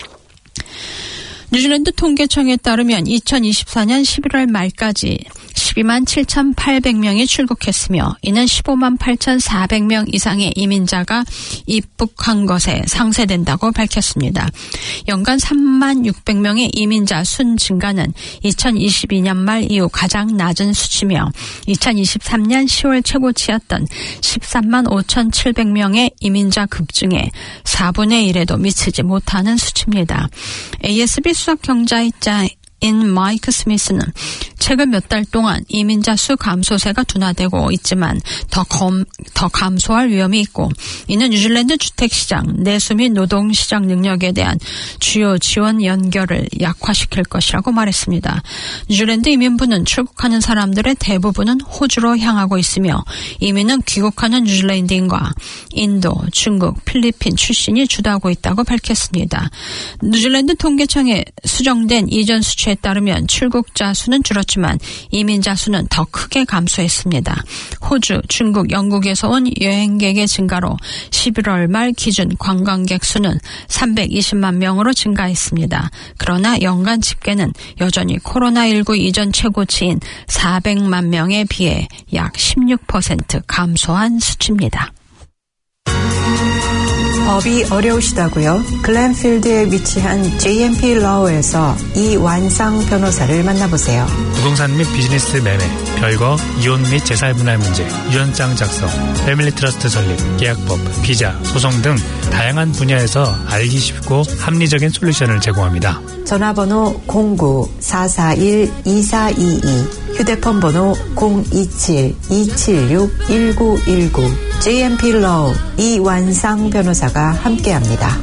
뉴질랜드 통계청에 따르면 이천이십사 년 십일월 말까지 십이만 칠천팔백 명이 출국했으며 이는 십오만 팔천사백 명 이상의 이민자가 입국한 것에 상쇄된다고 밝혔습니다. 연간 삼만 육백 명의 이민자 순 증가는 이천이십이 년 말 이후 가장 낮은 수치며 이천이십삼 년 시월 최고치였던 십삼만 오천칠백 명의 이민자 급증에 사분의 일에도 미치지 못하는 수치입니다. 에이에스비 수석 경제학자 인 마이크 스미스는 최근 몇 달 동안 이민자 수 감소세가 둔화되고 있지만 더, 검, 더 감소할 위험이 있고 이는 뉴질랜드 주택시장, 내수 및 노동시장 능력에 대한 주요 지원 연결을 약화시킬 것이라고 말했습니다. 뉴질랜드 이민부는 출국하는 사람들의 대부분은 호주로 향하고 있으며 이민은 귀국하는 뉴질랜드인과 인도, 중국, 필리핀 출신이 주도하고 있다고 밝혔습니다. 뉴질랜드 통계청에 수정된 이전 수치 에 따르면 출국자 수는 줄었지만 이민자 수는 더 크게 감소했습니다. 호주, 중국, 영국에서 온 여행객의 증가로 십일월 말 기준 관광객 수는 삼백이십만 명으로 증가했습니다. 그러나 연간 집계는 여전히 코로나십구 이전 최고치인 사백만 명에 비해 약 십육 퍼센트 감소한 수치입니다. 법이 어려우시다고요? 글렌필드에 위치한 제이엠피 러에서 이완상 변호사를 만나보세요. 부동산 및 비즈니스 매매, 별거, 이혼 및 재산분할 문제, 유언장 작성, 패밀리 트러스트 설립, 계약법, 비자, 소송 등 다양한 분야에서 알기 쉽고 합리적인 솔루션을 제공합니다. 전화번호 공구 사사일 이사이이, 휴대폰 번호 공이칠 이칠육 일구일구, 제이엠피 러우 이완상 변호사가 함께합니다.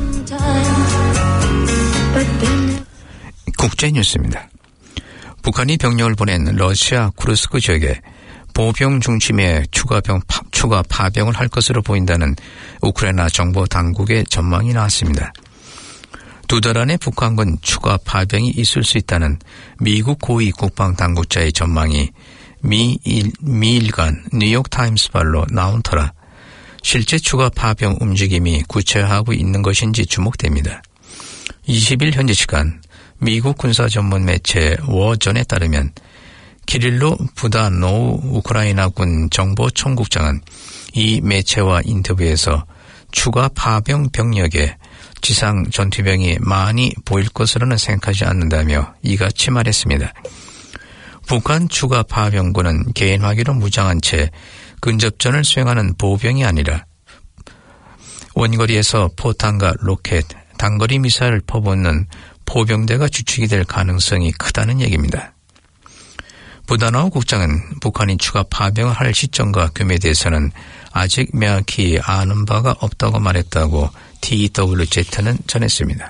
국제뉴스입니다. 북한이 병력을 보낸 러시아 쿠르스크 지역에 보병 중심의 추가병, 파, 추가 파병을 할 것으로 보인다는 우크라이나 정보 당국의 전망이 나왔습니다. 두 달 안에 북한군 추가 파병이 있을 수 있다는 미국 고위 국방당국자의 전망이 미일, 미일간 뉴욕타임스발로 나온 터라 실제 추가 파병 움직임이 구체화하고 있는 것인지 주목됩니다. 이십 일 현지 시간 미국 군사 전문 매체 워전에 따르면 키릴로 부다노우 우크라이나군 정보총국장은 이 매체와 인터뷰에서 추가 파병 병력에 지상 전투병이 많이 보일 것으로는 생각하지 않는다며 이같이 말했습니다. 북한 추가 파병군은 개인화기로 무장한 채 근접전을 수행하는 보병이 아니라 원거리에서 포탄과 로켓, 단거리 미사일을 퍼붓는 포병대가 주축이 될 가능성이 크다는 얘기입니다. 부다노우 국장은 북한이 추가 파병을 할 시점과 규모에 대해서는 아직 명확히 아는 바가 없다고 말했다고 티더블유제이는 전했습니다.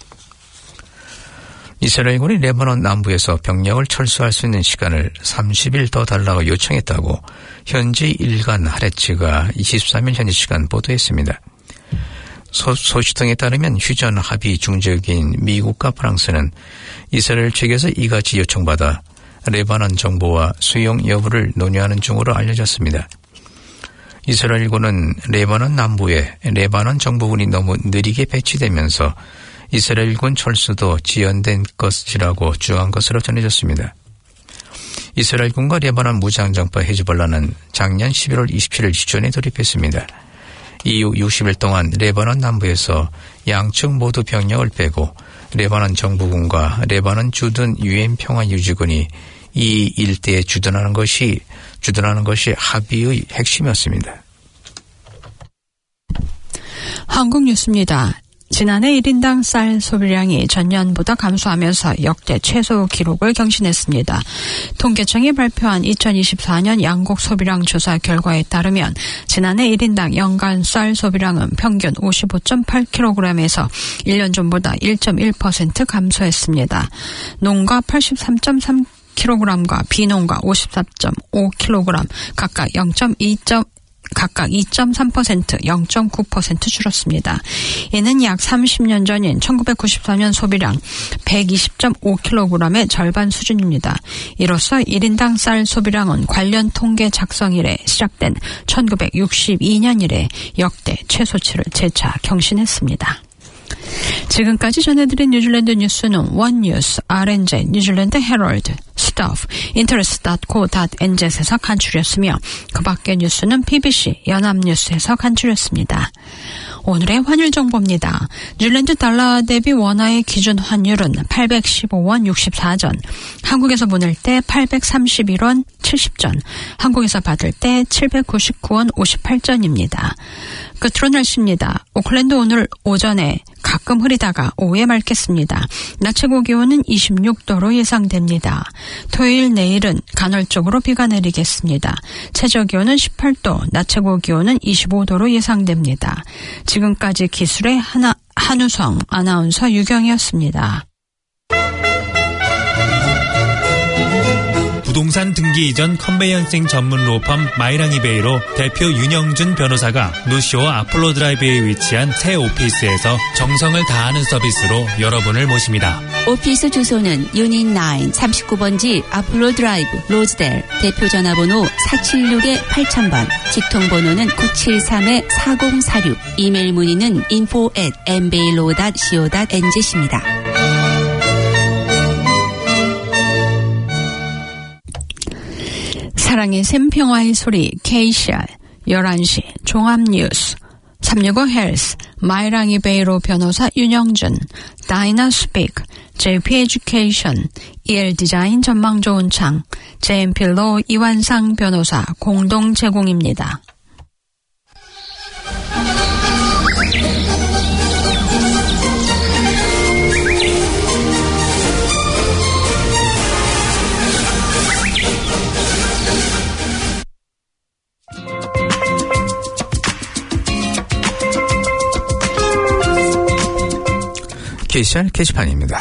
이스라엘군이 레바논 남부에서 병력을 철수할 수 있는 시간을 삼십 일 더 달라고 요청했다고 현지 일간 하레츠가 이십삼 일 현지 시간 보도했습니다. 소, 소식 등에 따르면 휴전 합의 중재국인 미국과 프랑스는 이스라엘 측에서 이같이 요청받아 레바논 정부와 수용 여부를 논의하는 중으로 알려졌습니다. 이스라엘군은 레바논 남부에 레바논 정부군이 너무 느리게 배치되면서 이스라엘군 철수도 지연된 것이라고 주장한 것으로 전해졌습니다. 이스라엘군과 레바논 무장정파 헤즈볼라는 작년 십일월 이십칠일 휴전에 돌입했습니다. 이후 육십 일 동안 레바논 남부에서 양측 모두 병력을 빼고 레바논 정부군과 레바논 주둔 유엔 평화유지군이 이 일대에 주둔하는 것이 주둔하는 것이 합의의 핵심이었습니다. 한국 뉴스입니다. 지난해 일 인당 쌀 소비량이 전년보다 감소하면서 역대 최소 기록을 경신했습니다. 통계청이 발표한 이천이십사년 양곡 소비량 조사 결과에 따르면 지난해 일 인당 연간 쌀 소비량은 평균 오십오 점 팔 킬로그램에서 일 년 전보다 일 점 일 퍼센트 감소했습니다. 농가 팔십삼 점 삼 킬로그램과 비농가 오십사 점 오 킬로그램 각각 영 점 이 각각 이 점 삼 퍼센트, 영 점 구 퍼센트 줄었습니다. 이는 약 삼십 년 전인 천구백구십사년 소비량 백이십 점 오 킬로그램의 절반 수준입니다. 이로써 일 인당 쌀 소비량은 관련 통계 작성 이래 시작된 천구백육십이년 이래 역대 최소치를 재차 경신했습니다. 지금까지 전해드린 뉴질랜드 뉴스는 원뉴스, 알엔제, 뉴질랜드 헤럴드, 스타프, 인터레스트 닷 코 닷 엔zet에서 간추렸으며 그 밖의 뉴스는 피비씨, 연합뉴스에서 간추렸습니다. 오늘의 환율 정보입니다. 뉴질랜드 달러 대비 원화의 기준 환율은 팔백십오 원 육십사 전, 한국에서 보낼 때 팔백삼십일 원 칠십 전, 한국에서 받을 때 칠백구십구 원 오십팔 전입니다. 끝으로 날씨입니다. 오클랜드 오늘 오전에 가끔 흐리다가 오후에 맑겠습니다. 낮 최고 기온은 이십육 도로 예상됩니다. 토요일 내일은 간헐적으로 비가 내리겠습니다. 최저 기온은 십팔 도, 낮 최고 기온은 이십오 도로 예상됩니다. 지금까지 기술의 하나, 한우성 아나운서 유경이었습니다. 부동산 등기 이전 컨베이언싱 전문 로펌 마이랑이베이로 대표 윤영준 변호사가 노쇼 아폴로 드라이브에 위치한 새 오피스에서 정성을 다하는 서비스로 여러분을 모십니다. 오피스 주소는 유닛 나인 삼십구 번지 아폴로 드라이브 로즈델, 대표 전화번호 사칠육 팔천 번, 직통번호는 구칠삼 사공사육, 이메일 문의는 인포 앳 엠베일로 닷 씨오 닷 엔zet입니다. 사랑의 샘 평화의 소리 케이씨알 열한 시 종합뉴스 삼육오 헬스 마이랑이 베이로 변호사 윤영준 다이나 스피크 제이피 에듀케이션 이엘 디자인 전망 좋은 창 제이엠필로 이완상 변호사 공동 제공입니다. 케이씨알 게시판입니다.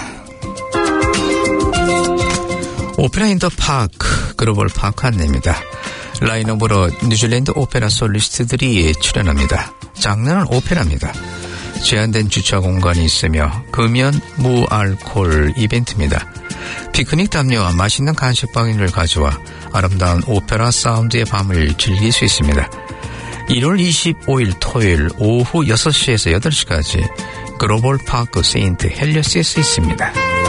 오페라 인 더 파크 글로벌 파크 안내입니다. 라인업으로 뉴질랜드 오페라 솔리스트들이 출연합니다. 장르는 오페라입니다. 제한된 주차 공간이 있으며 금연 무알콜 이벤트입니다. 피크닉 담요와 맛있는 간식바구니를 가져와 아름다운 오페라 사운드의 밤을 즐길 수 있습니다. 일월 이십오일 토요일 오후 여섯 시에서 여덟 시까지 글로벌 파크 세인트 헬리어스에서 있습니다.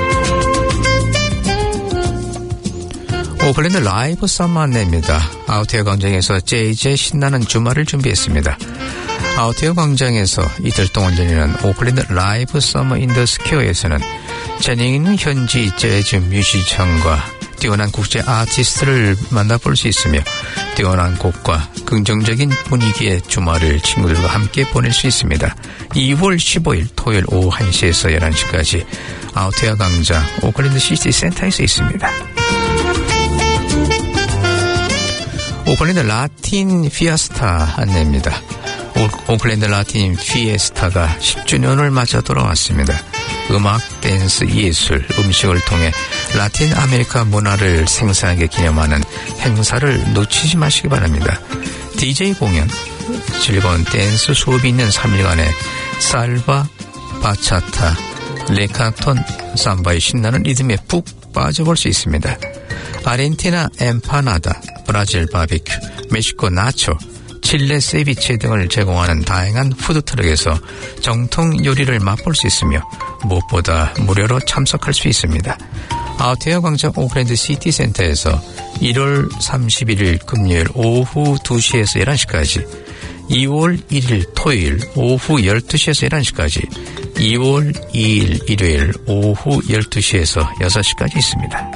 오클랜드 라이브 서머 안내입니다. 아웃웨어 광장에서 제이제이 신나는 주말을 준비했습니다. 아웃웨어 광장에서 이틀 동안 열리는 오클랜드 라이브 서머 인더 스퀘어에서는 재능 있는 현지 재즈 뮤지션과 뛰어난 국제 아티스트를 만나볼 수 있으며 뛰어난 곡과 긍정적인 분위기의 주말을 친구들과 함께 보낼 수 있습니다. 이월 십오일 토요일 오후 한 시에서 열한 시까지 아웃웨어 광장 오클랜드 시티 센터에서 있습니다. 오클랜드 라틴 피아스타 안내입니다. 오, 오클랜드 라틴 피에스타가 십 주년을 맞아 돌아왔습니다. 음악, 댄스, 예술, 음식을 통해 라틴 아메리카 문화를 생생하게 기념하는 행사를 놓치지 마시기 바랍니다. 디제이 공연, 즐거운 댄스 수업이 있는 삼 일간의 살바, 바차타, 레카톤, 삼바의 신나는 리듬에 푹 빠져볼 수 있습니다. 아르헨티나 엠파나다, 브라질 바비큐, 멕시코 나초, 칠레 세비체 등을 제공하는 다양한 푸드트럭에서 정통 요리를 맛볼 수 있으며 무엇보다 무료로 참석할 수 있습니다. 아웃웨어 광장 오클랜드 시티센터에서 일월 삼십일일 금요일 오후 두 시에서 열한 시까지, 이월 일일 토요일 오후 열두 시에서 열한 시까지, 이월 이일 일요일 오후 열두 시에서 여섯 시까지 있습니다.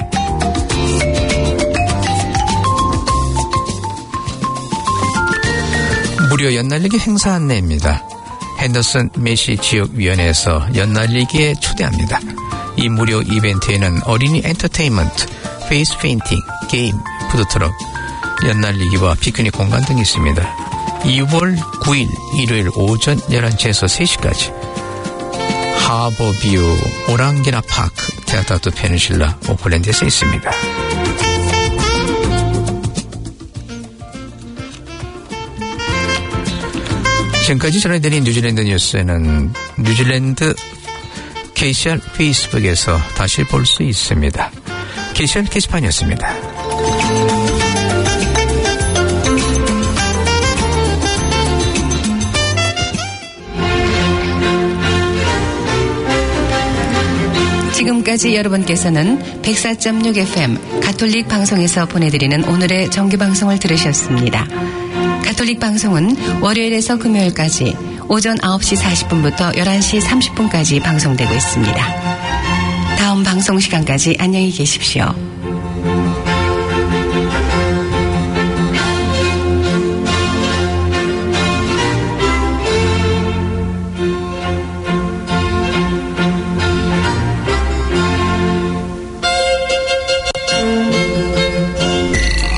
무료 연날리기 행사 안내입니다. 핸더슨 메시 지역위원회에서 연날리기에 초대합니다. 이 무료 이벤트에는 어린이 엔터테인먼트, 페이스 페인팅, 게임, 푸드트럭, 연날리기와 피크닉 공간 등이 있습니다. 이월 구일 일요일 오전 열한 시에서 세 시까지 하버뷰 오랑기나 파크 테아타트 페닌슐라 오클랜드에서 있습니다. 지금까지 전해드린 뉴질랜드 뉴스는 뉴질랜드 케이씨알 페이스북에서 다시 볼 수 있습니다. 케이씨알 게시판이었습니다. 지금까지 여러분께서는 백사 점 육 에프엠 가톨릭 방송에서 보내드리는 오늘의 정규방송을 들으셨습니다. 가톨릭 방송은 월요일에서 금요일까지 오전 아홉 시 사십 분부터 열한 시 삼십 분까지 방송되고 있습니다. 다음 방송 시간까지 안녕히 계십시오.